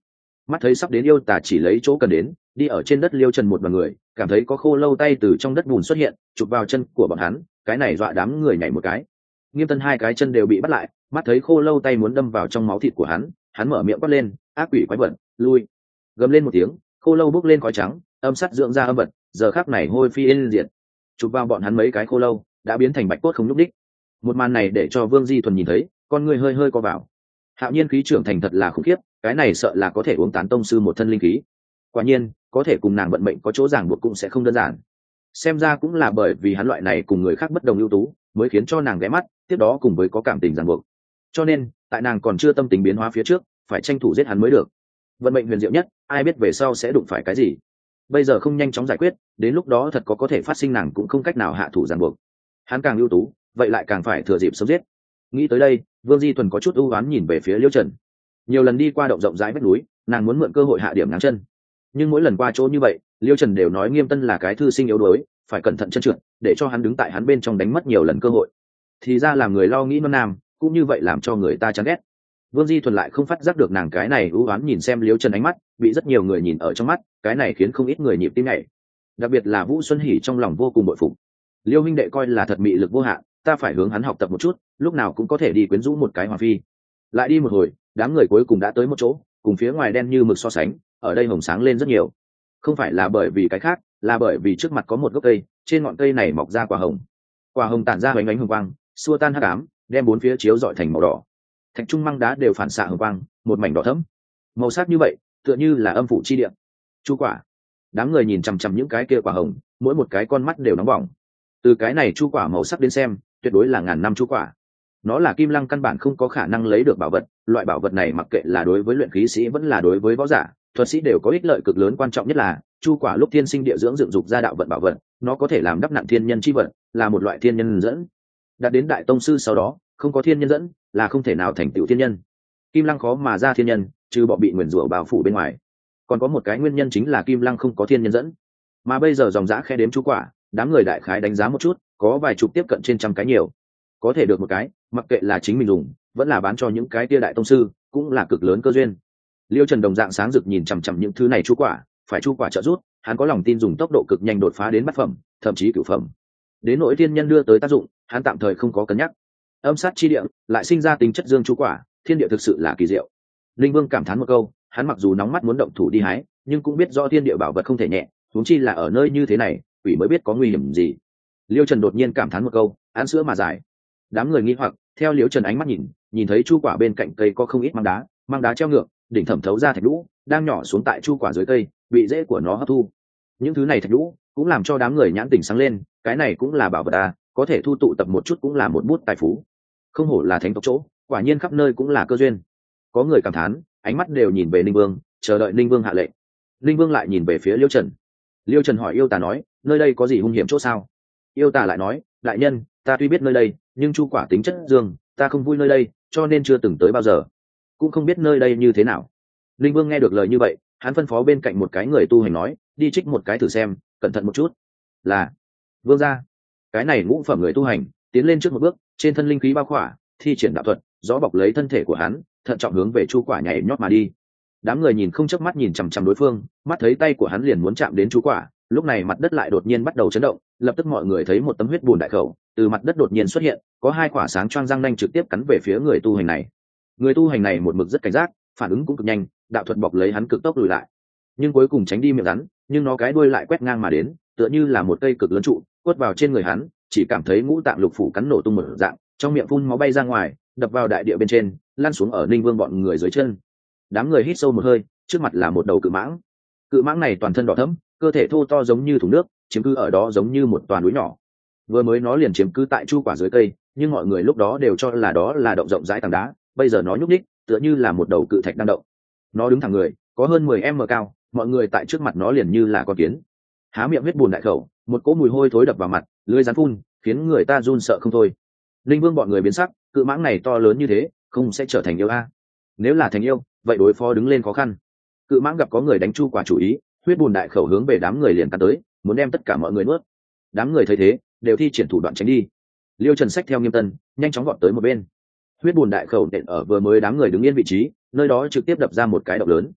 mắt thấy sắp đến yêu tả chỉ lấy chỗ cần đến, đi ở trên đất Liêu Trần một đoàn người cảm thấy có khô lâu tay từ trong đất bùn xuất hiện chụp vào chân của bọn hắn, cái này dọa đám người nhảy một cái. Nghiêm Tân hai cái chân đều bị bắt lại, mắt thấy khô lâu tay muốn đâm vào trong máu thịt của hắn, hắn mở miệng quát lên, ác quỷ quái vật, lui. Gầm lên một tiếng, khô lâu bốc lên khói trắng, âm sắt dưỡng ra âm vật, giờ khắc này hôi phi yên diệt. Chụp vào bọn hắn mấy cái khô lâu đã biến thành bạch cốt không nhúc đích. Một màn này để cho Vương Di Thuần nhìn thấy, con người hơi hơi co vào. Hạo Nhiên khí trưởng thành thật là khủng khiếp, cái này sợ là có thể uống tán tông sư một thân linh khí. Quả nhiên, có thể cùng nàng vận mệnh có chỗ ràng buộc cũng sẽ không đơn giản. Xem ra cũng là bởi vì hắn loại này cùng người khác bất đồng ưu tú, mới khiến cho nàng ghé mắt, tiếp đó cùng với có cảm tình ràng buộc. Cho nên, tại nàng còn chưa tâm tình biến hóa phía trước, phải tranh thủ giết hắn mới được. Vận mệnh huyền diệu nhất, ai biết về sau sẽ đụng phải cái gì. Bây giờ không nhanh chóng giải quyết, đến lúc đó thật có có thể phát sinh nàng cũng không cách nào hạ thủ ràng buộc. Hắn càng ưu tú, vậy lại càng phải thừa dịp sớm giết. Nghĩ tới đây, Vương Di Thuần có chút ưu oán nhìn về phía Liêu Trần. Nhiều lần đi qua động rộng rãi vách núi, nàng muốn mượn cơ hội hạ điểm ngáng chân, nhưng mỗi lần qua chỗ như vậy, Liêu Trần đều nói Nghiêm Tân là cái thư sinh yếu đuối, phải cẩn thận chân trượt, để cho hắn đứng tại hắn bên trong đánh mất nhiều lần cơ hội. Thì ra làm người lo nghĩ non nam, cũng như vậy làm cho người ta chán ghét. Vương Di Thuần lại không phát giác được nàng cái này ưu oán nhìn xem Liêu Trần ánh mắt, bị rất nhiều người nhìn ở trong mắt, cái này khiến không ít người nhịp tim nhảy. Đặc biệt là Vũ Xuân Hỉ trong lòng vô cùng bội phục. Liêu huynh đệ coi là thật mị lực vô hạn, ta phải hướng hắn học tập một chút, lúc nào cũng có thể đi quyến rũ một cái hoàng phi. Lại đi một hồi, đám người cuối cùng đã tới một chỗ, cùng phía ngoài đen như mực so sánh, ở đây hồng sáng lên rất nhiều. Không phải là bởi vì cái khác, là bởi vì trước mặt có một gốc cây, trên ngọn cây này mọc ra quả hồng. Quả hồng tản ra ánh ánh hồng quang, xua tan hắc ám, đem bốn phía chiếu rọi thành màu đỏ. Thạch trung măng đá đều phản xạ hồng quang, một mảnh đỏ thẫm. Màu sắc như vậy, tựa như là âm phủ chi địa. Chu quả. Đám người nhìn chằm chằm những cái kia quả hồng, mỗi một cái con mắt đều nóng bỏng. Từ cái này chu quả màu sắc đến xem, tuyệt đối là ngàn năm chu quả. Nó là kim lăng căn bản không có khả năng lấy được bảo vật, loại bảo vật này mặc kệ là đối với luyện khí sĩ vẫn là đối với võ giả, thuật sĩ đều có ích lợi cực lớn, quan trọng nhất là chu quả lúc thiên sinh địa dưỡng dựng dục ra đạo vận bảo vật, nó có thể làm đắp nặn thiên nhân chi vận, là một loại thiên nhân dẫn. Đạt đến đại tông sư sau đó, không có thiên nhân dẫn, là không thể nào thành tựu thiên nhân. Kim lăng khó mà ra thiên nhân, trừ bỏ bị nguyền rủa bao phủ bên ngoài. Còn có một cái nguyên nhân chính là kim lăng không có thiên nhân dẫn. Mà bây giờ dòng dã khe đếm chu quả, đám người đại khái đánh giá một chút, có vài chục tiếp cận trên trăm cái nhiều. Có thể được một cái, mặc kệ là chính mình dùng, vẫn là bán cho những cái tia đại tông sư, cũng là cực lớn cơ duyên. Liêu Trần đồng dạng sáng rực nhìn chằm chằm những thứ này chu quả, phải chu quả trợ giúp, hắn có lòng tin dùng tốc độ cực nhanh đột phá đến bát phẩm, thậm chí cửu phẩm. Đến nỗi thiên nhân đưa tới tác dụng, hắn tạm thời không có cân nhắc. Âm sát chi địa lại sinh ra tính chất dương chu quả, thiên địa thực sự là kỳ diệu. Linh Vương cảm thán một câu, hắn mặc dù nóng mắt muốn động thủ đi hái, nhưng cũng biết do thiên địa bảo vật không thể nhẹ, huống chi là ở nơi như thế này, quỷ mới biết có nguy hiểm gì. Liêu Trần đột nhiên cảm thán một câu, ăn sữa mà dài. Đám người nghi hoặc theo Liêu Trần ánh mắt nhìn, nhìn thấy chu quả bên cạnh cây có không ít măng đá, măng đá treo ngược, đỉnh thẩm thấu ra thạch lũ, đang nhỏ xuống tại chu quả dưới cây, bị rễ của nó hấp thu. Những thứ này thạch lũ cũng làm cho đám người nhãn tỉnh sáng lên, cái này cũng là bảo vật à, có thể thu tụ tập một chút cũng là một bút tài phú. Không hổ là thánh tộc chỗ, quả nhiên khắp nơi cũng là cơ duyên. Có người cảm thán, ánh mắt đều nhìn về Ninh Vương, chờ đợi Ninh Vương hạ lệnh. Ninh Vương lại nhìn về phía Liêu Trần. Liêu Trần hỏi yêu tà nói, nơi đây có gì hung hiểm chỗ sao? Yêu tà lại nói, đại nhân, ta tuy biết nơi đây, nhưng chu quả tính chất dương, ta không vui nơi đây, cho nên chưa từng tới bao giờ, cũng không biết nơi đây như thế nào. Linh Vương nghe được lời như vậy, hắn phân phó bên cạnh một cái người tu hành nói, đi trích một cái thử xem, cẩn thận một chút. Là Vương gia. Cái này ngũ phẩm người tu hành tiến lên trước một bước, trên thân linh khí bao khỏa, thi triển đạo thuật, gió bọc lấy thân thể của hắn, thận trọng hướng về chu quả nhảy nhót mà đi. Đám người nhìn không chớp mắt nhìn chằm chằm đối phương, mắt thấy tay của hắn liền muốn chạm đến chu quả, lúc này mặt đất lại đột nhiên bắt đầu chấn động, lập tức mọi người thấy một tấm huyết bùn đại khẩu từ mặt đất đột nhiên xuất hiện, có hai quả sáng choang răng nanh trực tiếp cắn về phía người tu hành này. Người tu hành này một mực rất cảnh giác, phản ứng cũng cực nhanh, đạo thuật bọc lấy hắn cực tốc lùi lại, nhưng cuối cùng tránh đi miệng rắn, nhưng nó cái đuôi lại quét ngang mà đến, tựa như là một cây cực lớn trụ quất vào trên người hắn, chỉ cảm thấy ngũ tạng lục phủ cắn nổ tung một dạng, trong miệng phun máu bay ra ngoài, đập vào đại địa bên trên, lăn xuống ở Ninh Vương bọn người dưới chân. Đám người hít sâu một hơi, trước mặt là một đầu cự mãng. Cự mãng này toàn thân đỏ thẫm, cơ thể thô to giống như thùng nước, chiếm cứ ở đó giống như một toàn núi nhỏ. Vừa mới nó liền chiếm cứ tại chu quả dưới cây, nhưng mọi người lúc đó đều cho là đó là động rộng rãi tảng đá, bây giờ nó nhúc nhích, tựa như là một đầu cự thạch đang động. Nó đứng thẳng người, có hơn mười em cao, mọi người tại trước mặt nó liền như là con kiến. Há miệng huyết bùn đại khẩu, một cỗ mùi hôi thối đập vào mặt, lưỡi rắn phun, khiến người ta run sợ không thôi. Linh Vương bọn người biến sắc, cự mãng này to lớn như thế, không sẽ trở thành yêu a? Nếu là thành yêu, vậy đối phó đứng lên khó khăn. Cự mãng gặp có người đánh chu quả chủ ý, huyết bùn đại khẩu hướng về đám người liền cắn tới, muốn đem tất cả mọi người nuốt. Đám người thấy thế, đều thi triển thủ đoạn tránh đi. Liêu Trần xách theo Nghiêm Tân, nhanh chóng gọn tới một bên. Huyết bùn đại khẩu nện ở vừa mới đám người đứng yên vị trí, nơi đó trực tiếp đập ra một cái động lớn.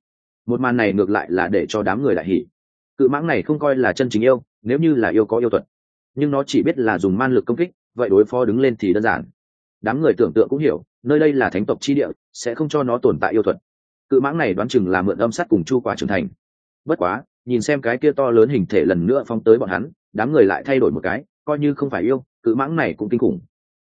Một màn này ngược lại là để cho đám người đại hỉ. Cự mãng này không coi là chân chính yêu, nếu như là yêu có yêu thuật, nhưng nó chỉ biết là dùng man lực công kích, vậy đối phó đứng lên thì đơn giản. Đám người tưởng tượng cũng hiểu, nơi đây là thánh tộc chi địa, sẽ không cho nó tồn tại yêu thuật. Cự mãng này đoán chừng là mượn âm sát cùng chu quả trưởng thành. Bất quá, nhìn xem cái kia to lớn hình thể lần nữa phóng tới bọn hắn, đám người lại thay đổi một cái, coi như không phải yêu, cự mãng này cũng kinh khủng.